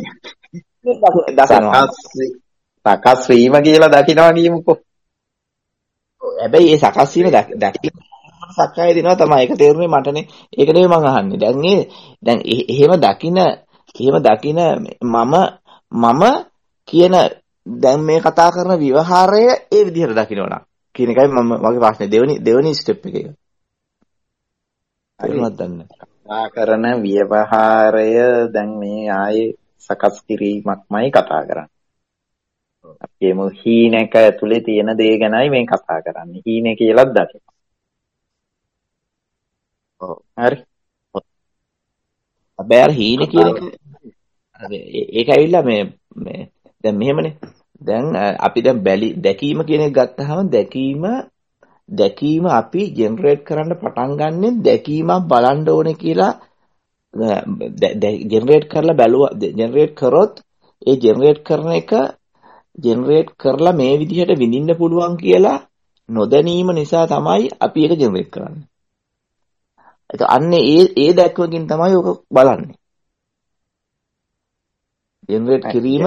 සකස් වීම කියලා දකින්නවා කියමුකෝ. හැබැයි ඒ සකස් වීම දැකීම සක්කාය දෙනවා තමයි. ඒක තේරුනේ මටනේ. ඒක නෙවෙයි මම අහන්නේ. දැන් මේ දැන් එහෙම දකින එහෙම දකින මම මම කියන දැන් මේ කතා කරන විවහාරය ඒ විදිහට දකින්නවා කියන එකයි මම මගේ ප්‍රශ්නේ. දෙවෙනි දෙවෙනි ස්ටෙප් එක ඒක. හරිමත් දන්නේ. කතා කරන විවහාරය දැන් මේ ආයේ සකස් කිරීමක්මයි කතා කරන්නේ. අපි මේ හීනක ඇතුලේ තියෙන දේ ගැනයි මේ කතා කරන්නේ. හීනේ කියලාත් දකින්න. ඔව්. හරි. හැබැයි අර හීනේ කියන එක ඒක ඇවිල්ලා මේ මේ දැන් මෙහෙමනේ. දැන් අපි දැන් බැලි දැකීම කියන එක ගත්තාම දැකීම දැකීම අපි ජෙනරේට් කරන්න පටන් ගන්නෙ දැකීමක් බලන්න ඕනේ කියලා ජෙනරේට් කරලා බැලුවා ජෙනරේට් කරොත් ඒ ජෙනරේට් කරන එක ජෙනරේට් කරලා මේ විදිහට විඳින්න පුළුවන් කියලා නොදැනීම නිසා තමයි අපි ඒක ජෙනරේට් කරන්නේ. ඒක අන්නේ ඒ ඒ දැක්මකින් තමයි ඔක බලන්නේ. ජෙනරේට් කිරීම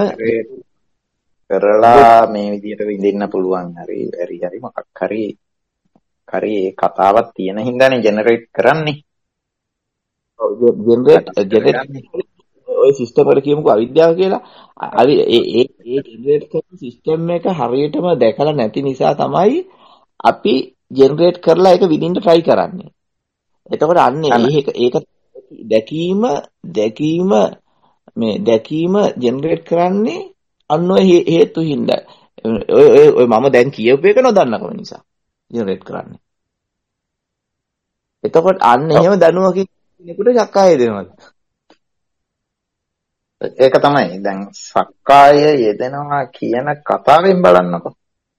කරලා මේ විදිහට විඳින්න පුළුවන් හරි හරි හරි මොකක් හරි හරි ඒ කතාවක් තියෙන හින්දානේ ජෙනරේට් කරන්නේ. ජෙනරේට් ජෙනරේට් ඔය සිස්ටම් වල කියමුකෝ අවිද්‍යාව කියලා. අවි ඒ ඒ ඒ ජෙනරේට් කරන සිස්ටම් එක හරියටම දැකලා නැති නිසා තමයි අපි ජෙනරේට් කරලා ඒක විඳින්න try කරන්නේ. එතකොට අන්නේ ඒක ඒක දැකීම දැකීම මේ දැකීම ජෙනරේට් කරන්නේ අන්න ඔය හේතු හින්දා. ඔය ඔය ඔය මම දැන් කියපු එක නොදන්නකම නිසා ජෙනරේට් කරන්නේ. එතකොට අන්න එහෙම දැනුවකින් කෙනෙකුට සක්කාය දෙනවා. ඒක තමයි දැන් සක්කාය යෙදෙනවා කියන කතාවෙන් බලන්නකො.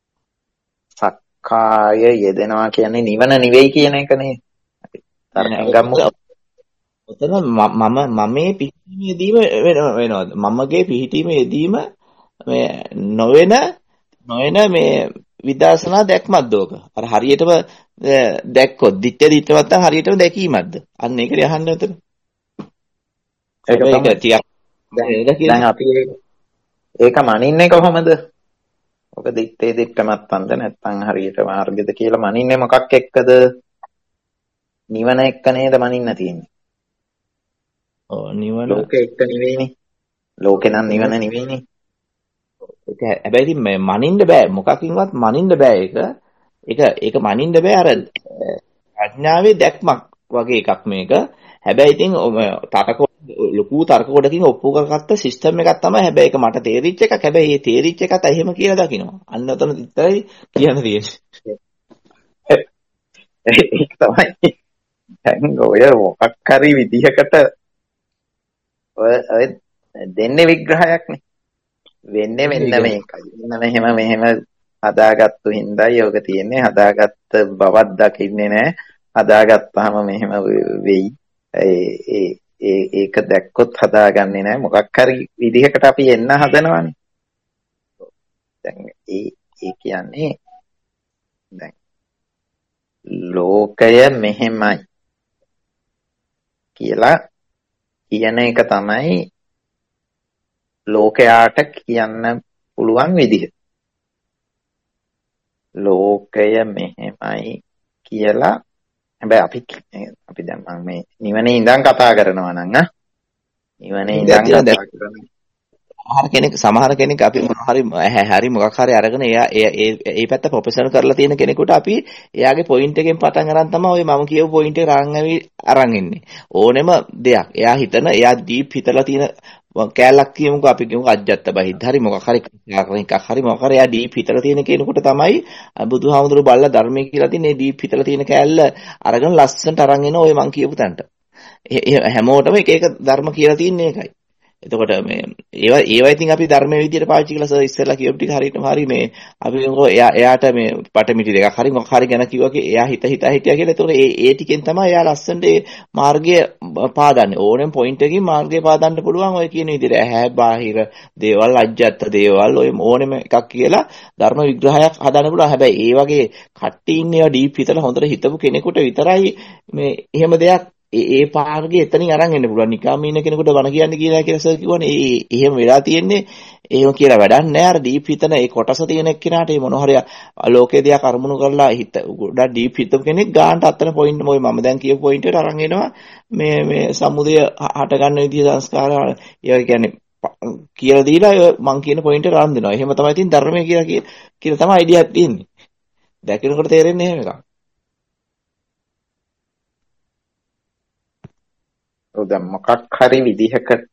සක්කාය යෙදෙනවා කියන්නේ නිවන නෙවෙයි කියන එකනේ. අපි තරහෙන් ගමු. ඔතන මම මමේ පිහිටීමේදීම වෙනවද? මමගේ පිහිටීමේදීම මේ නොවන නොවන මේ විදර්ශනා දැක්මක්ද ඕක? අර හරියටම දැක්කොත් දිත්තේ දිත්ත නැත්තම් හරියටම දැකීමක්ද? අන්න ඒකද අහන්න උතන. ඒක තමයි. දැන් අපි ඒක මනින්නේ කොහොමද? ඔක දිත්තේ දිත්ත නැත්තම්ද නැත්තම් හරියට මාර්ගයද කියලා මනින්නේ මොකක් එක්කද? නිවන එක්ක නේද මනින්න තියෙන්නේ. ඔව් නිවන ලෝකෙ එක්ක නෙවෙයිනේ. ලෝකේ නම් නිවන නෙවෙයිනේ. ඒක හැබැයි ඉතින් මේ මනින්න බෑ මොකකින්වත් මනින්න බෑ ඒක. ඒක ඒක මනින්න බෑ අර ප්‍රඥාවේ දැක්මක් වගේ එකක් මේක. හැබැයි ඉතින් තර්ක ලොකු තර්ක කොටකින් ඔප්පු කරගත්ත සිස්ටම් එකක් තමයි. හැබැයි ඒක මට තේරිච්ච එකක්. හැබැයි මේ තේරිච්ච එකත් එහෙම කියලා දකින්නවා. අන්න ඔතන විතරයි කියන්න තියෙන්නේ. ඒක තමයි. දැන් ඔය මොකක් හරි විදිහකට ඔය ඔය දෙන්නේ විග්‍රහයක්නේ. වෙන්නේ මෙන්න මේකයි. මෙන්න මෙහෙම මෙහෙම හදාගත්තු හින්දා යෝග තියෙන්නේ. හදාගත්ත බවක් දකින්නේ නැහැ. හදාගත්තාම මෙහෙම වෙයි. ඒ ඒ ඒක දැක්කොත් හදාගන්නේ නැහැ. මොකක් හරි විදිහකට අපි එන්න හදනවානේ. දැන් ඒ ඒ කියන්නේ දැන් ලෝකය මෙහෙමයි කියලා කියන එක තමයි ලෝකයාට කියන්න පුළුවන් විදිහ. ලෝකය මෙහෙමයි කියලා හැබැයි අපි අපි දැන් මම මේ නිවනේ ඉඳන් කතා කරනවා නම් ආ නිවනේ ඉඳන් කතා කරනවා. සමහර කෙනෙක් සමහර කෙනෙක් අපි මොන හරි හරි මොකක් හරි අරගෙන එයා ඒ ඒ පැත්ත ප්‍රොෆෙෂනල් කරලා තියෙන කෙනෙකුට අපි එයාගේ පොයින්ට් එකෙන් පටන් අරන් තමයි ඔය මම කියපු පොයින්ට් එක රාන් ඇවි අරන් ඉන්නේ. ඕනෙම දෙයක් එයා හිතන එයා දීප් හිතලා තියෙන කෑල්ලක් කියමුකෝ අපි කියමුකෝ අජ්ජත් බහිද්ද හරි මොකක් හරි එකක් හරි මොකක් හරි එයා දීප් හිතලා තියෙන කෙනෙකුට තමයි බුදුහාමුදුරුවෝ බල්ලා ධර්මයේ කියලා තියෙන මේ දීප් හිතලා තියෙන කෑල්ල අරගෙන ලස්සනට අරන් එන ඔය මම කියපු තැනට. හැමෝටම එක එක ධර්ම කියලා තියෙන්නේ ඒකයි. එතකොට මේ ඒවා ඒවා ඉතින් අපි ධර්මයේ විදියට පාවිච්චි කළා සර් ඉස්සෙල්ලා කියපු ටික හරියටම හරි මේ අපි මොකෝ එයා එයාට මේ පටමිටි දෙකක් හරි මොකක් හරි ගැන කිව්වා කි එයා හිත හිත හිටියා කියලා. එතකොට ඒ ඒ ටිකෙන් තමයි එයා ලස්සනට ඒ මාර්ගය පාදන්නේ. ඕනෙම පොයින්ට් එකකින් මාර්ගය පාදන්න පුළුවන් ඔය කියන විදිහට. ඇහැ බාහිර දේවල් අජ්ජත් දේවල් ඔය ඕනෙම එකක් කියලා ධර්ම විග්‍රහයක් හදාන්න පුළුවන්. හැබැයි ඒ වගේ කට්ටි ඉන්නේ ඒවා ඩීප් හිතලා හොඳට හිතපු කෙනෙකුට විතරයි මේ එහෙම දෙයක් ඒ ඒ පාර්ගේ එතනින් අරන් එන්න පුළුවන්. නිකාම ඉන්න කෙනෙකුට බණ කියන්න කියලා කියලා සර් කිව්වනේ. ඒ එහෙම වෙලා තියෙන්නේ. එහෙම කියලා වැඩක් නැහැ. අර ඩීප් හිතන ඒ කොටස තියෙන එක්කිනාට මේ මොන හරි ලෝකයේ දෙයක් අරමුණු කරලා හිත ගොඩක් ඩීප් හිතපු කෙනෙක් ගානට අත්තන පොයින්ට් මොයි මම දැන් කියපු පොයින්ට් එකට අරන් එනවා. මේ මේ සමුදය හට ගන්න විදිය සංස්කාර ඒ කියන්නේ කියලා දීලා මම කියන පොයින්ට් එක අරන් දෙනවා. එහෙම තමයි තින් ධර්මයේ කියලා කියලා තමයි අයිඩියාවක් තියෙන්නේ. දැකිනකොට තේරෙන්නේ එහෙම එකක්. දැන් මොකක් හරි විදිහකට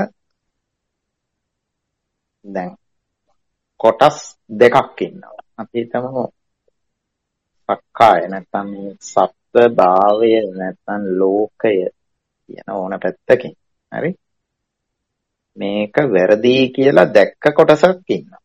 දැන් කොටස් දෙකක් ඉන්නවා. අපි හිතමු සක්කාය නැත්නම් සත්ත්ව භාවය නැත්නම් ලෝකය කියන ඕන පැත්තකින්. හරි? මේක වැරදි කියලා දැක්ක කොටසක් ඉන්නවා.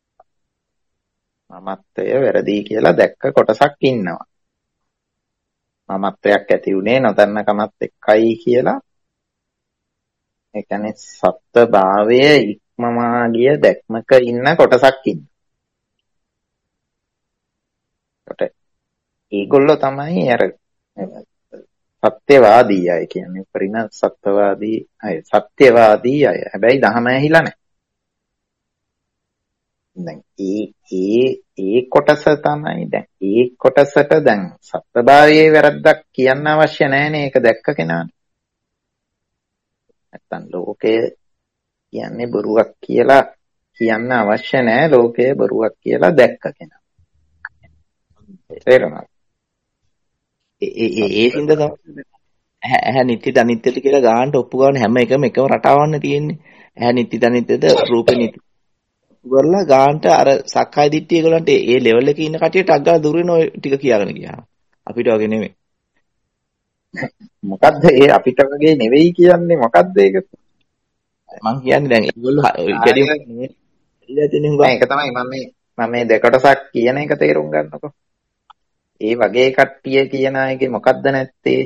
මමත්වය වැරදි කියලා දැක්ක කොටසක් ඉන්නවා. මමත්වයක් ඇති උනේ නොදන්නකමත් එක්කයි කියලා ඒ කියන්නේ සත්ත්ව භාවය ඉක්මවා ගිය දැක්මක ඉන්න කොටසක් ඉන්න. ඒගොල්ලෝ තමයි අර සත්‍යවාදී අය කියන්නේ පරිණ සත්‍යවාදී අය සත්‍යවාදී අය. හැබැයි දහම ඇහිලා නැහැ. දැන් ඒ ඒ ඒ කොටස තමයි දැන් ඒ කොටසට දැන් සත්‍යභාවයේ වැරද්දක් කියන්න අවශ්‍ය නැහැනේ. ඒක දැක්ක කෙනාට. නැත්තම් ලෝකය කියන්නේ බොරුවක් කියලා කියන්න අවශ්‍ය නැහැ. ලෝකය බොරුවක් කියලා දැක්ක කෙනා. තේරුණාද? ඒ ඒ ඒ හින්දා තමයි ඇහැ නිත්‍යද අනිත්‍යද කියලා ගානට ඔප්පු ගන්න හැම එකම එකම රටාවන්න තියෙන්නේ. ඇහැ නිත්‍යද අනිත්‍යද රූපේ නිත්‍ය කරලා ගානට අර සක්කාය දිට්ඨිය ඒගොල්ලන්ට ඒ ලෙවල් එකේ ඉන්න කටියට අග්ගා දුර වෙන ඔය ටික කියාගෙන ගියා. අපිට වගේ නෙමෙයි. මොකද්ද ඒ අපිට වගේ නෙවෙයි කියන්නේ මොකද්ද ඒක? මං කියන්නේ දැන් ඒගොල්ලෝ වැඩි ඒක තමයි මම මේ මම මේ දෙකොටසක් කියන එක තේරුම් ගන්නකො. ඒ වගේ කට්ටිය කියන අයගේ මොකද්ද නැත්තේ?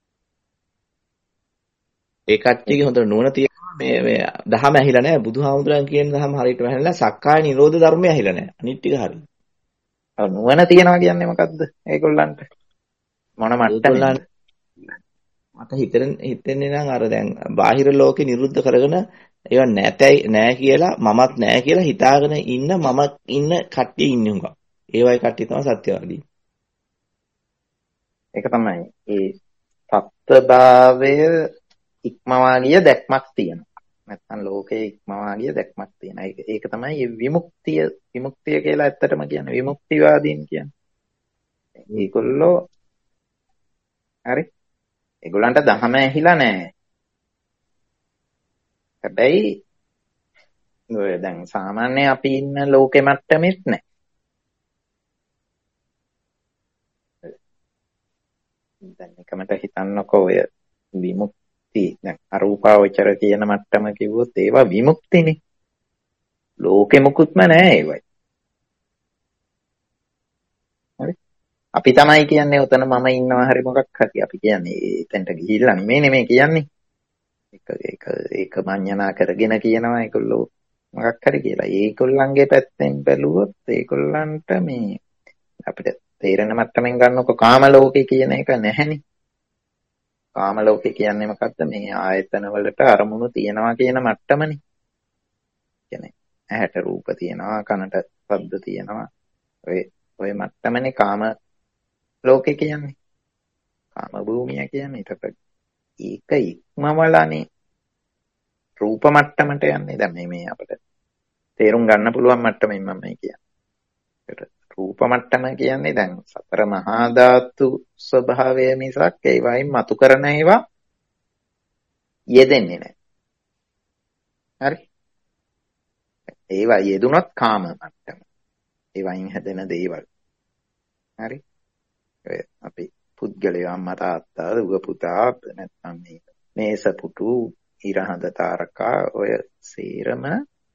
ඒ කට්ටියගේ හොඳ නුවණ තියෙනවා මේ මේ දහම ඇහිලා නැහැ. බුදුහාමුදුරන් කියන දහම හරියටම ඇහිලා සක්කාය නිරෝධ ධර්මය ඇහිලා නැහැ. අනිත් ටික හරි. ඔව් නුවණ තියනවා කියන්නේ මොකද්ද? ඒගොල්ලන්ට මොන මට්ටමෙන්ද? මට හිතෙන හිතෙන්නේ නම් අර දැන් බාහිර ලෝකේ නිරුද්ධ කරගෙන ඒවා නැතයි නෑ කියලා මමත් නෑ කියලා හිතාගෙන ඉන්න මම ඉන්න කට්ටිය ඉන්නේ උඟා. ඒ වගේ කට්ටිය තමයි සත්‍යවාදී. ඒක තමයි ඒ සත්‍යභාවය ඉක්මවා ගිය දැක්මක් තියෙනවා. නැත්නම් ලෝකයේ ඉක්මවා ගිය දැක්මක් තියෙනවා. ඒක ඒක තමයි විමුක්තිය විමුක්තිය කියලා ඇත්තටම කියන්නේ විමුක්තිවාදීන් කියන්නේ. ඒගොල්ලෝ හරි ඒගොල්ලන්ට දහම ඇහිලා නැහැ. හැබැයි ඔය දැන් සාමාන්‍ය අපි ඉන්න ලෝකෙ මට්ටමෙත් නැහැ. දැන් එකමට හිතන්නකෝ ඔය විමුක්ති දැන් අරූපාවචර කියන මට්ටම කිව්වොත් ඒවා විමුක්තිනේ. ලෝකෙ මුකුත්ම නැහැ ඒවයි. හරි අපි තමයි කියන්නේ උතන මම ඉන්නවා හරි මොකක් හරි අපි කියන්නේ එතනට ගිහිල්ලා නෙමෙයි නෙමෙයි කියන්නේ. ඒක ඒක ඒක මඤ්ඤණා කරගෙන කියනවා ඒගොල්ලෝ මොකක් හරි කියලා. ඒගොල්ලන්ගේ පැත්තෙන් බැලුවොත් ඒගොල්ලන්ට මේ අපිට තේරෙන මට්ටමින් ගන්නකො කාම ලෝකේ කියන එක නැහැනේ. කාම ලෝකේ කියන්නේ මොකද්ද? මේ ආයතන වලට අරමුණු තියනවා කියන මට්ටමනේ. කියන්නේ ඇහැට රූප තියනවා, කනට ශබ්ද තියනවා. ඔය ඔය මට්ටමනේ කාම ලෝකේ කියන්නේ. කාම භූමිය කියන්නේ. ඒකට ඒක ඉක්මවලානේ රූප මට්ටමට යන්නේ. දැන් මේ මේ අපිට තේරුම් ගන්න පුළුවන් මට්ටමින් මම මේ කියන්නේ. රූප මට්ටම කියන්නේ දැන් සතර මහා ධාතු ස්වභාවය මිසක් ඒ වයින් මතු කරන ඒවා යෙදෙන්නේ නැහැ. හරි. ඒවා යෙදුනොත් කාම මට්ටම. ඒ වයින් හැදෙන දේවල්. හරි. අපි පුද්ගලයා අම්මා තාත්තා දුව පුතා නැත්නම් මේ මේස පුටු ඉරහඳ තාරකා ඔය සීරම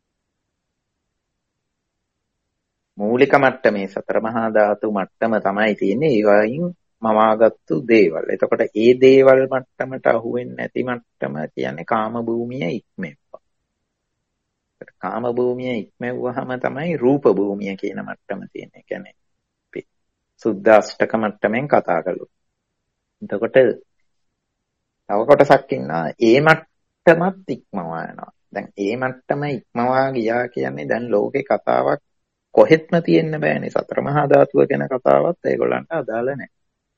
මූලික මට්ටමේ සතර මහා ධාතු මට්ටම තමයි තියෙන්නේ. ඒ වයින් මවාගත්තු දේවල්. එතකොට ඒ දේවල් මට්ටමට අහු වෙන්නේ නැති මට්ටම කියන්නේ කාම භූමිය ඉක්මෙව්වා. කාම භූමිය ඉක්මෙව්වහම තමයි රූප භූමිය කියන මට්ටම තියෙන්නේ. කියන්නේ අපි සුද්ධාෂ්ටක මට්ටමෙන් කතා කළොත්. එතකොට තව කොටසක් ඉන්නවා ඒ මට්ටමත් ඉක්මවා යනවා. දැන් ඒ මට්ටම ඉක්මවා ගියා කියන්නේ දැන් ලෝකේ කතාවක් කොහෙත්ම තියෙන්න බෑනේ. සතර මහා ධාතුව ගැන කතාවත් ඒගොල්ලන්ට අදාළ නැහැ.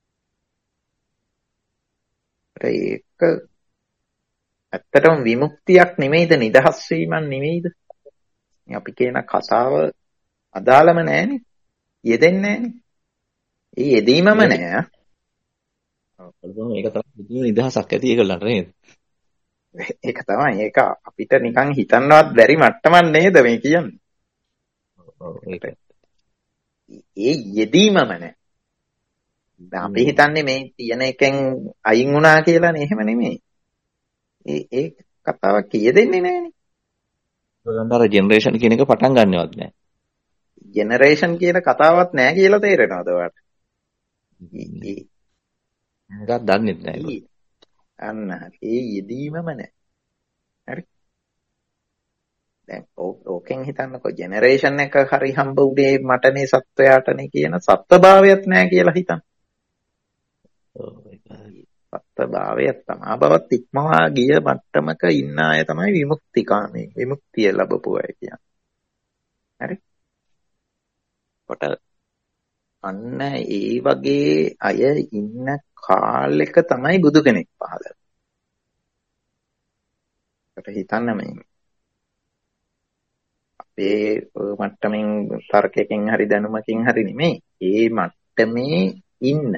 ඒක ඇත්තටම විමුක්තියක් නෙමෙයිද, නිදහස් වීමක් නෙමෙයිද? අපි කියන කතාව අදාළම නැහැනේ. යෙදෙන්නේ නැහැනේ. ඒ යෙදීමම නැහැ. ඔව් ඒක තමයි නිදහසක් ඇති ඒගොල්ලන්ට නේද? ඒක තමයි. ඒක අපිට නිකන් හිතන්නවත් බැරි මට්ටමක් නේද මේ කියන්නේ? ඒ යෙදීමම නැහැ. අපි හිතන්නේ මේ තියෙන එකෙන් අයින් වුණා කියලානේ. එහෙම නෙමෙයි. ඒ ඒ කතාවක් යෙදෙන්නේ නැහැනේ. ඔයගොල්ලන්ට අර ජෙනරේෂන් කියන එක පටන් ගන්නවත් නැහැ. ජෙනරේෂන් කියන කතාවක් නැහැ කියලා තේරෙනවද ඔයාලට? ඒකත් දන්නේ නැහැ. අන්න ඒ යෙදීමම නැහැ. හරි. දැන් ඕකෙන් හිතන්නකෝ ජෙනරේෂන් එක හරි හම්බ උනේ මටනේ සත්වයාටනේ කියන සත්වභාවයක් නැහැ කියලා හිතන්න. සත්ත්ව භාවය තමා බවත් ඉක්මවා ගිය මට්ටමක ඉන්න අය තමයි විමුක්තිකාමී. විමුක්තිය ලැබපු අය කියන්නේ. හරි. කොට අන්න ඒ වගේ අය ඉන්න කාලෙක තමයි බුදු කෙනෙක් පහළ වෙන්නේ. කොට හිතන්න මේ අපේ මට්ටමින් තර්කයෙන් හරි දැනුමකින් හරි නෙමෙයි. ඒ මට්ටමේ ඉන්න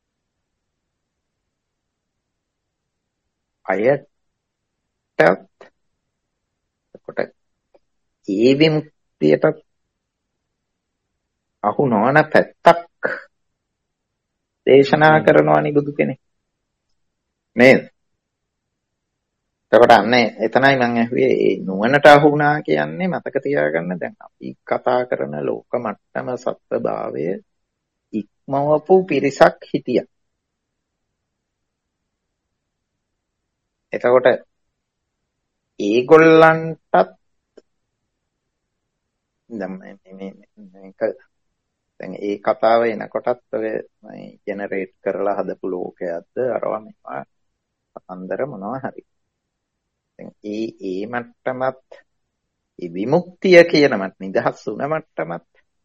අයටත් කොට ඒ විමුක්තියට අහු නොවන පැත්තක් දේශනා කරනවානි බුදු කෙනෙක් නේද? එතකොට අන්න එතනයි මම ඇහුවේ ඒ නුවණට අහු වුණා කියන්නේ මතක තියාගන්න. දැන් අපි කතා කරන ලෝක මට්ටම සත්‍යභාවය ඉක්මවපු පිරිසක් හිටියා. එතකොට ඒගොල්ලන්ටත් දැන් මේක දැන් ඒ කතාව එනකොටත් ඔය ජෙනරේට් කරලා හදපු ලෝකයක්ද අරවා මේවා අතන්දර මොනවා හරි. දැන් ඒ ඒ මට්ටමත් ඒ විමුක්තිය කියන මත් නිදහස් වුණ මට්ටමත්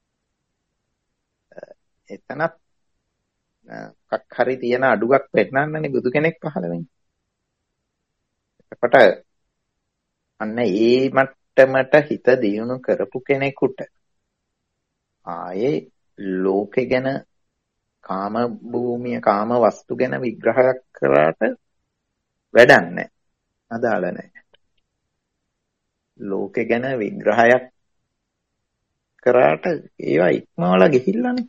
එතනත් කක් හරි තියෙන අඩුවක් වෙන්නන්නේ බුදු කෙනෙක් පහළ වෙන්නේ. එතකොට අන්න ඒ මට්ටමට හිත දියුණු කරපු කෙනෙකුට ආයේ ලෝකෙ ගැන කාම භූමිය කාම වස්තු ගැන විග්‍රහයක් කරාට වැඩක් නැහැ. අදාළ නැහැ. ලෝකෙ ගැන විග්‍රහයක් කරාට ඒවා ඉක්මවලා ගිහිල්ලානේ.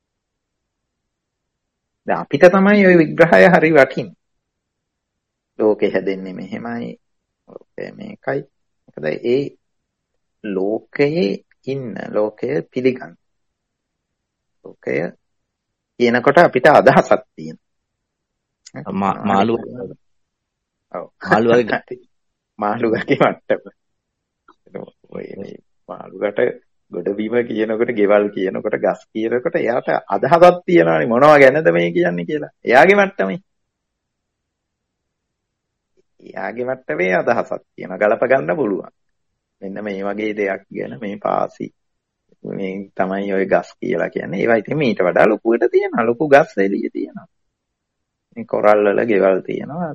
දැන් අපිට තමයි ওই විග්‍රහය හරි වටින්නේ. ලෝකෙ හැදෙන්නේ මෙහෙමයි. ලෝකය මේකයි. මොකද ඒ ලෝකයේ ඉන්න ලෝකය පිළිගන්න. ලෝකය කියනකොට අපිට අදහසක් තියෙනවා. මාළු ඔව් මාළු වගේ මාළු වගේ මට්ටම. ඔය මාළුකට ගොඩබිම කියනකොට ගෙවල් කියනකොට ගස් කියනකොට එයාට අදහසක් තියෙනවානේ මොනවා ගැනද මේ කියන්නේ කියලා. එයාගේ මට්ටමේ එයාගේ මට්ටමේ අදහසක් තියෙනවා. ගලප ගන්න පුළුවන්. මෙන්න මේ වගේ දෙයක් ගැන මේ පාසි මේ තමයි ඔය ගස් කියලා කියන්නේ. ඒවා ඉතින් මීට වඩා ලොකුවට තියෙනවා. ලොකු ගස් එළියේ තියෙනවා. මේ කොරල් වල ගෙවල් තියෙනවා.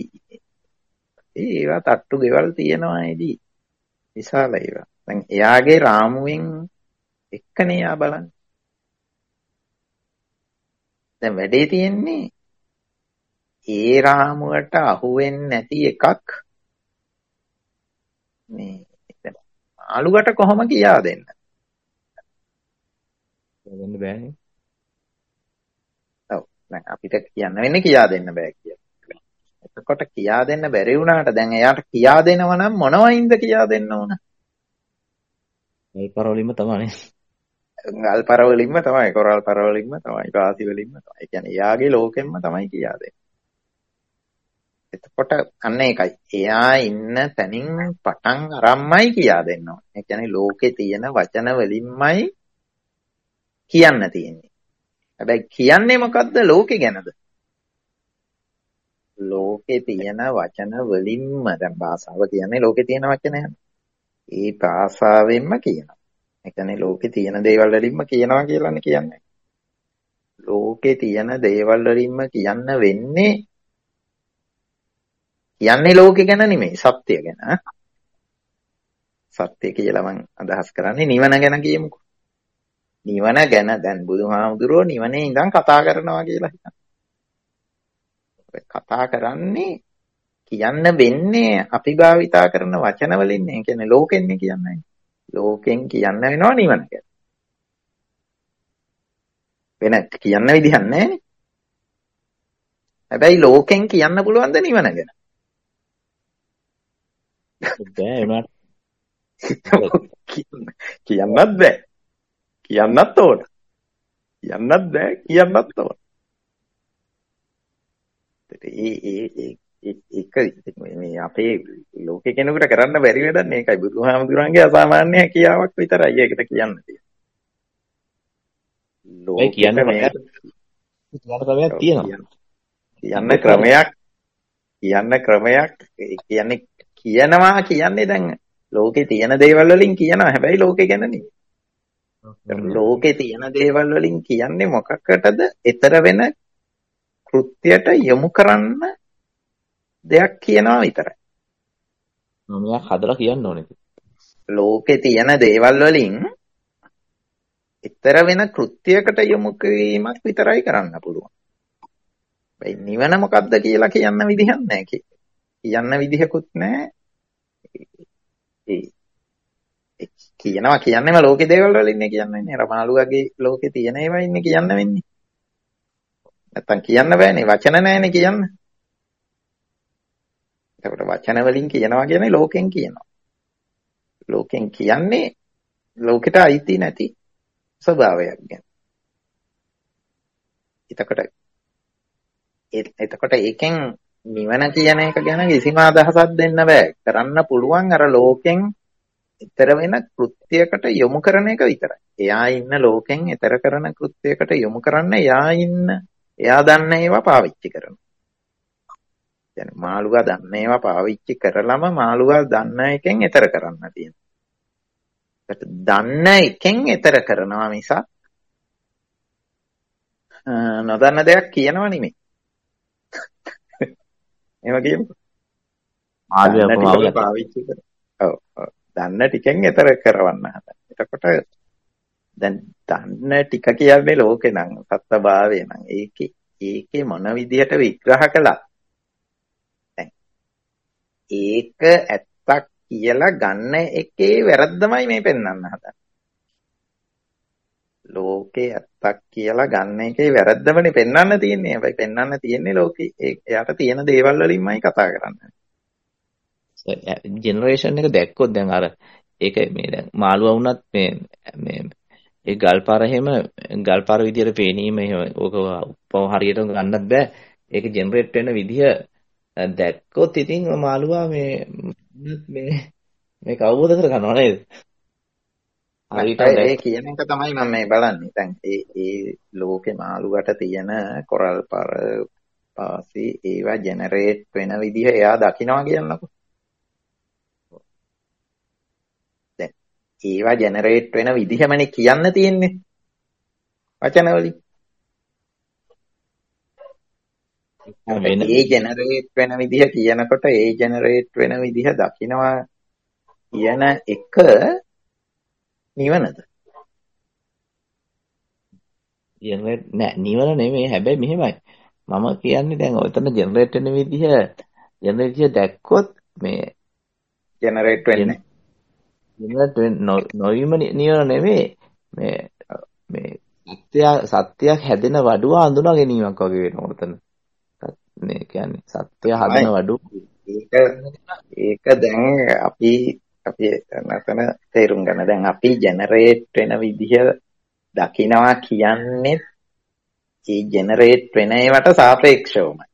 ඒවා තට්ටු ගෙවල් තියෙනවා එදී. විශාල ඒවා. දැන් එයාගේ රාමුවෙන් එක්කනේ යා බලන්න. දැන් වැඩේ තියෙන්නේ ඒ රාමුවට අහු වෙන්නේ නැති එකක් මේ ආලුකට කොහොම කියා දෙන්න? දෙන්න බෑනේ. ඔව්. දැන් අපිට කියන්න වෙන්නේ කියා දෙන්න බෑ කියලා. එතකොට කියා දෙන්න බැරි වුණාට දැන් එයාට කියා දෙනවා නම් මොනවයින්ද කියා දෙන්න ඕන? අල්පරවලින්ම තමයි. අල්පරවලින්ම තමයි, කොරල් පරවලින්ම තමයි, පාසි වලින්ම තමයි. ඒ කියන්නේ එයාගේ ලෝකෙන්ම තමයි කියා දෙන්නේ. එතකොට අන්න ඒකයි. එයා ඉන්න තැනින් පටන් අරම්මයි කියා දෙන්න ඕන. ඒ කියන්නේ ලෝකේ තියෙන වචන වලින්මයි කියන්න තියෙන්නේ. හැබැයි කියන්නේ මොකද්ද ලෝකේ ගැනද? ලෝකේ තියෙන වචන වලින්ම දැන් භාෂාව කියන්නේ ලෝකේ තියෙන වචනයනේ. ඒ භාෂාවෙන්ම කියනවා. ඒ කියන්නේ ලෝකේ තියෙන දේවල් වලින්ම කියනවා කියලානේ කියන්නේ. ලෝකේ තියෙන දේවල් වලින්ම කියන්න වෙන්නේ කියන්නේ ලෝකේ ගැන නෙමෙයි සත්‍ය ගැන. සත්‍ය කියලා මම අදහස් කරන්නේ නිවන ගැන කියමුකෝ. නිවන ගැන දැන් බුදුහාමුදුරුවෝ නිවනේ ඉඳන් කතා කරනවා කියලා හිතන්න. කතා කරන්නේ කියන්න වෙන්නේ අපි භාවිතා කරන වචන වලින් නේ. කියන්නේ ලෝකෙන්නේ කියන්නේ. ලෝකෙන් කියන්න වෙනවා නිවන ගැන. වෙන කියන්න විදිහක් නැහැ. හැබැයි ලෝකෙන් කියන්න පුළුවන් ද නිවන ගැන? බෑ උනාට කියන්නත් බෑ. කියන්නත් ඕන. කියන්නත් බෑ කියන්නත් ඕන. ඒ ඒ ඒක මේ අපේ ලෝකේ කෙනෙකුට කරන්න බැරි වැඩක් මේකයි. බුදුහාමුදුරන්ගේ අසාමාන්‍ය හැකියාවක් විතරයි ඒකට කියන්න තියෙන්නේ. ලෝකේ කියන්න බෑ. කියන්න තමයි තියෙනවා. කියන්න ක්‍රමයක් කියන්න ක්‍රමයක් කියන්නේ කියනවා කියන්නේ දැන් ලෝකේ තියෙන දේවල් වලින් කියනවා. හැබැයි ලෝකේ ගැන නෙවෙයි. ලෝකේ තියෙන දේවල් වලින් කියන්නේ මොකකටද? ඊතර වෙන කෘත්‍යයට යොමු කරන්න දෙයක් කියනවා විතරයි. මමයක් හදලා කියන්න ඕනේ. ලෝකේ තියෙන දේවල් වලින් ඊතර වෙන කෘත්‍යයකට යොමු කිරීමක් විතරයි කරන්න පුළුවන්. ඒ නිවන මොකද්ද කියලා කියන්න විදිහක් නැහැ. කියන්න විදිහකුත් නැහැ. ඒ කියනවා කියන්නේම ලෝකේ දේවල් වලින් නේ කියන්නේ. අර මාළුවාගේ ලෝකේ තියෙන ඒවා ඉන්නේ කියන්න වෙන්නේ. නැත්තම් කියන්න බෑනේ. වචන නැහැනේ කියන්න. එතකොට වචන වලින් කියනවා කියන්නේ ලෝකෙන් කියනවා. ලෝකෙන් කියන්නේ ලෝකෙට අයිති නැති ස්වභාවයක් ගැන. එතකොට එතකොට ඒකෙන් නිවන කියන එක ගැන කිසිම අදහසක් දෙන්න බෑ. කරන්න පුළුවන් අර ලෝකෙන් ඊතර වෙන කෘත්‍යයකට යොමු කරන එක විතරයි. එයා ඉන්න ලෝකෙන් ඊතර කරන කෘත්‍යයකට යොමු කරන්න එයා ඉන්න එයා දන්න ඒවා පාවිච්චි කරනවා. يعني මාළුවා දන්න ඒවා පාවිච්චි කරලම මාළුවා දන්න එකෙන් ඊතර කරන්න තියෙනවා. ඒත් දන්න එකෙන් ඊතර කරනවා මිසක් නොදන්න දෙයක් කියනව නෙමෙයි. එහෙම කියමුකෝ. මාළුවා පාවිච්චි කර. ඔව් ඔව්. දන්න ටිකෙන් ඊතර කරවන්න හදන. එතකොට දැන් දන්න ටික කියන්නේ ලෝකේ නම් සත්‍යභාවය නම් ඒකේ ඒකේ මොන විදිහට විග්‍රහ කළා. දැන් ඒක ඇත්තක් කියලා ගන්න එකේ වැරද්දමයි මේ පෙන්වන්න හදන්නේ. ලෝකේ ඇත්තක් කියලා ගන්න එකේ වැරද්දමනේ පෙන්වන්න තියෙන්නේ. හැබැයි පෙන්වන්න තියෙන්නේ ලෝකේ එයාට තියෙන දේවල් වලින්මයි කතා කරන්නේ. ජෙනරේෂන් එක දැක්කොත් දැන් අර ඒක මේ දැන් මාළුවා වුණත් මේ මේ ඒ ගල්පාර එහෙම ගල්පාර විදියට පේනීම එහෙම ඕක උපව හරියට ගන්නත් බෑ. ඒක ජෙනරේට් වෙන විදිය දැක්කොත් ඉතින් මාළුවා මේ මේ මේක අවබෝධ කරගන්නව නේද? හරියට ඒ කියන එක තමයි මම මේ බලන්නේ. දැන් ඒ ඒ ලෝකේ මාළුවට තියෙන කොරල් පාර පාසි ඒවා ජෙනරේට් වෙන විදිය එයා දකිනවා කියනකො. ඒවා ජෙනරේට් වෙන විදිහමනේ කියන්න තියෙන්නේ වචන වලින්. ඒ ජෙනරේට් වෙන විදිහ කියනකොට ඒ ජෙනරේට් වෙන විදිහ දකින්නවා කියන එක නිවනද? ජෙනරේට් නෑ නිවන නෙමෙයි. හැබැයි මෙහෙමයි මම කියන්නේ දැන් ඔතන ජෙනරේට් වෙන විදිහ ජෙනරේට් දැක්කොත් මේ ජෙනරේට් වෙන්නේ නොවීම නිවන නෙමෙයි මේ මේ සත්‍ය සත්‍යයක් හැදෙන වඩුව හඳුනා ගැනීමක් වගේ වෙනවා උතන. මේ කියන්නේ සත්‍ය හදන වඩුව. ඒක ඒක දැන් අපි අපි නැතන තේරුම් ගන්න. දැන් අපි ජෙනරේට් වෙන විදිහ දකිනවා කියන්නේ ඒ ජෙනරේට් වෙන ඒවට සාපේක්ෂවමයි.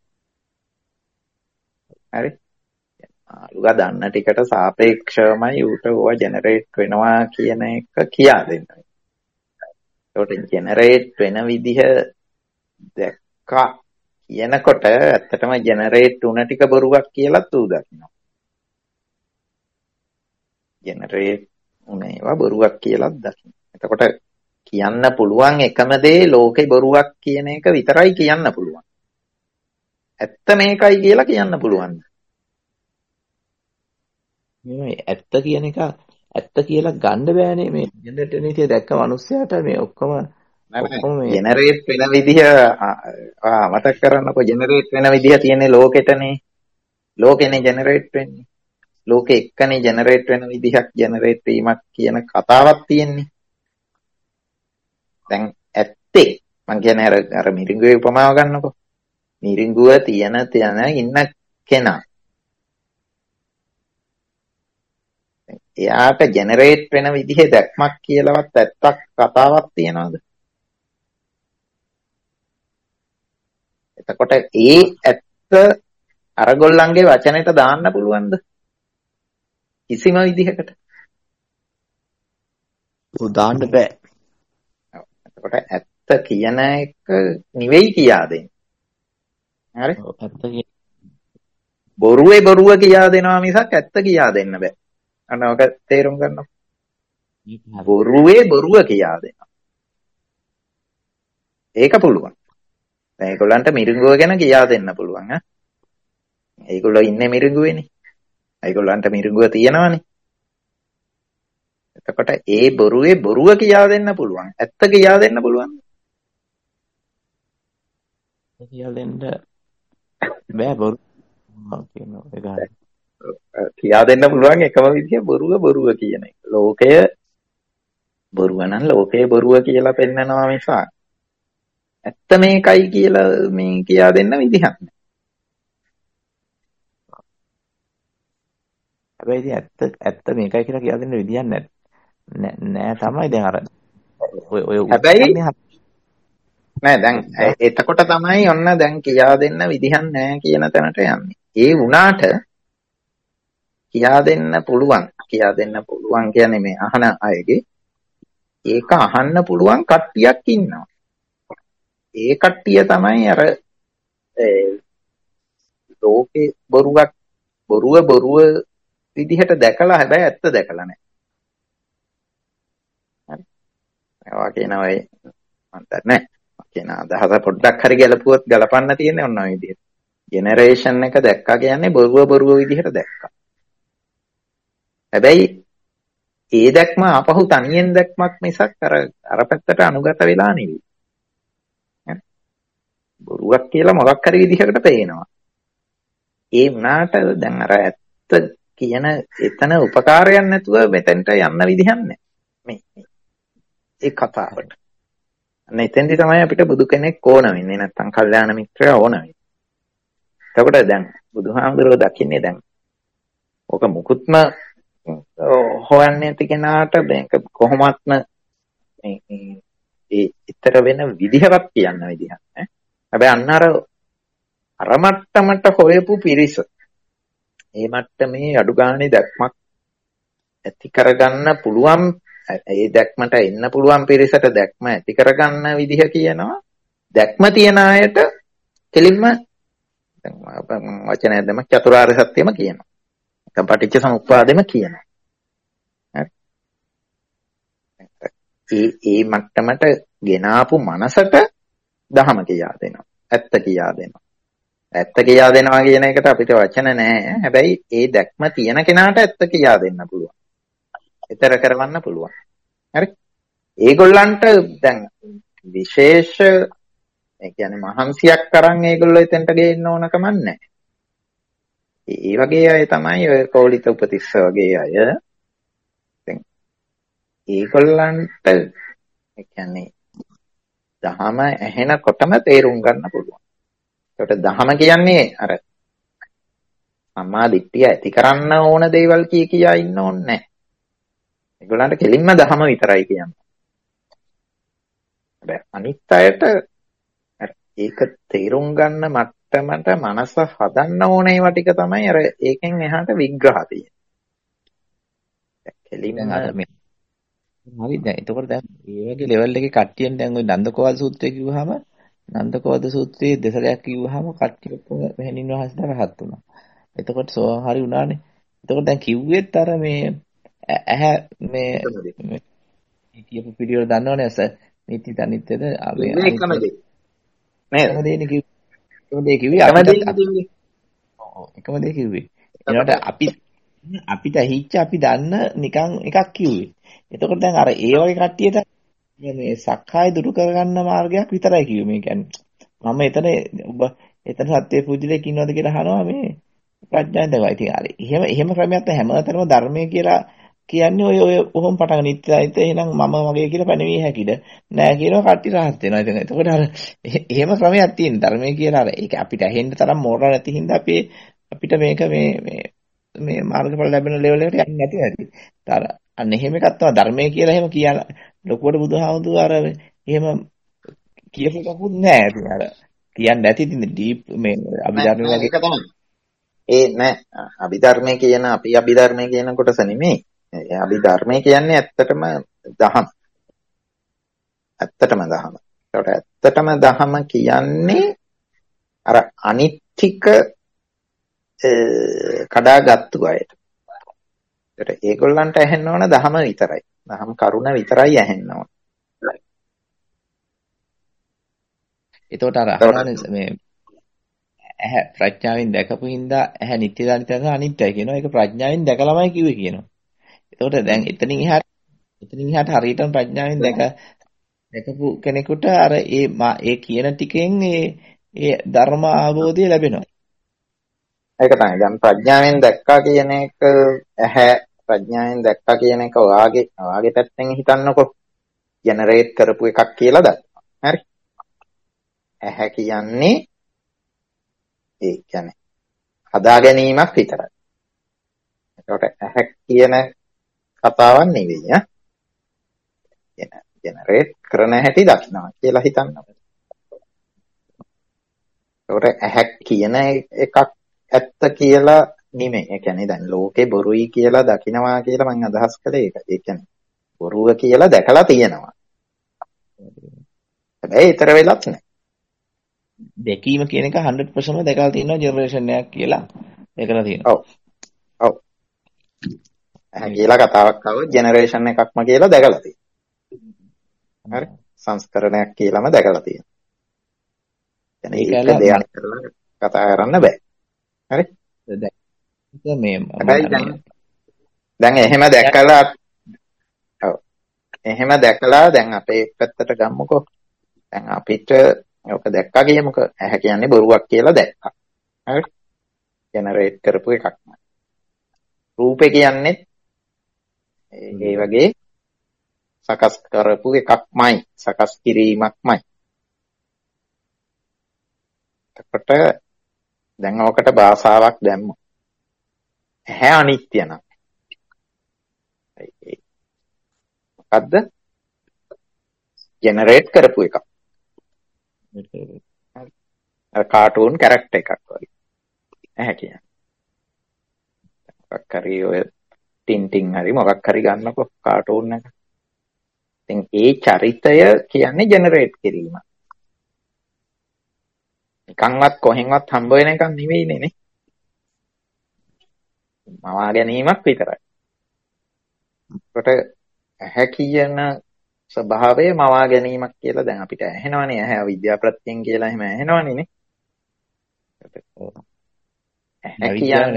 හරි? මාළුවා දන්න ටිකට සාපේක්ෂවමයි ඌට ඕවා ජෙනරේට් වෙනවා කියන එක කියා දෙනවා. ඒකට ජෙනරේට් වෙන විදිහ දැක්කා කියනකොට ඇත්තටම ජෙනරේට් වුණ ටික බොරුවක් කියලා ඌ දකිනවා. ජෙනරේට් වුණ ඒවා බොරුවක් කියලා දකිනවා. එතකොට කියන්න පුළුවන් එකම දේ ලෝකේ බොරුවක් කියන එක විතරයි කියන්න පුළුවන්. ඇත්ත මේකයි කියලා කියන්න පුළුවන්. මේ ඇත්ත කියන එක ඇත්ත කියලා ගන්න බෑනේ මේ ජෙනරේට් වෙන විදිය දැක්ක මිනිස්සයාට මේ ඔක්කොම ඔක්කොම මේ ජෙනරේට් වෙන විදිය ආ මතක් කරන්නකෝ ජෙනරේට් වෙන විදිය තියෙන්නේ ලෝකෙටනේ. ලෝකෙනේ ජෙනරේට් වෙන්නේ. ලෝකෙ එක්කනේ ජෙනරේට් වෙන විදිහක් ජෙනරේට් වීමක් කියන කතාවක් තියෙන්නේ. දැන් ඇත්තේ මං කියන්නේ අර අර මිරිඟුවේ උපමාව ගන්නකෝ. මිරිඟුව තියෙන තැන ඉන්න කෙනා එයාට ජෙනරේට් වෙන විදිහේ දැක්මක් කියලාවත් ඇත්තක් කතාවක් තියනවද? එතකොට ඒ ඇත්ත අරගොල්ලන්ගේ වචනෙට දාන්න පුළුවන්ද? කිසිම විදිහකට. දාන්න බෑ. එතකොට ඇත්ත කියන එක නිවෙයි කියා දෙන්නේ. හරි? ඔව් ඇත්ත කිය. බොරුවේ බොරුව කියා දෙනවා මිසක් ඇත්ත කියා දෙන්න බෑ. අන්න ඔක තේරුම් ගන්න. බොරුවේ බොරුව කියා දෙනවා. ඒක පුළුවන්. දැන් ඒගොල්ලන්ට මිරිඟුව ගැන කියා දෙන්න පුළුවන් ඈ. ඒගොල්ලෝ ඉන්නේ මිරිඟුවේනේ. ඒගොල්ලන්ට මිරිඟුව තියෙනවනේ. එතකොට ඒ බොරුවේ බොරුව කියා දෙන්න පුළුවන්. ඇත්ත කියා දෙන්න පුළුවන්. කියලා දෙන්න බෑ බොරු කියනවා ඒක හරි. කියා දෙන්න පුළුවන් එකම විදිය බොරුව බොරුව කියන එක. ලෝකය බොරුව නම් ලෝකය බොරුව කියලා පෙන්නනවා මිසක් ඇත්ත මේකයි කියලා මේ කියා දෙන්න විදිහක් නෑ. හැබැයි ඉතින් ඇත්ත ඇත්ත මේකයි කියලා කියා දෙන්න විදියක් නෑ. නෑ තමයි දැන් අර ඔය ඔය හැබැයි නෑ දැන් එතකොට තමයි ඔන්න දැන් කියා දෙන්න විදිහක් නෑ කියන තැනට යන්නේ. ඒ වුණාට කියා දෙන්න පුළුවන්. කියා දෙන්න පුළුවන් කියන්නේ මේ අහන අයගේ ඒක අහන්න පුළුවන් කට්ටියක් ඉන්නවා. ඒ කට්ටිය තමයි අර ලෝකේ බොරුවක් බොරුව බොරුව විදිහට දැකලා හැබැයි ඇත්ත දැකලා නැහැ. හරි. ඒවා කියනවා ඒ මන් දන්නේ කියන අදහස පොඩ්ඩක් හරි ගැලපුවොත් ගලපන්න තියෙන්නේ ඔන්න ඔය විදිහට. ජෙනරේෂන් එක දැක්කා කියන්නේ බොරුව බොරුව විදිහට දැක්කා. හැබැයි ඒ දැක්ම ආපහු තනියෙන් දැක්මක් මිසක් අර අර පැත්තට අනුගත වෙලා නෙවෙයි. බොරුවක් කියලා මොකක් හරි විදිහකට පේනවා. ඒ වුණාට දැන් අර ඇත්ත කියන එතන උපකාරයක් නැතුව මෙතෙන්ට යන්න විදිහක් නැහැ. මේ ඒ කතාවට. අන්න එතෙන්දි තමයි අපිට බුදු කෙනෙක් ඕන වෙන්නේ නැත්නම් කල්යාණ මිත්‍රයා ඕන වෙන්නේ. එතකොට දැන් බුදුහාමුදුරුවෝ දකින්නේ දැන් ඔක මුකුත්ම හොයන්නේ නැති කෙනාට මේක කොහොමත්ම මේ ඒ ඊතර වෙන විදිහක් කියන්න විදිහක් නැහැ. හැබැයි අන්න අර අර මට්ටමට හොයපු පිරිස ඒ මට්ටමේ අඩු ගානේ දැක්මක් ඇති කරගන්න පුළුවන් ඒ දැක්මට එන්න පුළුවන් පිරිසට දැක්ම ඇති කරගන්න විදිහ කියනවා. දැක්ම තියන අයට කෙලින්ම වචනය දෙම චතුරාර්ය සත්‍යම කියනවා. නැත්නම් පටිච්ච සමුප්පාදෙම කියනවා. හරි. ඒ ඒ මට්ටමට ගෙනාපු මනසට දහම කියා දෙනවා. ඇත්ත කියා දෙනවා. ඇත්ත කියා දෙනවා කියන එකට අපිට වචන නැහැ. හැබැයි ඒ දැක්ම තියෙන කෙනාට ඇත්ත කියා දෙන්න පුළුවන්. ඊතර කරවන්න පුළුවන්. හරි. ඒගොල්ලන්ට දැන් විශේෂ ඒ කියන්නේ මහන්සියක් කරන් ඒගොල්ලෝ එතෙන්ට ගේන්න ඕන කමක් නැහැ. ඒ වගේ අය තමයි ඔය කෝලිත උපතිස්ස වගේ අය. දැන් ඒගොල්ලන්ට ඒ කියන්නේ දහම ඇහෙනකොටම තේරුම් ගන්න පුළුවන්. ඒකට දහම කියන්නේ අර සම්මා දිට්ඨිය ඇති කරන්න ඕන දේවල් කිය කියා ඉන්න ඕනේ නැහැ. ඒගොල්ලන්ට කෙලින්ම දහම විතරයි කියන්නේ. හැබැයි අනිත් අයට ඒක තේරුම් ගන්න මට්ටමට මනස හදන්න ඕන ඒවා ටික තමයි අර ඒකෙන් එහාට විග්‍රහ තියෙන්නේ. කෙලින්ම හරි දැන් එතකොට දැන් මේ වගේ ලෙවල් එකේ කට්ටියෙන් දැන් ওই නන්දකෝවද සූත්‍රය කිව්වහම නන්දකෝවද සූත්‍රයේ දෙසරයක් කිව්වහම කට්ටිය ඔක්කොම මෙහෙණින් වහන්සේට රහත් වුණා. එතකොට සෝවාන් හරි වුණානේ. එතකොට දැන් කිව්වෙත් අර මේ ඇහැ මේ කියපු පිළිවෙල දන්නවනේ අස නිත්‍ය අනිත්‍යද මේ එකම දේ. නේද? එකම දේ කිව්වේ. එකම දේ කිව්වේ එකම දේ කිව්වේ. ඒකට අපි අපිට හිච්ච අපි දන්න නිකන් එකක් කිව්වේ. එතකොට දැන් අර ඒ වගේ කට්ටියට මේ සක්කාය දුරු කරගන්න මාර්ගයක් විතරයි කිව්වේ. මේ කියන්නේ මම එතන ඔබ එතන සත්‍ය පුජිලෙක් ඉන්නවද කියලා අහනවා මේ ප්‍රඥාවෙන් දගයි. ඉතින් අර එහෙම එහෙම ක්‍රමයක් හැමතැනම ධර්මයේ කියලා කියන්නේ ඔය ඔය කොහොම පටන් නිත්‍යයිත එහෙනම් මම වගේ කියලා පැනවිය හැකිද නෑ කියනවා කට්ටිය රහත් වෙනවා. ඉතින් එතකොට අර එහෙම ක්‍රමයක් තියෙන ධර්මයේ කියලා අර ඒක අපිට ඇහෙන්න තරම් මෝරලා නැති හින්දා අපි අපිට මේක මේ මේ මේ මාර්ගඵල ලැබෙන ලෙවල් එකට යන්නේ නැති හැටි. අර අන්න එහෙම එකක් තමයි ධර්මයේ කියලා එහෙම කියලා ලොකුවට බුදුහාමුදුරුවෝ අර එහෙම කියපු කකුත් නෑ. ඉතින් අර කියන්නේ නැති ඉතින් ඩීප් මේ අභිධර්ම වගේ ඒක තමයි. ඒ නෑ අභිධර්මයේ කියන අපි අභිධර්මයේ කියන කොටස නෙමෙයි. ඒ අභිධර්මයේ කියන්නේ ඇත්තටම දහම. ඇත්තටම දහම. ඒකට ඇත්තටම දහම කියන්නේ අර අනිත් ටික කඩාගත්තු අයට. ඒකට ඒගොල්ලන්ට ඇහෙන්න ඕන දහම විතරයි. දහම් කරුණ විතරයි ඇහෙන්න ඕන. එතකොට අර අහනවානේ මේ ඇහැ ප්‍රඥාවෙන් දැකපු හින්දා ඇහැ නිත්‍යද අනිත්‍යද අනිත්‍යයි කියනවා. ඒක ප්‍රඥාවෙන් දැකලාමයි කිව්වේ කියනවා. එතකොට දැන් එතනින් එහාට එතනින් එහාට හරියටම ප්‍රඥාවෙන් දැක දැකපු කෙනෙකුට අර ඒ ඒ කියන ටිකෙන් ඒ ඒ ධර්ම අවබෝධය ලැබෙනවා. ඒක තමයි. දැන් ප්‍රඥාවෙන් දැක්කා කියන එක ඇහැ ප්‍රඥාවෙන් දැක්කා කියන එක ඔයාගේ ඔයාගේ පැත්තෙන් හිතන්නකෝ. ජෙනරේට් කරපු එකක් කියලා දන්නවා. හරි. ඇහැ කියන්නේ ඒ කියන්නේ හදා ගැනීමක් විතරයි. ඒකට ඇහැ කියන කතාවක් නෙවෙයි ඈ. ජෙනරේට් කරන හැටි දකින්නවා කියලා හිතන්න. ඒකට ඇහැ කියන එකක් ඇත්ත කියලා නෙමෙයි. ඒ කියන්නේ දැන් ලෝකේ බොරුයි කියලා දකින්නවා කියලා මම අදහස් කළේ ඒක. ඒ කියන්නේ බොරුව කියලා දැකලා තියෙනවා. හැබැයි ඊතර වෙලත් නැහැ. දැකීම කියන එක හන්ඩ්‍රඩ් පර්සන්ට්ම දැකලා තියෙනවා ජෙනරේෂන් එකක් කියලා. ඒකලා තියෙනවා. ඔව්. ඔව්. ඇහැ කියලා කතාවක් ආවොත් ජෙනරේෂන් එකක්ම කියලා දැකලා තියෙනවා. හරි. සංස්කරණයක් කියලාම දැකලා තියෙනවා. දැන් ඒක දෙයක් කරලා කතා කරන්න බෑ. හරි. දැන් මේ දැන් එහෙම දැකලා ඔව්. එහෙම දැකලා දැන් අපේ පැත්තට ගමුකෝ. දැන් අපිට ඔක දැක්කා කියමුකෝ. ඇහැ කියන්නේ බොරුවක් කියලා දැක්කා. හරි. ජෙනරේට් කරපු එකක්. රූපේ කියන්නේ ඒ වගේ සකස් කරපු එකක්මයි. සකස් කිරීමක්මයි. එතකොට දැන් ඔකට භාෂාවක් දැම්මොත් ඇහැ අනිත්‍ය නම් මොකද්ද? ජෙනරේට් කරපු එකක්. අර කාටූන් කැරක්ටර් එකක් වගේ. ඇහැ කියන්නේ. මොකක් හරි ඔය ටින්ටින් හරි මොකක් හරි ගන්නකො කාටූන් එක. ඉතින් ඒ චරිතය කියන්නේ ජෙනරේට් කිරීම. නිකන්වත් කොහෙන්වත් හම්බ වෙන එකක් නෙවෙයිනේ නේ. මවා ගැනීමක් විතරයි. ඒකට ඇහැ කියන ස්වභාවය මවා ගැනීමක් කියලා දැන් අපිට ඇහෙනවනේ. ඇහැ අවිද්‍යා ප්‍රත්‍යයෙන් කියලා එහෙම ඇහෙනවනේ නේ. ඇහැ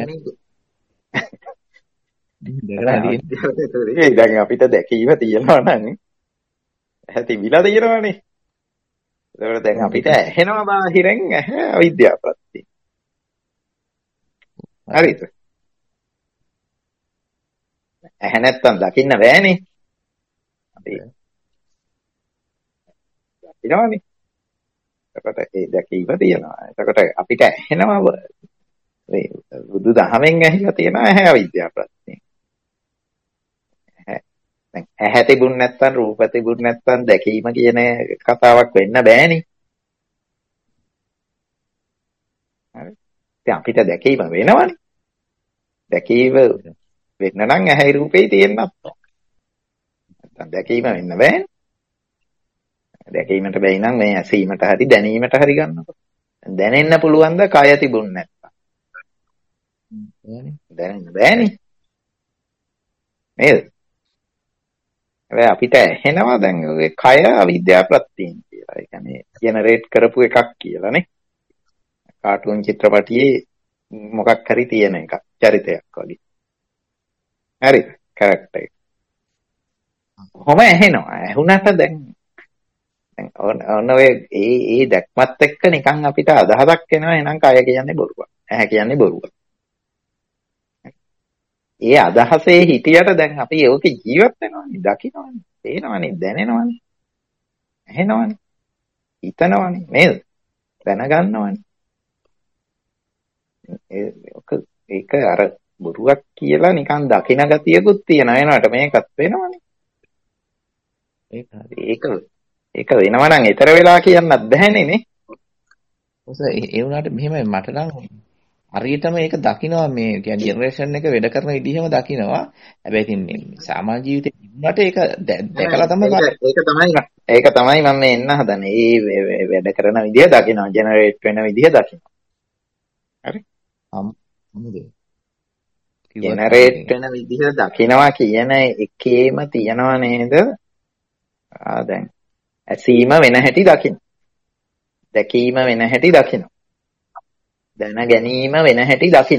කියන්නේ දැන් අපිට දැකීම තියෙනවා නම් ඇහැ තිබිලා තියෙනවනේ. ඒකට දැන් අපිට ඇහෙනවා බාහිරෙන් ඇහැ අවිද්‍යා ප්‍රත්‍යයෙන්. හරිද? ඇහැ නැත්තම් දකින්න බෑනේ. අපි දකින්නවනේ. එතකොට ඒ දැකීම තියෙනවා. එතකොට අපිට ඇහෙනවා මේ බුදු දහමෙන් ඇහිලා තියෙනවා ඇහැ අවිද්‍යා ප්‍රත්‍යයෙන්. දැන් ඇහැ තිබුණ නැත්තම් රූප තිබුණ නැත්තම් දැකීම කියන කතාවක් වෙන්න බෑනේ. හරි. දැන් අපිට දැකීම වෙනවනේ. දැකීම වෙන්න නම් ඇහැයි රූපෙයි තියෙන්නත් ඕන. නැත්තම් දැකීම වෙන්න බෑනේ. දැකීමට බැයි නම් මේ ඇසීමට හරි දැනීමට හරි ගන්නකො. දැනෙන්න පුළුවන් ද කය තිබුණ නැත්තම්? දැනෙන්න බෑනේ. නේද? හැබැයි අපිට ඇහෙනවා දැන් ඔය කය අවිද්‍යා ප්‍රත්‍යයෙන් කියලා. ඒ කියන්නේ ජෙනරේට් කරපු එකක් කියලානේ. කාටූන් චිත්‍රපටියේ මොකක් හරි තියෙන එකක්. චරිතයක් වගේ. හරිද? කැරක්ටර් එක. කොහොම ඇහෙනවා. ඇහුණාට දැන් දැන් ඔන්න ඔය ඒ ඒ දැක්මත් එක්ක නිකන් අපිට අදහසක් එනවා එහෙනම් කය කියන්නේ බොරුවක්. ඇහැ කියන්නේ බොරුවක්. ඒ අදහසේ හිටියට දැන් අපි ඒකේ ජීවත් වෙනවානේ, දකින්නවානේ, පේනවානේ, දැනෙනවානේ, ඇහෙනවානේ, හිතනවානේ නේද? දැනගන්නවානේ. ඒක ඒක අර බොරුවක් කියලා නිකන් දකින ගතියකුත් තියෙනවා. එනවාට මේකත් වෙනවනේ. ඒක ඒක ඒක වෙනවා නම් ඊතර වෙලා කියන්නත් බෑනේ නේ. ඔස ඒ වුණාට මෙහෙමයි මට නම් හරියටම ඒක දකිනවා මේ කියන්නේ ජෙනරේෂන් එක වැඩ කරන විදිහම දකිනවා. හැබැයි ඉතින් මේ සාමාන්‍ය ජීවිතේ තිබුණාට ඒක දැකලා තමයි ඒක තමයි ඒක තමයි මම මේ එන්න හදන්නේ. ඒ වැඩ කරන විදිහ දකිනවා, ජෙනරේට් වෙන විදිහ දකිනවා. හරි? හම්බුද? ජෙනරේට් වෙන විදිහ දකිනවා කියන එකේම තියනවා නේද? ආ දැන් ඇසීම වෙන හැටි දකින්න. දැකීම වෙන හැටි දකින්න. දැන ගැනීම වෙන හැටි දකින්න.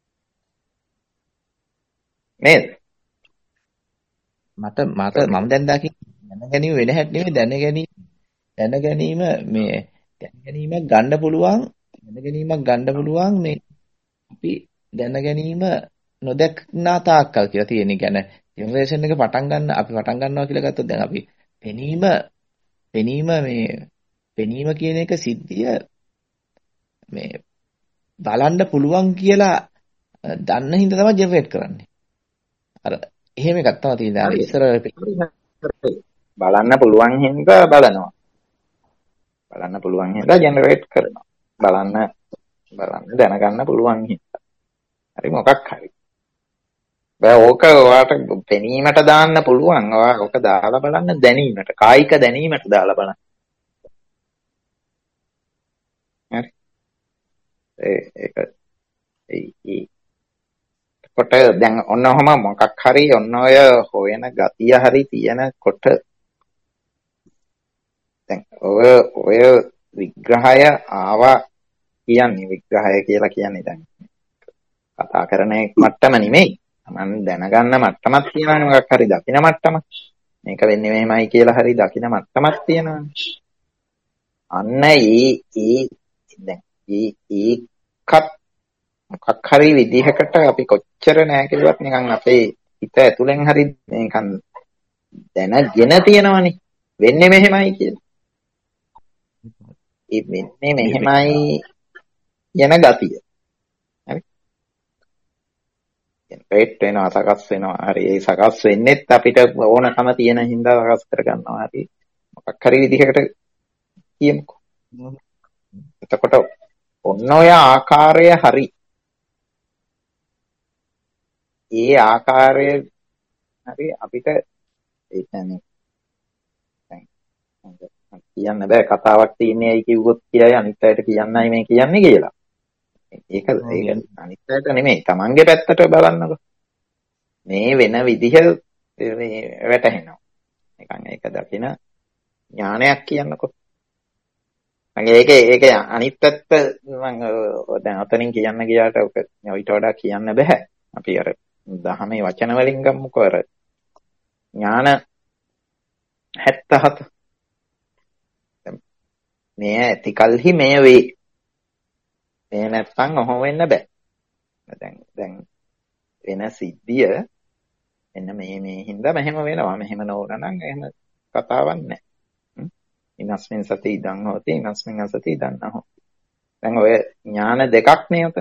නේද? මට මට මම දැන් දකින්නේ දැන ගැනීම වෙන හැටි නෙමෙයි දැන ගැනීම දැන ගැනීම මේ දැන ගැනීමක් ගන්න පුළුවන් දැන ගැනීමක් ගන්න පුළුවන් මේ අපි දැන ගැනීම නොදක්නා තාක්කල් කියලා තියෙන. ඒ කියන්නේ ජෙනරේෂන් එක පටන් ගන්න අපි පටන් ගන්නවා කියලා ගත්තොත් දැන් අපි පෙනීම පෙනීම මේ පෙනීම කියන එක සිද්ධිය මේ බලන්න පුළුවන් කියලා දන්න හින්දා තමයි ජෙනරේට් කරන්නේ. අර එහෙම එකක් තමයි තියෙන්නේ. අර ඉස්සර බලන්න පුළුවන් හින්දා බලනවා. බලන්න පුළුවන් හින්දා ජෙනරේට් කරනවා. බලන්න බලන්න දැනගන්න පුළුවන් හින්දා. හරි මොකක් හරි. බෑ ඕක ඔයාට පෙනීමට දාන්න පුළුවන්. ඔයා ඕක දාලා බලන්න දැනීමට, කායික දැනීමට දාලා බලන්න. හරි. ඒ ඒක ඒ කොට දැන් ඔන්න ඔහම මොකක් හරි ඔන්න ඔය හොයන ගතිය හරි තියෙනකොට දැන් ඔය ඔය විග්‍රහය ආවා කියන්නේ විග්‍රහය කියලා කියන්නේ දැන් කතා කරන මට්ටම නෙමෙයි. මම දැනගන්න මට්ටමක් තියෙනවනේ මොකක් හරි දකින මට්ටම. මේක වෙන්නේ මෙහෙමයි කියලා හරි දකින මට්ටමක් තියෙනවනේ. අන්න ඒ ඒ දැන් ඒ ඒකත් මොකක් හරි විදිහකට අපි කොච්චර නෑ කිව්වත් නිකන් අපේ හිත ඇතුලෙන් හරි නිකන් දැනගෙන තියෙනවනේ. වෙන්නේ මෙහෙමයි කියලා. ඒ වෙන්නේ මෙහෙමයි යන ගතිය. හරි. ජෙනරේට් වෙනවා, සකස් වෙනවා. හරි. ඒ සකස් වෙන්නෙත් අපිට ඕනකම තියෙන හින්දා සකස් කරගන්නවා. හරි. මොකක් හරි විදිහකට කියමුකෝ. එතකොට ඔන්න ඔය ආකාරය හරි. ඒ ආකාරය හරි අපිට ඒ කියන්නේ කියන්න බෑ කතාවක් තියෙන්නේ ඇයි කිව්වොත් කියයි අනිත් අයට කියන්නයි මේ කියන්නේ කියලා. ඒක ඒක අනිත් අයට නෙමෙයි තමන්ගේ පැත්තට බලන්නකො. මේ වෙන විදිහ මේ වැටහෙනවා. නිකන් ඒක දකින ඥානයක් කියන්නකො. මගේ ඒක ඒක අනිත් පැත්ත මම දැන් අතනින් කියන්න ගියාට ඔක ඊට වඩා කියන්න බෑ. අපි අර දහමේ වචන වලින් ගමුකෝ අර ඥාන හැත්තහත මේ ඇති කල්හි මේ වේ. මේ නැත්තම් ඔහොම වෙන්න බෑ. දැන් දැන් වෙන සිද්ධිය එන්න මේ මේ හින්දා මෙහෙම වෙනවා. මෙහෙම නොවන නම් එහෙම කතාවක් නැහැ. ඉනස්මින් සති ඉදන් හොති ඉනස්මින් අසති ඉදන් නහො. දැන් ඔය ඥාන දෙකක් නේ උතන.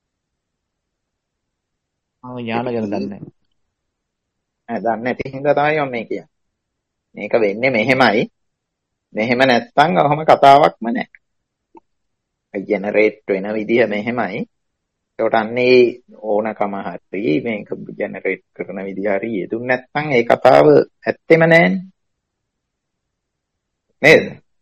ආ ඥාන ගැන දන්නේ නැහැ. ඈ දන්නේ නැති හින්දා තමයි මම මේ කියන්නේ. මේක වෙන්නේ මෙහෙමයි. මෙහෙම නැත්තම් ඔහොම කතාවක්ම නැහැ. ජෙනරේට් වෙන විදිහ මෙහෙමයි. ඒකට අන්නේ ඕනකම හරි මේක ජෙනරේට් කරන විදිහ හරි යෙදුන් නැත්තම් ඒ කතාව ඇත්තෙම නැහැනේ. නේද?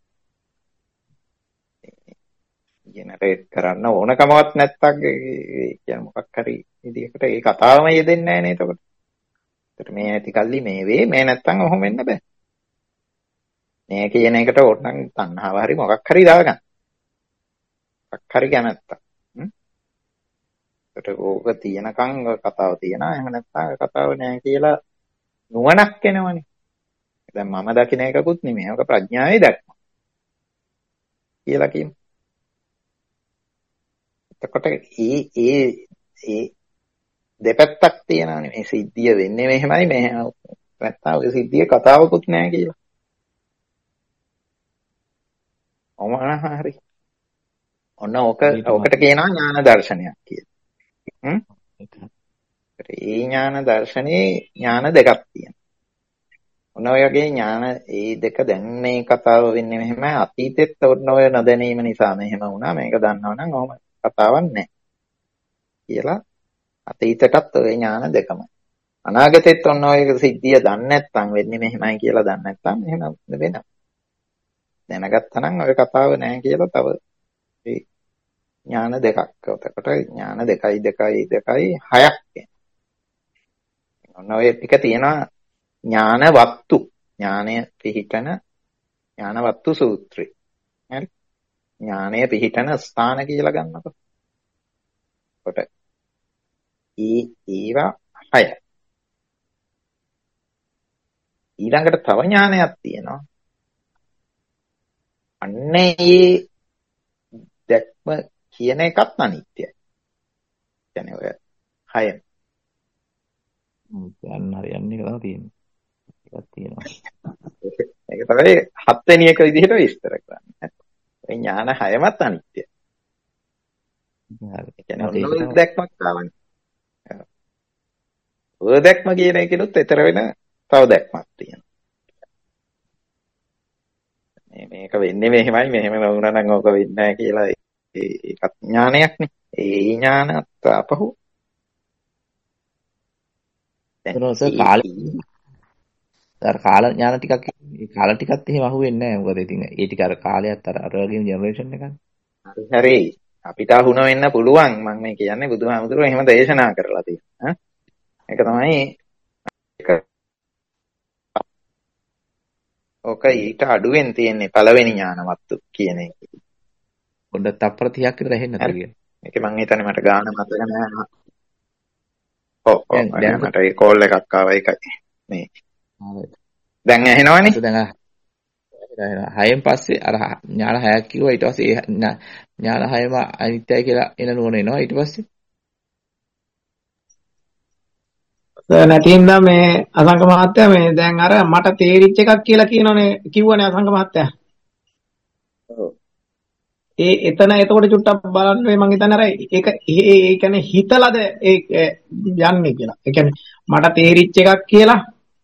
ජෙනරේට් කරන්න ඕනකමවත් නැත්තම් කියන්නේ මොකක් හරි විදිහකට ඒ කතාවම යෙදෙන්නේ නැහැ නේ එතකොට. ඒකට මේ ඇති කල්ලි මේ වේ මේ නැත්තම් ඔහොම වෙන්න බෑ. මේ කියන එකට ඕනනම් තණ්හාව හරි මොකක් හරි දාගන්න. මොකක් හරි කැමැත්තක්. හ්ම්. ඒකට ඕක තියනකම් කතාව තියනවා. එහෙම නැත්නම් කතාව නෑ කියලා නුවණක් එනවනේ. දැන් මම දකින එකකුත් නෙමෙයි. ඒක ප්‍රඥාවේ දැක්ම. කියලා කියමු. එතකොට ඒ ඒ ඒ දෙපැත්තක් තියෙනවානේ. මේ සිද්ධිය වෙන්නේ මෙහෙමයි මෙහෙම නැත්නම් ඔය සිද්ධියේ කතාවකුත් නෑ කියලා. ඔමන හරි. ඔන්න ඕක ඕකට කියනවා ඥාන දර්ශනයක් කියලා. හ්ම්. ඒ ඥාන දර්ශනේ ඥාන දෙකක් තියෙනවා. ඔන්න ඔය වගේ ඥාන ඒ දෙක දැන් මේ කතාව වෙන්නේ මෙහෙමයි. අතීතෙත් ඔන්න ඔය නොදැනීම නිසා මෙහෙම වුණා. මේක දන්නවනම් ඔහොම කතාවක් නැහැ. කියලා අතීතයටත් ඔය ඥාන දෙකම. අනාගතෙත් ඔන්න ඔය සිද්ධිය දන්නේ නැත්නම් වෙන්නේ මෙහෙමයි කියලා දන්නේ නැත්නම් එහෙම වෙනවා. දැනගත්තා නම් ඔය කතාව නැහැ කියලා තව ඒ ඥාන දෙකක්. එතකොට ඥාන දෙකයි දෙකයි දෙකයි හයක් වෙනවා. ඔන්න ඔය ටික තියෙනවා ඥාන වත්තු. ඥානය පිහිටන ඥාන වත්තු සූත්‍රය. හරි. ඥානය පිහිටන ස්ථාන කියලා ගන්නකො. කොට ඒ ඒවා හය. ඊළඟට තව ඥානයක් තියෙනවා. අන්නේ ඒ දැක්ම කියන එකත් අනිත්‍යයි. කියන්නේ ඔය හයම. යන්න හරියන්නේ කියලා තියෙනවා. ඒකක් තියෙනවා. ඒක තමයි හත්වෙනි එක විදිහට විස්තර කරන්නේ. ඒ ඥාන හයමත් අනිත්‍යයි. හරි. ඒ කියන්නේ ඔන්න දැක්මක් ආවනේ. ඔය දැක්ම කියන එකනොත් ඊතර වෙන තව දැක්මක් තියෙනවා. මේ මේක වෙන්නේ මෙහෙමයි මෙහෙම වුණා නම් ඕක වෙන්නේ නැහැ කියලා ඒකත් ඥානයක්නේ. ඒ ඥානත් අපහු එතනස කාලේ අර කාල ඥාන ටිකක් ඒ කාල ටිකත් එහෙම අහුවෙන්නේ නැහැ. මොකද ඉතින් ඒ ටික අර කාලයත් අර අර වගේම ජෙනරේෂන් එකක්. හරි හරි. අපිට අහුන වෙන්න පුළුවන්. මම මේ කියන්නේ බුදුහාමුදුරුවෝ එහෙම දේශනා කරලා තියෙනවා. ඒක තමයි ඕක ඊට අඩුවෙන් තියෙන්නේ පළවෙනි ඥානවත්තු කියන එක. පොඩ්ඩක් තප්පර තිහක් විතර හෙන්න නැතුව. ඒක මං හිතන්නේ මට ගාන මතක නෑ. ඔව් ඔව් මට ඒ කෝල් එකක් ආවා ඒකයි. මේ දැන් ඇහෙනවනේ. දැන් හයෙන් පස්සේ අර ඥාන හයක් කිව්වා ඊට පස්සේ ඒ ඥාන හයම අනිත්‍යයි කියලා එන නුවණ එනවා ඊට පස්සේ. නැතිනම් මේ අසංක මහත්තයා මේ දැන් අර මට තේරිච්ච එකක් කියලා කියනෝනේ කිව්වනේ අසංක මහත්තයා. ඔව්. ඒ එතන එතකොට චුට්ටක් බලන්න මම හිතන්නේ අර ඒක ඒ කියන්නේ හිතලාද ඒ යන්නේ කියලා. ඒ කියන්නේ මට තේරිච්ච එකක් කියලා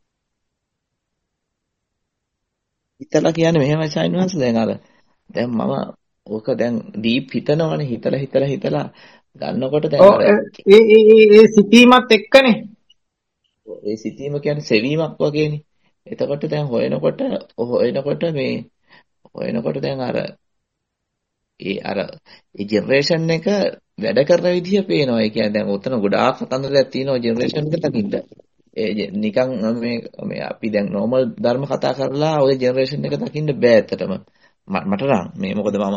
හිතලා කියන්නේ මෙහෙමයි සයින්වන්ස් දැන් අර දැන් මම ඕක දැන් ඩීප් හිතනවනේ හිතලා හිතලා හිතලා ගන්නකොට දැන් අර ඒ ඒ ඒ සිතීමත් එක්කනේ ඒ සිතීම කියන්නේ සෙවීමක් වගේනේ. එතකොට දැන් හොයනකොට හොයනකොට මේ හොයනකොට දැන් අර ඒ අර ඒ ජෙනරේෂන් එක වැඩ කරන විදිය පේනවා. ඒ කියන්නේ දැන් උතන ගොඩාක් කතන්දරයක් තියෙනවා ජෙනරේෂන් එක දකින්න. ඒ නිකන් මේ මේ අපි දැන් නෝමල් ධර්ම කතා කරලා ওই ජෙනරේෂන් එක දකින්න බෑ ඇත්තටම. මට නම් මේ මොකද මම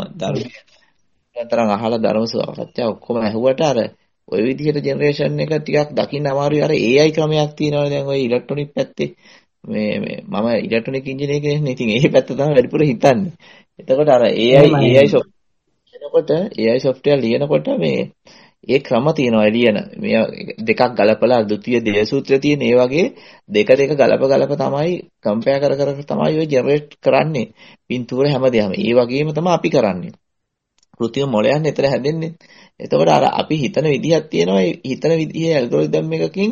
ධර්මයෙන් තරම් අහලා ධර්ම සාකච්ඡා ඔක්කොම ඇහුවට අර ওই විදිහට ජෙනරේෂන් එක ටිකක් දකින්න අමාරුයි. අර ඒ ආයි ක්‍රමයක් තියෙනවානේ දැන් ওই ඉලෙක්ට්‍රොනික පැත්තේ. මේ මේ මම ඉලෙක්ට්‍රොනික ඉංජිනේර කෙනෙක්. ඉතින් ඒ පැත්ත තමයි වැඩිපුර හිතන්නේ. එතකොට අර ඒ ආයි ඒ ආයි එනකොට ඒ ආයි software ලියනකොට මේ ඒ ක්‍රම තියෙනවා ලියන. මේ දෙකක් ගලපලා ද්විතීය දේහ සූත්‍රය තියෙන ඒ වගේ දෙක දෙක ගලප ගලප තමයි කම්පෙයාර් කර කර තමයි ඔය ජෙනරේට් කරන්නේ. පින්තූර හැමදේම. ඒ වගේම තමයි අපි කරන්නේ. කෘතිම මොළයන් එතන හැදෙන්නේ. එතකොට අර අපි හිතන විදිහක් තියෙනවා. ඒ හිතන විදිහේ ඇල්ගොරිතම් එකකින්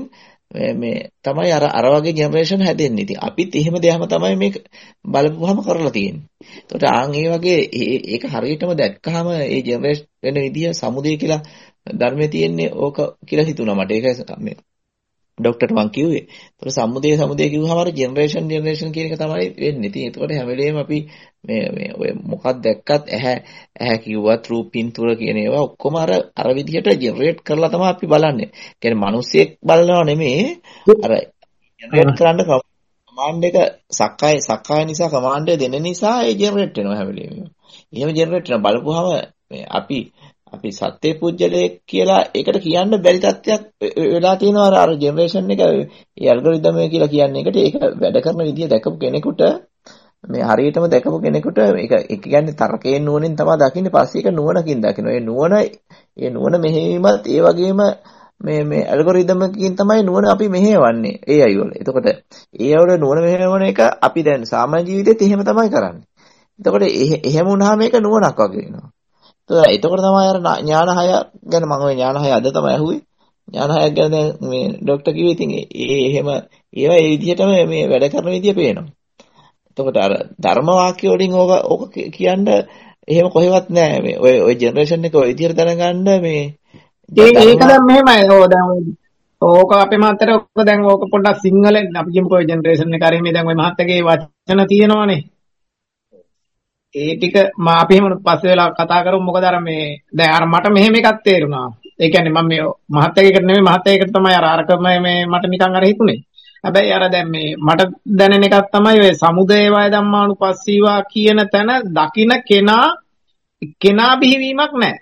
මේ තමයි අර අර වගේ ජෙනරේෂන් හැදෙන්නේ. ඉතින් අපිත් එහෙම දෙයක්ම තමයි මේක බලපුවහම කරලා තියෙන්නේ. එතකොට ආන් ඒ වගේ ඒක හරියටම දැක්කහම ඒ ජෙනරේට් වෙන විදිහ සමුදේ කියලා ධර්මයේ තියෙන්නේ ඕක කියලා හිතුණා මට. ඒක මේ ડોක්ටර් මං කිව්වේ. ඒතකොට සමුදේ සමුදේ කිව්වහම අර ජෙනරේෂන් ජෙනරේෂන් කියන එක තමයි වෙන්නේ. ඉතින් ඒකට හැම වෙලේම අපි මේ මේ ඔය මොකක් දැක්කත් ඇහැ ඇහැ කිව්වත් රූප පින්තූර කියන ඒවා ඔක්කොම අර අර විදිහට ජෙනරේට් කරලා තමයි අපි බලන්නේ. කියන්නේ මිනිස්සෙක් බලනවා නෙමෙයි අර ජෙනරේට් කරන්න කමාන්ඩ් එක සක්කාය සක්කාය නිසා කමාන්ඩ් එක දෙන නිසා ඒ ජෙනරේට් වෙනවා හැම වෙලේම. එහෙම ජෙනරේට් කරන බලපුවාම අපි අපි සත්‍ය පුජ්‍යලයක් කියලා ඒකට කියන්න බැරි තත්ත්වයක් වෙලා තියෙනවා. අර අර ජෙනරේෂන් එක ඒ ඇල්ගොරිතම් එක කියලා කියන්නේ එකට ඒක වැඩ කරන විදිය දැකපු කෙනෙකුට මේ හරියටම දැකපු කෙනෙකුට මේක ඒ කියන්නේ තර්කයෙන් නුවණින් තමයි දකින්නේ. පස්සේ ඒක නුවණකින් දකිනවා. ඒ නුවණ ඒ නුවණ මෙහෙවීමත් ඒ වගේම මේ මේ ඇල්ගොරිතම් එකකින් තමයි නුවණ අපි මෙහෙවන්නේ ඒ අය වල. එතකොට ඒ අය වල නුවණ මෙහෙවන එක අපි දැන් සාමාන්‍ය ජීවිතේත් එහෙම තමයි කරන්නේ. එතකොට එහෙම වුණාම මේක නුවණක් වගේ වෙනවා. එතකොට තමයි අර ඥාන හය ගැන මම ওই ඥාන හය අද තමයි අහුවේ. ඥාන හයක් ගැන දැන් මේ ડોක්ටර් කිව්වේ ඉතින් ඒ එහෙම ඒවා ඒ විදිහටම මේ වැඩ කරන විදිය පේනවා. එතකොට අර ධර්ම වාක්‍ය වලින් ඕක ඕක කියන්න එහෙම කොහෙවත් නැහැ. මේ ඔය ඔය ජෙනරේෂන් එක ඔය විදිහට දැනගන්න මේ ඒ ඒක ධර්ම දැන් මෙහෙමයි. ඕ දැන් ඕක අපේ මහත්තයට ඕක දැන් ඕක පොඩ්ඩක් සිංහලෙන් අපි කියමුකෝ ජෙනරේෂන් එක හරිය මේ දැන් ওই මහත්තයාගේ වචන තියෙනවනේ. ඒ ටික මා අපි එහෙම පස්සේ වෙලා කතා කරමු. මොකද අර මේ දැන් අර මට මෙහෙම එකක් තේරුණා. ඒ කියන්නේ මම මේ මහත්තයාගේකට නෙමෙයි මහත්තයාගේකට තමයි අර අරක මේ මට නිකන් අර හිතුනේ. හැබැයි අර දැන් මේ මට දැනෙන එකක් තමයි ඔය සමුදය වය ධම්මානුපස්සීවා කියන තැන දකින්න කෙනා කෙනා බිහිවීමක් නැහැ.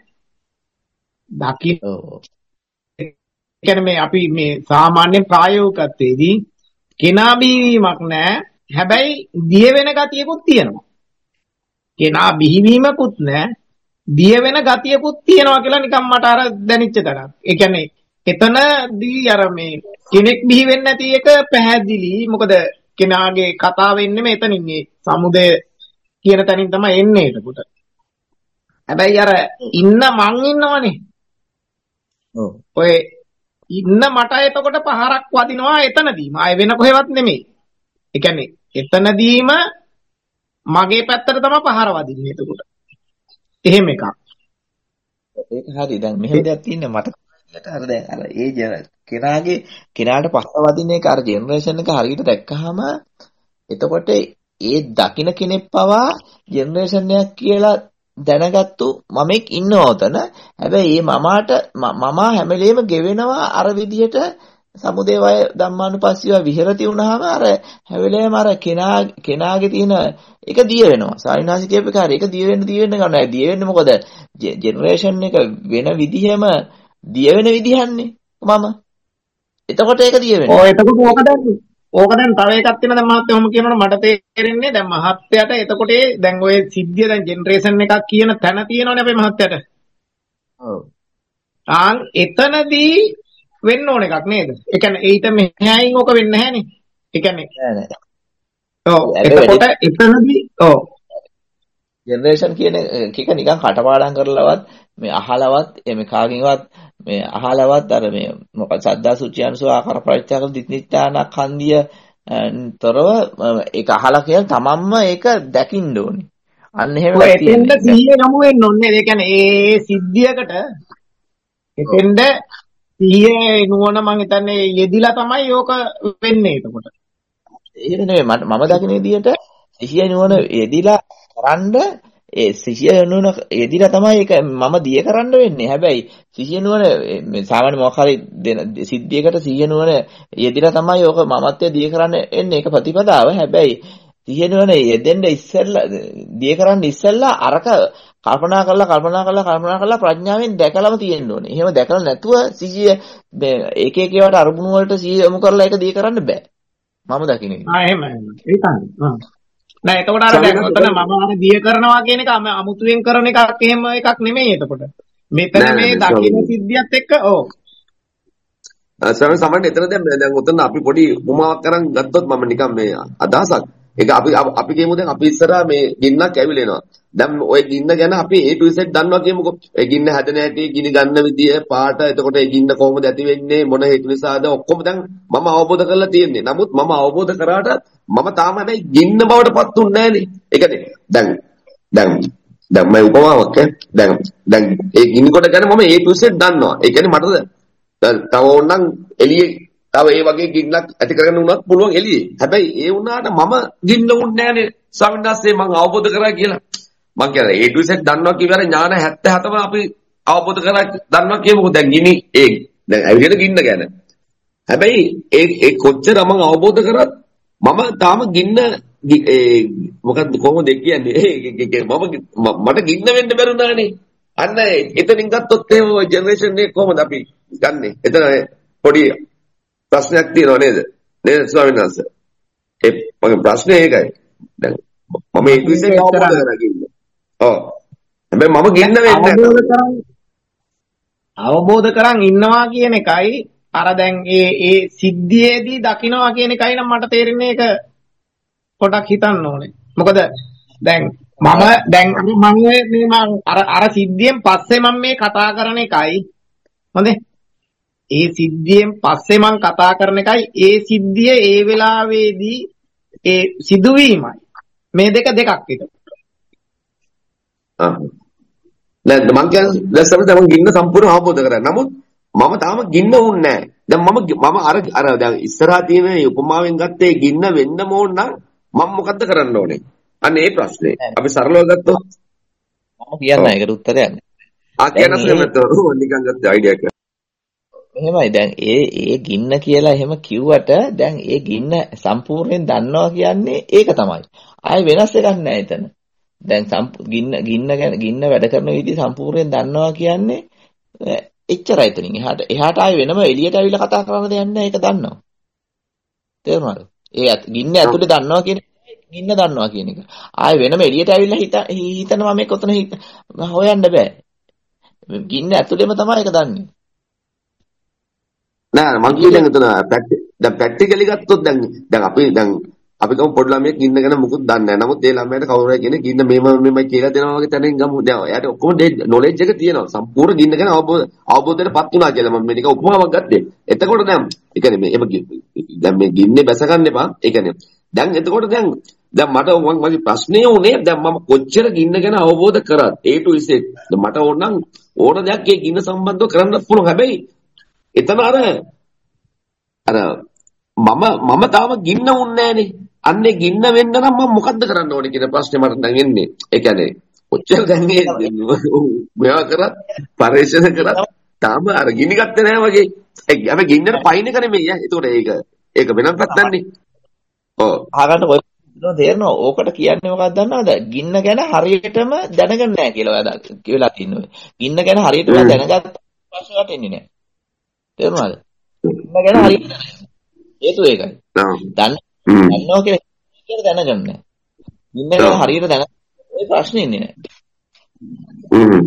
දකින්න ඔව් කියන්නේ මේ අපි මේ සාමාන්‍ය ප්‍රායෝගිකත්වයේදී කෙනා බිහිවීමක් නැහැ. හැබැයි දිය වෙන ගතියකුත් තියෙනවා. කෙනා බිහිවීමකුත් නැහැ. දිය වෙන ගතියකුත් තියෙනවා කියලා නිකන් මට අර දැනෙච්ච තරම්. ඒ කියන්නේ එතනදී අර මේ කෙනෙක් බිහි වෙන්නේ නැති එක පැහැදිලි. මොකද කෙනාගේ කතාව එන්නේ මෙතනින් මේ සමුදය කියන තැනින් තමයි එන්නේ එතකොට. හැබැයි අර ඉන්න මං ඉන්නවනේ. ඔව් ඔය ඉන්න මට එතකොට පහරක් වදිනවා එතනදීම. ආය වෙන කොහෙවත් නෙමෙයි. ඒ කියන්නේ එතනදීම මගේ පැත්තට තමයි පහර වදින්නේ එතකොට. එහෙම එකක්. ඒක හරි. දැන් මෙහෙම දෙයක් තියෙනවා මට විදියට අර දැන් අර ඒ ජන- කෙනාගේ කෙනාට පස්ස වදින එක අර ජෙනරේෂන් එක හරියට දැක්කහම එතකොට ඒ දකින්න කෙනෙක් පවා ජෙනරේෂන් එකක් කියලා දැනගත්තු මමෙක් ඉන්නවා උතන. හැබැයි මේ මමාට මමා හැම වෙලේම ගෙවෙනවා අර විදියට සමුදේ වය ධම්මානුපස්සීව විහෙරති වුණාම අර හැම වෙලේම අර කෙනා කෙනාගේ තියෙන ඒක දිය වෙනවා. සාරිනාසි කියපු එක හරි. ඒක දිය වෙන්න දිය වෙන්න ගන්න. දිය වෙන්නේ මොකද? ජෙනරේෂන් එක වෙන විදිහෙම දිය වෙන විදිහන්නේ මම. එතකොට ඒක දිය වෙනවා. ඔය එතකොට ඕක දැන් ඕක දැන් තව එකක් තියෙනවා දැන් මහත්තයා ඔහොම කියනවනේ මට තේරෙන්නේ දැන් මහත්තයාට එතකොට ඒ දැන් ඔය සිද්ධිය දැන් ජෙනරේෂන් එකක් කියන තැන තියෙනවනේ අපේ මහත්තයාට. ඔව්. ආන් එතනදී වෙන්න ඕන එකක් නේද? ඒ කියන්නේ ඊට මෙහායින් ඕක වෙන්නේ නැහනේ. ඒ කියන්නේ නෑ නෑ. ඔව් එතකොට එතනදී ඔව් ජෙනරේෂන් කියන එක නිකන් කටපාඩම් කරලවත් මේ අහලවත් එමේ කාගෙන්වත් මේ අහලවත් අර මේ මොකද සද්දා සුචියන්සෝ ආකාර පරිත්‍යාග දිත්‍නිත්‍යාන කන්දිය තොරව ඒක අහලා කියන තමන්ම ඒක දකින්න ඕනේ. අන්න එහෙම ඔය එකක් එතෙන්ද තියෙනවා. සිහිය යමු වෙන්න ඕනේ. ඒ කියන්නේ ඒ සිද්ධියකට එතෙන්ද සිහියේ නුවණ මං හිතන්නේ යෙදිලා තමයි ඕක වෙන්නේ එතකොට. ඒක නෙමෙයි මම මම දකින විදිහට සිහිය නුවණ යෙදිලා කරන්ඩ ඒ සිහිය නුවණ යෙදිලා තමයි ඒක මම දිය කරන්න වෙන්නේ. හැබැයි සිහිය නුවණ මේ සාමාන්‍ය මොකක් හරි සිද්ධියකට සිහිය නුවණ යෙදිලා තමයි ඕක මමත්වයේ දිය කරන්න එන්නේ. ඒක ප්‍රතිපදාව. හැබැයි සිහිය නුවණ යෙදෙන්න ඉස්සෙල්ලා දිය කරන්න ඉස්සෙල්ලා අරක කල්පනා කරලා කල්පනා කරලා කල්පනා කරලා ප්‍රඥාවෙන් දැකලාම තියෙන්න ඕනේ. එහෙම දැකලා නැතුව සිහිය එක එක ඒවාට අරමුණු වලට සිහිය යොමු කරලා ඒක දිය කරන්න බෑ. මම දකින්නේ. ආ එහෙම එහෙම. ඒක හරි. නෑ එතකොට අර දැන් ඔතන මම අර දිය කරනවා කියන එක අමුතුවෙන් කරන එකක් එහෙම එකක් නෙමෙයි එතකොට. මෙතන මේ දකින්න සිද්ධියත් එක්ක ඔව්. ස්වාමීන් සමහරවිට එතන දැන් දැන් උතන අපි පොඩි උපමාවක් කරන් ගත්තොත් මම නිකන් මේ අදහසක්. ඒක අපි අපි කියමු දැන් අපි ඉස්සරහා මේ ගින්නක් ඇවිලෙනවා. දැන් ওই ගින්න ගැන අපි A to Z දන්නවා කියමුකෝ. ඒ ගින්න හැදෙන හැටි, ගිනි ගන්න විදිය, පාට, එතකොට ඒ ගින්න කොහොමද ඇති වෙන්නේ, මොන හේතු නිසාද ඔක්කොම දැන් මම අවබෝධ කරලා තියෙන්නේ. නමුත් මම අවබෝධ කරාට මම තාම හැබැයි ගින්න බවට පත් උන්නේ නැහනේ. ඒ කියන්නේ දැන් දැන් දැන් මම උපමාවක් දැන් දැන් ඒ ගිනි කොට ගැන මම A to Z දන්නවා. ඒ කියන්නේ මට තව ඕනනම් එළියේ තව ඒ වගේ ගින්නක් ඇති කරගන්න උනත් පුළුවන් එළියේ. හැබැයි ඒ වුණාට මම ගින්න උන්නේ නැහනේ. ස්වාමීන් වහන්සේ මම අවබෝධ කරා කියලා. මම කියන්නේ A to Z දන්නවා කියවල ඥාන හැත්තෑ හතම අපි අවබෝධ කරා දන්නවා කියමුකෝ. දැන් ගිනි ඒ දැන් ඇවිල්ලා ගින්න ගැන. හැබැයි ඒ ඒ කොච්චර මම අවබෝධ කරත් මම තාම ගින්න ඒ මොකක්ද කොහොමද කියන්නේ මම මට ගින්න වෙන්න බැරුණානේ. අන්න එතනින් ගත්තොත් එහෙම ජෙනරේෂන් එක කොහොමද අපි ගන්නෙ? එතන පොඩි ප්‍රශ්නයක් තියෙනව නේද? නේද ස්වාමීන් වහන්සේ? ඒ මගේ ප්‍රශ්නේ ඒකයි. දැන් මම ඒක විශ්ේ අවබෝධ කරගන්න. ඔව්. හැබැයි මම ගින්න වෙන්නේ නැහැ. අවබෝධ කරන් ඉන්නවා කියන එකයි අර දැන් ඒ ඒ සිද්ධියේදී දකින්නවා කියන එකයි නම් මට තේරෙන්නේ ඒක පොඩක් හිතන්න ඕනේ. මොකද දැන් මම දැන් මම මේ මම අර අර සිද්ධියෙන් පස්සේ මම මේ කතා කරන එකයි හොඳේ. ඒ සිද්ධියෙන් පස්සේ මම කතා කරන එකයි ඒ සිද්ධිය ඒ වෙලාවේදී ඒ සිදුවීමයි. මේ දෙක දෙකක් එක. නේද මං කියන්නේ දැන් සමහර දැන් ගින්න සම්පූර්ණ අවබෝධ කරගන්න. නමුත් මම තාම ගින්න වුන්නේ නැහැ. දැන් මම මම අර අර දැන් ඉස්සරහා තියෙන උපමාවෙන් ගත්තේ ගින්න වෙන්න ඕන නම් මම මොකද්ද කරන්න ඕනේ? අන්න ඒ ප්‍රශ්නේ. අපි සරලව ගත්තොත් මම කියන්නේ ඒකට උත්තරයක් නෑ. ආ කියන සෙමතෝ නිකන් ගත්ත අයිඩියා එක. එහෙමයි දැන් ඒ ඒ ගින්න කියලා එහෙම කිව්වට දැන් ඒ ගින්න සම්පූර්ණයෙන් දන්නවා කියන්නේ ඒක තමයි. ආයෙ වෙනස් එකක් නෑ එතන. දැන් ගින්න ගින්න ගැන ගින්න වැඩ කරන විදිහ සම්පූර්ණයෙන් දන්නවා කියන්නේ එච්චරයි එතනින්. එහාට එහාට ආයෙ වෙනම එළියට ඇවිල්ලා කතා කරන්න දෙයක් නෑ ඒක දන්නවා. තේරුණාද? ඒ ගින්න ඇතුලේ දන්නවා කියන ගින්න දන්නවා කියන එක. ආයෙ වෙනම එළියට ඇවිල්ලා හිත හිතනවා මේක ඔතන හොයන්න බෑ. ගින්න ඇතුලේම තමයි ඒක දන්නේ. නෑ මං කියන්නේ දැන් එතන දැන් ප්‍රැක්ටිකලි ගත්තොත් දැන් දැන් අපි දැන් අපි කවුරු පොඩි ළමයෙක් ගින්න ගැන මුකුත් දන්නේ නැහැ. නමුත් ඒ ළමයාට කවුරු හරි කියන්නේ ගින්න මේම මේමයි කියලා දෙනවා වගේ තැනින් ගමු. දැන් එයාට ඔක්කොම නොලෙජ් එක තියෙනවා. සම්පූර්ණ ගින්න ගැන අවබෝධ අවබෝධයටපත් වුණා කියලා මම මේක උපමාවක් ගත්තේ. එතකොට දැන් ඒ කියන්නේ මේ එම දැන් මේ ගින්නේ බැස ගන්න එපා. ඒ කියන්නේ දැන් එතකොට දැන් දැන් මට මගේ ප්‍රශ්නේ උනේ දැන් මම කොච්චර ගින්න ගැන අවබෝධ කරත් A to Z මට ඕනනම් ඕන දෙයක් ඒ ගින්න සම්බන්ධව කරන්න පුළුවන්. හැබැයි එතන අර අර මම මම තාම ගින්න වුන්නේ නැහනේ. අන්නේ ගින්න වෙන්න නම් මම මොකද්ද කරන්න ඕනේ කියන ප්‍රශ්නේ මට දැන් එන්නේ. ඒ කියන්නේ කොච්චර දැන් මේ මේවා කරත් පරිශ්‍රණ කරත් තාම අර ගිනි ගත්තේ නැහැ වගේ. අපි ගින්නට පයින් එක නෙමෙයි. ඒතකොට ඒක ඒක වෙනම පැත්තන්නේ. ඔව්. අහගන්න ඔය තේරෙනවා. ඕකට කියන්නේ මොකක්ද දන්නවද? ගින්න ගැන හරියටම දැනගන්නේ නැහැ කියලා ඔයා කියලා තින්නේ. ගින්න ගැන හරියටම දැනගත්ත ප්‍රශ්නකට එන්නේ නැහැ. තේරුණාද? ගින්න ගැන හරියට හේතුව ඒකයි. දන්න දන්නවා කියලා දැනගන්න නැහැ. ගින්න ගැන හරියට දැන ඔය ප්‍රශ්නේ ඉන්නේ නැහැ. හ්ම්.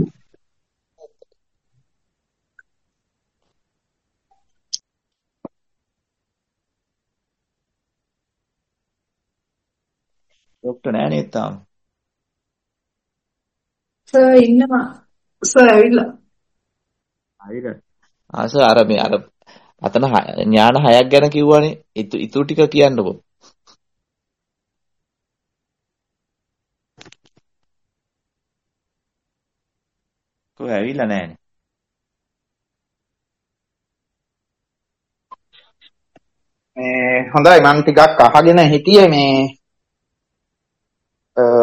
ડોක්ටර් නෑ නේද තාම? සර් ඉන්නවා. සර් ඇවිල්ලා. හරිද? ආ සර් අර මේ අර අතන ඥාන හයක් ගැන කිව්වනේ. ඉතුරු ටික කියන්නකෝ. කොහේ ඇවිල්ලා නෑනේ. මේ හොඳයි මම ටිකක් අහගෙන හිටියේ මේ අ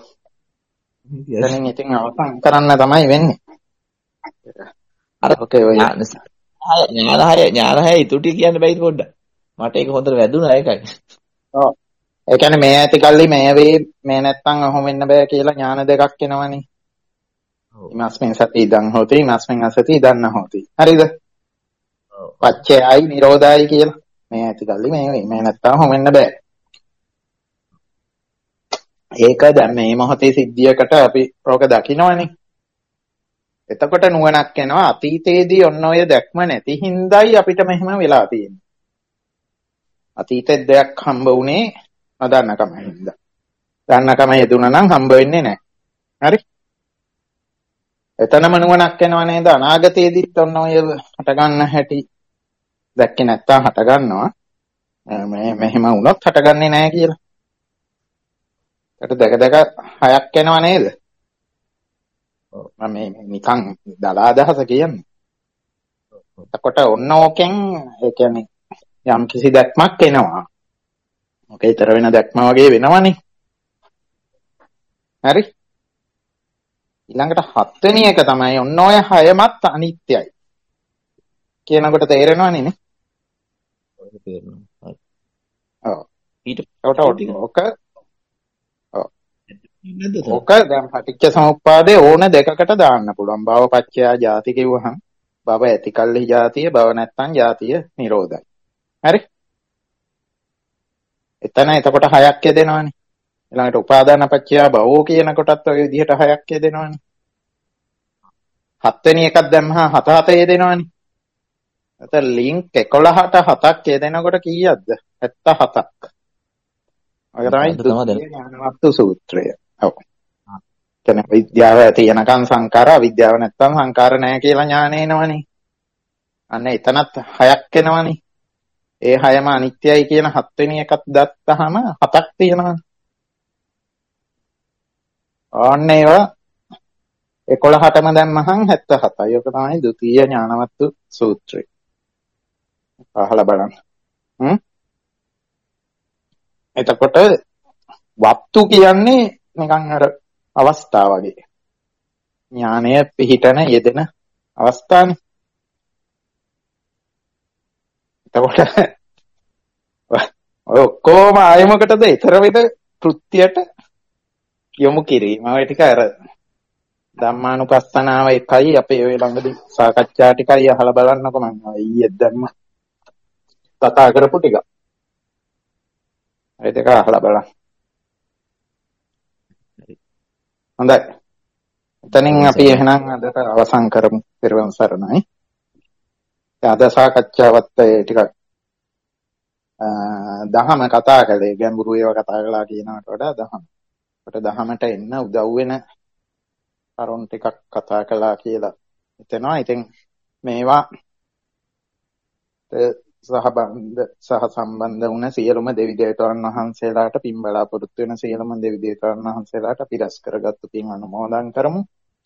දැන් ඉතින් අවසන් කරන්න තමයි වෙන්නේ. අර ඔකේ ඔය ඥාන හය ඥාන හය ඉතුරු ටික කියන්න බෑද පොඩ්ඩක්. මට ඒක හොඳට වැදුනා ඒකයි. ඔව්. ඒ කියන්නේ මේ ඇති කල්ලි මේ වේ මේ නැත්තම් අහු වෙන්න බෑ කියලා ඥාන දෙකක් එනවනේ. ඔව්. ඉමස්මින් සති ඉදන් හොති ඉමස්මින් අසති ඉදන් නොහොති. හරිද? ඔව්. පච්චයයි නිරෝධයයි කියලා. මේ ඇති කල්ලි මේ වේ මේ නැත්තම් අහු වෙන්න බෑ. ඒක දැන් මේ මොහොතේ සිද්ධියකට අපි රෝග දකින්නවනේ. එතකොට නුවණක් එනවා අතීතයේදී ඔන්න ඔය දැක්ම නැති හින්දායි අපිට මෙහෙම වෙලා තියෙන්නේ. අතීතේ දෙයක් හම්බ වුණේ නොදන්නකම හින්දා. දන්නකම යෙදුණා නම් හම්බ වෙන්නේ නැහැ. හරි? එතනම නුවණක් එනවා නේද? අනාගතයේදීත් ඔන්න ඔය හට ගන්න හැටි දැක්කේ නැත්තම් හට ගන්නවා. මේ මෙහෙම වුණොත් හටගන්නේ නැහැ කියලා. ඒකට දැක දැක හයක් එනවා නේද? මම මේ නිකන් දලා අදහස කියන්නේ. එතකොට ඔන්න ඕකෙන් ඒ කියන්නේ යම් කිසි දැක්මක් එනවා. ඕක ඊතර වෙන දැක්ම වගේ වෙනවනේ. හරි? ඊළඟට හත්වෙනි එක තමයි ඔන්න ඔය හයමත් අනිත්‍යයි. කියනකොට තේරෙනවනේ නේ? ඔය තේරෙනවා. ඔව්. ඊට ඔක ඕක දැන් පටිච්ච සමුප්පාදේ ඕන දෙකකට දාන්න පුළුවන්. භව පච්චයා ජාති කිව්වහම භව ඇති කල්හි ජාතිය, භව නැත්තම් ජාතිය නිරෝධයි. හරි? එතන එතකොට හයක් යදෙනවනේ. ඊළඟට උපාදාන පච්චයා භවෝ කියන කොටත් ඔය විදිහට හයක් යදෙනවනේ. හත්වෙනි එකක් දැම්මහම හත හත යදෙනවනේ. එතන ලින්ක් එකොළහට හතක් යදෙනකොට කීයක්ද? හැත්තෑ හතක්. ඔය තමයි ඥානවත්තු සූත්‍රය. ඔව්. කියන්නේ විද්‍යාව තියෙනකන් සංකාර, අවිද්‍යාව නැත්තම් සංකාර නැහැ කියලා ඥානෙ එනවනේ. අන්න එතනත් හයක් එනවනේ. ඒ හයම අනිත්‍යයි කියන හත්වෙනි එකක් දැක්කහම හතක් තියෙනවා. ඕන්න ඒවා එකොළහටම දැම්මහන් හැත්තහතයි. ඔක තමයි ද්විතීය ඥානවත්තු සූත්‍රය. අහලා බලන්න. හ්ම්. එතකොට වත්තු කියන්නේ නිකන් අර අවස්ථාව වගේ. ඥානය පිහිටන යෙදෙන අවස්ථානේ. එතකොට ඔය ඔක්කොම ආයමකටද ඊතර විද කෘත්‍යයට යොමු කිරීම. ඔය ටික අර ධම්මානුපස්සනාව එකයි අපේ ඔය ළඟදී සාකච්ඡා ටිකයි අහලා බලන්නකො මම ඊයේ දැම්ම කතා කරපු ටික. ඒ දෙක අහලා බලන්න. හොඳයි. එතනින් අපි එහෙනම් අදට අවසන් කරමු. පෙරවන් සරණයි. අද සාකච්ඡාවත් ටිකක් දහම කතා කළේ ගැඹුරු ඒවා කතා කළා කියනකට වඩා දහම. අපිට දහමට එන්න උදව් වෙන කරුණු ටිකක් කතා කළා කියලා හිතෙනවා. ඉතින් මේවා සහබන්ධ සහ සම්බන්ධ වුණ සියලුම දෙවි දේවතාවුන් වහන්සේලාට පින් බලාපොරොත්තු වෙන සියලුම දෙවි දේවතාවුන් වහන්සේලාට අපි රැස් කරගත්තු පින් අනුමෝදන් කරමු.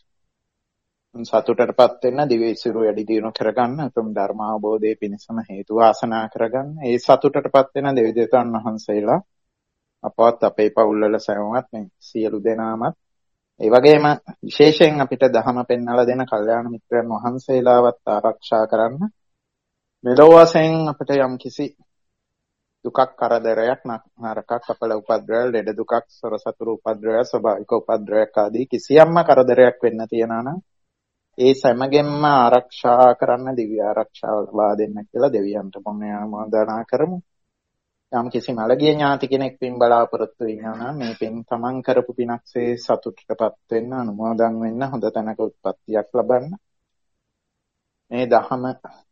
සතුටටපත් වෙන්න දිවිසිරු වැඩි දියුණු කරගන්න උතුම් ධර්ම අවබෝධයේ පිණසම හේතු වාසනා කරගන්න. ඒ සතුටටපත් වෙන දෙවි දේවතාවුන් වහන්සේලා අපවත් අපේ පවුල්වල සෑමවත් මේ සියලු දෙනාමත් ඒ වගේම විශේෂයෙන් අපිට ධහම පෙන්වලා දෙන කල්යාණ මිත්‍රයන් වහන්සේලාවත් ආරක්ෂා කරන්න. මෙලොව වශයෙන් අපිට යම් කිසි දුකක් කරදරයක් නරකක් අපල උපද්‍රවය ලෙඩ දුකක් සොර සතුරු උපද්‍රවය ස්වභාවික උපද්‍රවයක් ආදී කිසියම්ම කරදරයක් වෙන්න තියනා නම් ඒ සෑමගෙන්ම ආරක්ෂා කරන්න දිව්‍ය ආරක්ෂාව ලබා දෙන්න කියලා දෙවියන්ට පුණ්‍ය ආමෝදනා කරමු. යම් කිසි මළගිය ඥාති කෙනෙක් පින් බලාපොරොත්තු වෙනවා නම් මේ පින් තමන් කරපු පිනක්සේ සතුටටපත් වෙන්න අනුමෝදන් වෙන්න හොඳ තැනක උත්පත්තියක් ලබන්න. මේ දහම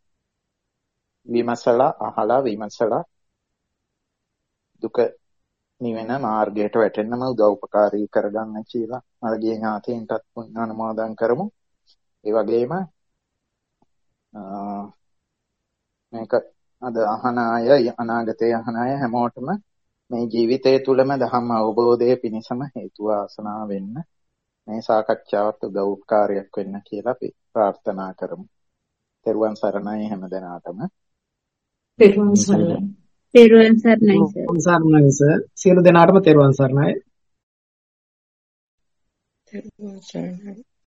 විමසලා අහලා විමසලා දුක නිවෙන මාර්ගයට වැටෙන්නම උදව් උපකාරී කරගන්න කියලා මළගිය ඥාතීන්ටත් පුණ්‍ය අනුමෝදන් කරමු. ඒ වගේම මේක අද අහන අය අනාගතයේ අහන අය හැමෝටම මේ ජීවිතය තුළම ධම්ම අවබෝධය පිණිසම හේතු වාසනා වෙන්න මේ සාකච්ඡාවත් උදව්කාරයක් වෙන්න කියලා අපි ප්‍රාර්ථනා කරමු. තෙරුවන් සරණයි හැමදෙනාටම. තෙරුවන් සරණයි. තෙරුවන් සරණයි සර්. තෙරුවන් සරණයි සර්. සියලු දෙනාටම තෙරුවන් සරණයි. තෙරුවන් සරණයි.